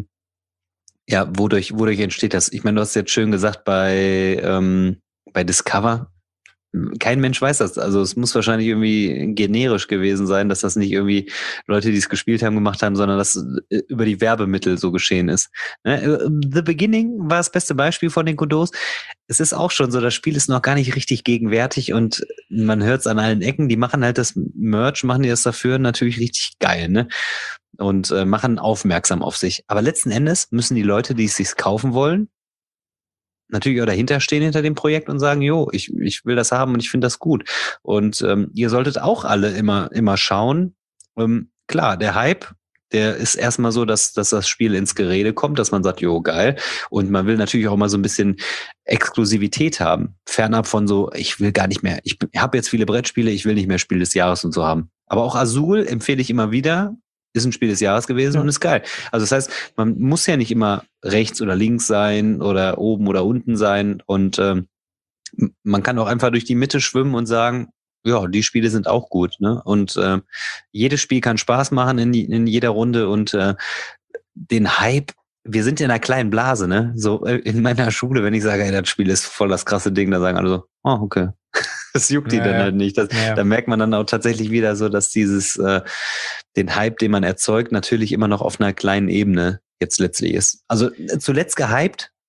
ja, wodurch entsteht das? Ich meine, du hast jetzt schön gesagt bei Discover. Kein Mensch weiß das. Also es muss wahrscheinlich irgendwie generisch gewesen sein, dass das nicht irgendwie Leute, die es gespielt haben, gemacht haben, sondern dass über die Werbemittel so geschehen ist. The Beginning war das beste Beispiel von den Godot. Es ist auch schon so, das Spiel ist noch gar nicht richtig gegenwärtig und man hört es an allen Ecken. Die machen halt das Merch, machen die das dafür natürlich richtig geil, ne? Und machen aufmerksam auf sich. Aber letzten Endes müssen die Leute, die es sich kaufen wollen, natürlich auch dahinter stehen hinter dem Projekt und sagen, jo, ich will das haben und ich finde das gut. Und ihr solltet auch alle immer schauen. Klar, der Hype, der ist erstmal so, dass das Spiel ins Gerede kommt, dass man sagt, jo, geil. Und man will natürlich auch mal so ein bisschen Exklusivität haben. Fernab von so, ich will gar nicht mehr, ich habe jetzt viele Brettspiele, ich will nicht mehr Spiel des Jahres und so haben. Aber auch Azul empfehle ich immer wieder, ist ein Spiel des Jahres gewesen und ist geil. Also das heißt, man muss ja nicht immer rechts oder links sein oder oben oder unten sein und man kann auch einfach durch die Mitte schwimmen und sagen, ja, die Spiele sind auch gut, ne? Und jedes Spiel kann Spaß machen in jeder Runde und den Hype, wir sind in einer kleinen Blase, ne? So in meiner Schule, wenn ich sage, ey, das Spiel ist voll das krasse Ding, da sagen alle so, oh, okay. Das juckt die dann halt nicht. Da merkt man dann auch tatsächlich wieder so, dass den Hype, den man erzeugt, natürlich immer noch auf einer kleinen Ebene jetzt letztlich ist. Also zuletzt gehypt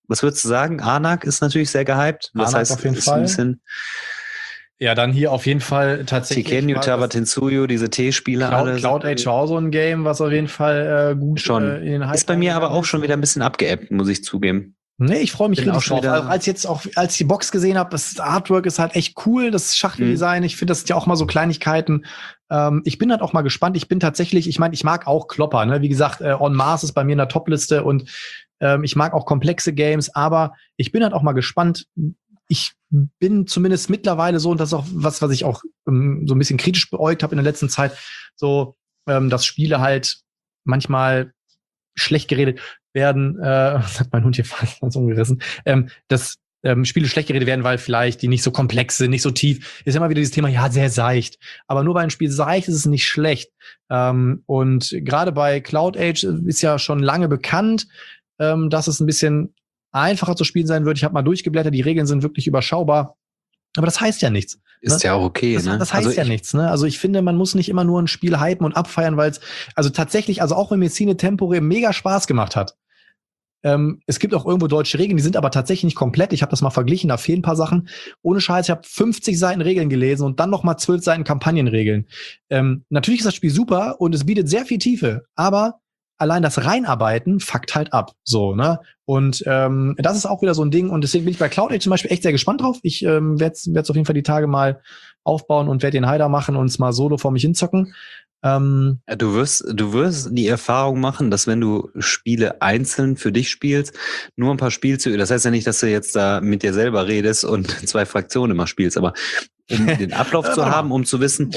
Was würdest du sagen? Anak ist natürlich sehr gehypt. Was Anak heißt auf jeden ist Fall. ein bisschen Ja, dann hier auf jeden Fall tatsächlich. Tikenyu, Tawatinsuyo, diese T-Spiele alle. Cloud Age war auch so ein Game, was auf jeden Fall gut schon. In den Hype ist bei mir aber auch ist. schon wieder ein bisschen abgeappt, muss ich zugeben. Nee, ich freue mich Bin auch richtig schon drauf. wieder- Als ich die Box gesehen habe, das Artwork ist halt echt cool, das Schachteldesign, ich finde, das sind ja auch mal so Kleinigkeiten. Ich bin halt auch mal gespannt. Ich bin tatsächlich, ich meine, ich mag auch Klopper, ne? Wie gesagt, On Mars ist bei mir in der Topliste und ich mag auch komplexe Games, aber ich bin halt auch mal gespannt. Ich bin zumindest mittlerweile so, und das ist auch was ich auch so ein bisschen kritisch beäugt habe in der letzten Zeit, so, dass Spiele halt manchmal schlecht geredet werden, das hat mein Hund hier fast umgerissen, dass Spiele schlecht geredet werden, weil vielleicht die nicht so komplex sind, nicht so tief. Ist immer wieder dieses Thema, ja, sehr seicht. Aber nur weil ein Spiel seicht ist es nicht schlecht. Und gerade bei Cloud Age ist ja schon lange bekannt, dass es ein bisschen einfacher zu spielen sein wird. Ich habe mal durchgeblättert, die Regeln sind wirklich überschaubar. Aber das heißt ja nichts. Ist ja auch okay, Das ne? heißt also ja nichts, ne? Also ich finde, man muss nicht immer nur ein Spiel hypen und abfeiern, weil es, also tatsächlich, also auch wenn mir Cine Tempore mega Spaß gemacht hat. Es gibt auch irgendwo deutsche Regeln, die sind aber tatsächlich nicht komplett. Ich habe das mal verglichen, da fehlen ein paar Sachen. Ohne Scheiß, ich habe 50 Seiten Regeln gelesen und dann noch mal 12 Seiten Kampagnenregeln. Natürlich ist das Spiel super und es bietet sehr viel Tiefe, aber allein das Reinarbeiten fuckt halt ab. So, ne? Und das ist auch wieder so ein Ding. Und deswegen bin ich bei Cloud Age zum Beispiel echt sehr gespannt drauf. Ich werd's auf jeden Fall die Tage mal aufbauen und werde den Heider machen und es mal solo vor mich hinzocken. Du wirst die Erfahrung machen, dass wenn du Spiele einzeln für dich spielst, nur ein paar Spielzüge, das heißt ja nicht, dass du jetzt da mit dir selber redest und 2 Fraktionen immer spielst, aber um den Ablauf zu haben, um zu wissen,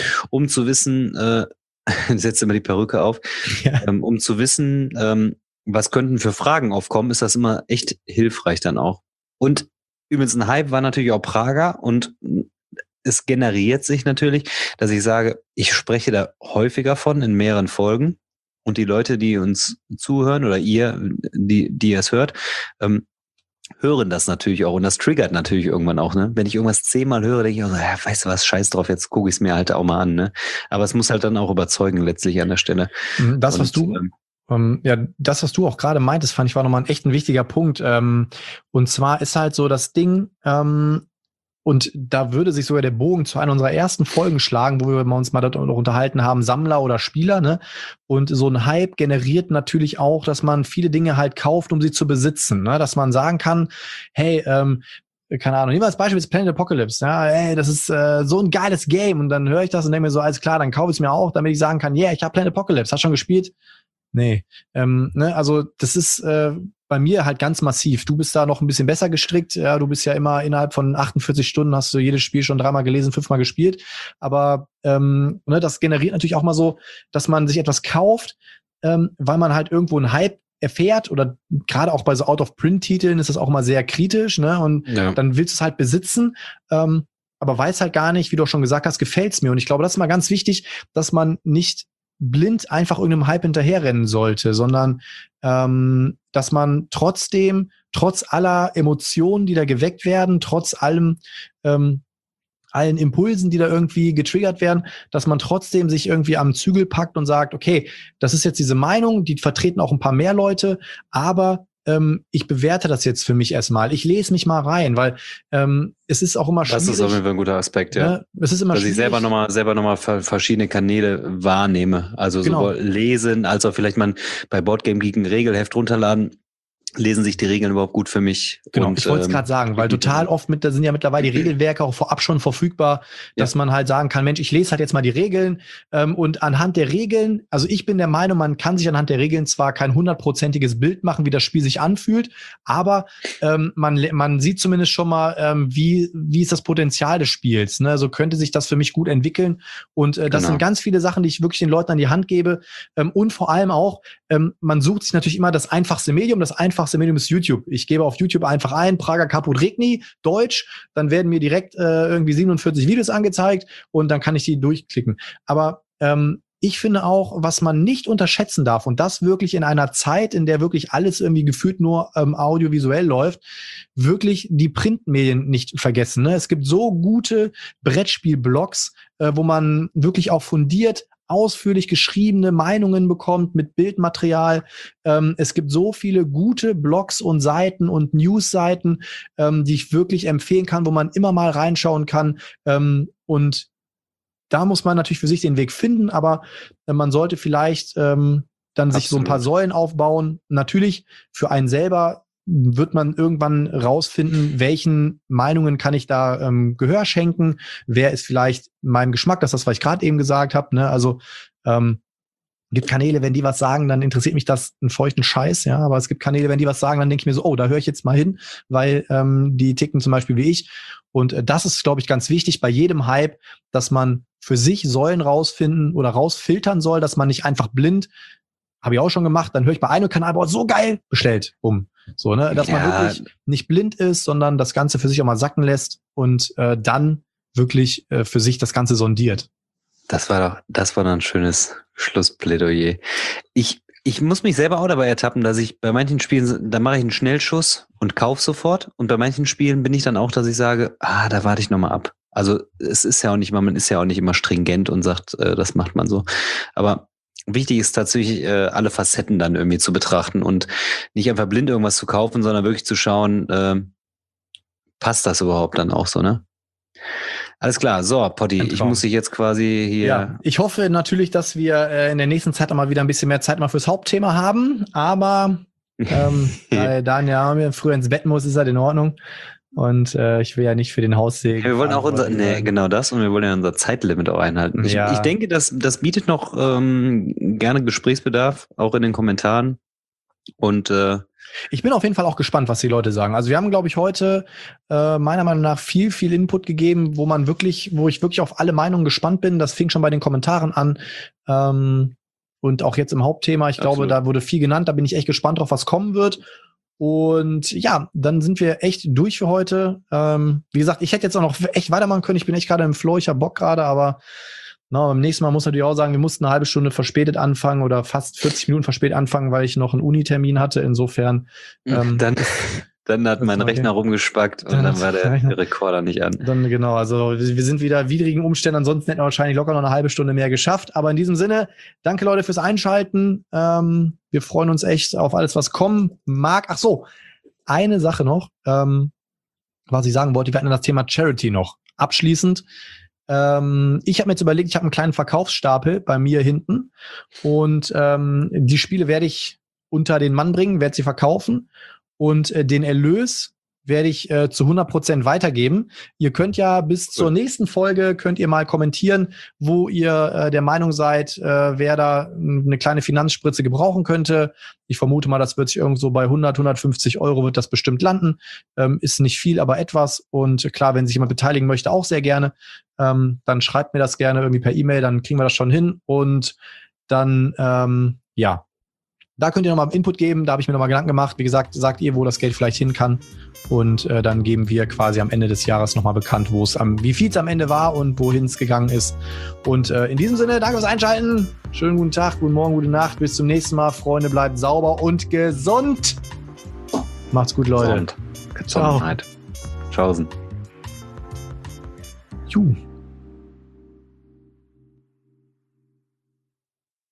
setzt immer die Perücke auf, Ja. um zu wissen, was könnten für Fragen aufkommen, ist das immer echt hilfreich dann auch. Und übrigens ein Hype war natürlich auch Prager und es generiert sich natürlich, dass ich sage, ich spreche da häufiger von in mehreren Folgen und die Leute, die uns zuhören oder ihr, die es hört, hören das natürlich auch und das triggert natürlich irgendwann auch, ne? Wenn ich irgendwas 10-mal höre, denke ich auch so, ja, weißt du was, scheiß drauf, jetzt gucke ich es mir halt auch mal an, ne? Aber es muss halt dann auch überzeugen letztlich an der Stelle. Das, was du auch gerade meintest, fand ich war nochmal ein wichtiger Punkt. Und zwar ist halt so das Ding, und da würde sich sogar der Bogen zu einer unserer ersten Folgen schlagen, wo wir uns mal darüber unterhalten haben, Sammler oder Spieler, ne? Und so ein Hype generiert natürlich auch, dass man viele Dinge halt kauft, um sie zu besitzen, ne? Dass man sagen kann, hey, keine Ahnung, nehmen wir als Beispiel jetzt Planet Apocalypse, ja, ey, das ist so ein geiles Game und dann höre ich das und denke mir so, alles klar, dann kaufe ich es mir auch, damit ich sagen kann, yeah, ich habe Planet Apocalypse, hast schon gespielt? Nee. Ne? Also das ist bei mir halt ganz massiv. Du bist da noch ein bisschen besser gestrickt. Ja, du bist ja immer innerhalb von 48 Stunden hast du jedes Spiel schon 3-mal gelesen, 5-mal gespielt. Aber ne, das generiert natürlich auch mal so, dass man sich etwas kauft, weil man halt irgendwo einen Hype erfährt oder gerade auch bei so Out-of-Print-Titeln ist das auch mal sehr kritisch, ne? Und dann willst du es halt besitzen, aber weiß halt gar nicht, wie du auch schon gesagt hast, gefällt's mir. Und ich glaube, das ist mal ganz wichtig, dass man nicht blind einfach irgendeinem Hype hinterherrennen sollte, sondern dass man trotzdem, trotz aller Emotionen, die da geweckt werden, trotz allem allen Impulsen, die da irgendwie getriggert werden, dass man trotzdem sich irgendwie am Zügel packt und sagt, okay, das ist jetzt diese Meinung, die vertreten auch ein paar mehr Leute, aber ich bewerte das jetzt für mich erstmal. Ich lese mich mal rein, weil es ist auch immer schwierig. Das ist auf jeden Fall ein guter Aspekt, ja. Ne? Es ist immer dass schwierig. ich selber noch mal verschiedene Kanäle wahrnehme. Also sowohl lesen, als auch vielleicht mal bei Boardgame Geek ein Regelheft runterladen. Lesen sich die Regeln überhaupt gut für mich? Genau, und, ich wollte es gerade sagen, weil total oft da sind ja mittlerweile die Regelwerke auch vorab schon verfügbar, dass man halt sagen kann, Mensch, ich lese halt jetzt mal die Regeln und anhand der Regeln, also ich bin der Meinung, man kann sich anhand der Regeln zwar kein 100%iges Bild machen, wie das Spiel sich anfühlt, aber man sieht zumindest schon mal, wie ist das Potenzial des Spiels, ne? So könnte sich das für mich gut entwickeln und das sind ganz viele Sachen, die ich wirklich den Leuten an die Hand gebe und vor allem auch, man sucht sich natürlich immer das einfachste Medium ist YouTube. Ich gebe auf YouTube einfach ein, Prager Caput Regni, Deutsch, dann werden mir direkt irgendwie 47 Videos angezeigt und dann kann ich die durchklicken. Aber ich finde auch, was man nicht unterschätzen darf, und das wirklich in einer Zeit, in der wirklich alles irgendwie gefühlt nur audiovisuell läuft, wirklich die Printmedien nicht vergessen. Ne? Es gibt so gute Brettspiel-Blogs, wo man wirklich auch fundiert ausführlich geschriebene Meinungen bekommt mit Bildmaterial. Es gibt so viele gute Blogs und Seiten und Newsseiten, die ich wirklich empfehlen kann, wo man immer mal reinschauen kann. Und da muss man natürlich für sich den Weg finden, aber man sollte vielleicht dann sich so ein paar Säulen aufbauen. Natürlich für einen selber wird man irgendwann rausfinden, welchen Meinungen kann ich da Gehör schenken, wer ist vielleicht meinem Geschmack, das ist das, was ich gerade eben gesagt habe, ne? Also gibt Kanäle, wenn die was sagen, dann interessiert mich das einen feuchten Scheiß, ja, aber es gibt Kanäle, wenn die was sagen, dann denke ich mir so, oh, da höre ich jetzt mal hin, weil die ticken zum Beispiel wie ich. Und das ist, glaube ich, ganz wichtig bei jedem Hype, dass man für sich Säulen rausfinden oder rausfiltern soll, dass man nicht einfach blind, habe ich auch schon gemacht, dann höre ich bei einem Kanal, boah, so geil, bestellt, so, ne, dass man wirklich nicht blind ist, sondern das Ganze für sich auch mal sacken lässt und dann wirklich für sich das Ganze sondiert. Das war doch ein schönes Schlussplädoyer. Ich muss mich selber auch dabei ertappen, dass ich bei manchen Spielen, da mache ich einen Schnellschuss und kaufe sofort. Und bei manchen Spielen bin ich dann auch, dass ich sage, da warte ich nochmal ab. Also es ist ja auch nicht, man ist ja auch nicht immer stringent und sagt, das macht man so. Aber wichtig ist tatsächlich, alle Facetten dann irgendwie zu betrachten und nicht einfach blind irgendwas zu kaufen, sondern wirklich zu schauen, passt das überhaupt dann auch so, ne? Alles klar, so, Potti, ich muss dich jetzt quasi hier... Ja, ich hoffe natürlich, dass wir in der nächsten Zeit mal wieder ein bisschen mehr Zeit mal fürs Hauptthema haben, aber weil Daniel früher ins Bett muss, ist halt in Ordnung. Und ich will ja nicht für den Haussegen. Wir wollen auch genau das, und wir wollen ja unser Zeitlimit auch einhalten. Ja. Ich denke, das bietet noch gerne Gesprächsbedarf, auch in den Kommentaren. Und ich bin auf jeden Fall auch gespannt, was die Leute sagen. Also wir haben, glaube ich, heute meiner Meinung nach viel Input gegeben, wo ich wirklich auf alle Meinungen gespannt bin. Das fing schon bei den Kommentaren an. Und auch jetzt im Hauptthema. Ich glaube, da wurde viel genannt. Da bin ich echt gespannt drauf, was kommen wird. Und ja, dann sind wir echt durch für heute. Wie gesagt, ich hätte jetzt auch noch echt weitermachen können. Ich bin echt gerade im Flow, ich hab Bock gerade, aber beim nächsten Mal muss natürlich auch sagen, wir mussten eine halbe Stunde verspätet anfangen oder fast 40 Minuten verspätet anfangen, weil ich noch einen Unitermin hatte. Insofern dann hat mein Rechner rumgespackt und dann war der Rekorder nicht an. Dann genau, also wir sind wieder widrigen Umständen, ansonsten hätten wir wahrscheinlich locker noch eine halbe Stunde mehr geschafft. Aber in diesem Sinne, danke Leute fürs Einschalten. Wir freuen uns echt auf alles, was kommen mag. Ach so, eine Sache noch, was ich sagen wollte, wir hatten das Thema Charity noch. Abschließend, ich habe mir jetzt überlegt, ich habe einen kleinen Verkaufsstapel bei mir hinten und die Spiele werde ich unter den Mann bringen, werde sie verkaufen. Und den Erlös werde ich zu 100% weitergeben. Ihr könnt ja bis zur nächsten Folge, könnt ihr mal kommentieren, wo ihr der Meinung seid, wer da eine kleine Finanzspritze gebrauchen könnte. Ich vermute mal, das wird sich irgendwo bei 100, 150 Euro wird das bestimmt landen. Ist nicht viel, aber etwas. Und klar, wenn sich jemand beteiligen möchte, auch sehr gerne. Dann schreibt mir das gerne irgendwie per E-Mail, dann kriegen wir das schon hin. Und dann, da könnt ihr nochmal Input geben, da habe ich mir nochmal Gedanken gemacht. Wie gesagt, sagt ihr, wo das Geld vielleicht hin kann. Und dann geben wir quasi am Ende des Jahres nochmal bekannt, wie viel es am Ende war und wohin es gegangen ist. Und in diesem Sinne, danke fürs Einschalten. Schönen guten Tag, guten Morgen, gute Nacht. Bis zum nächsten Mal. Freunde, bleibt sauber und gesund. Macht's gut, Leute. Gesundheit. Tschaußen. Juhu.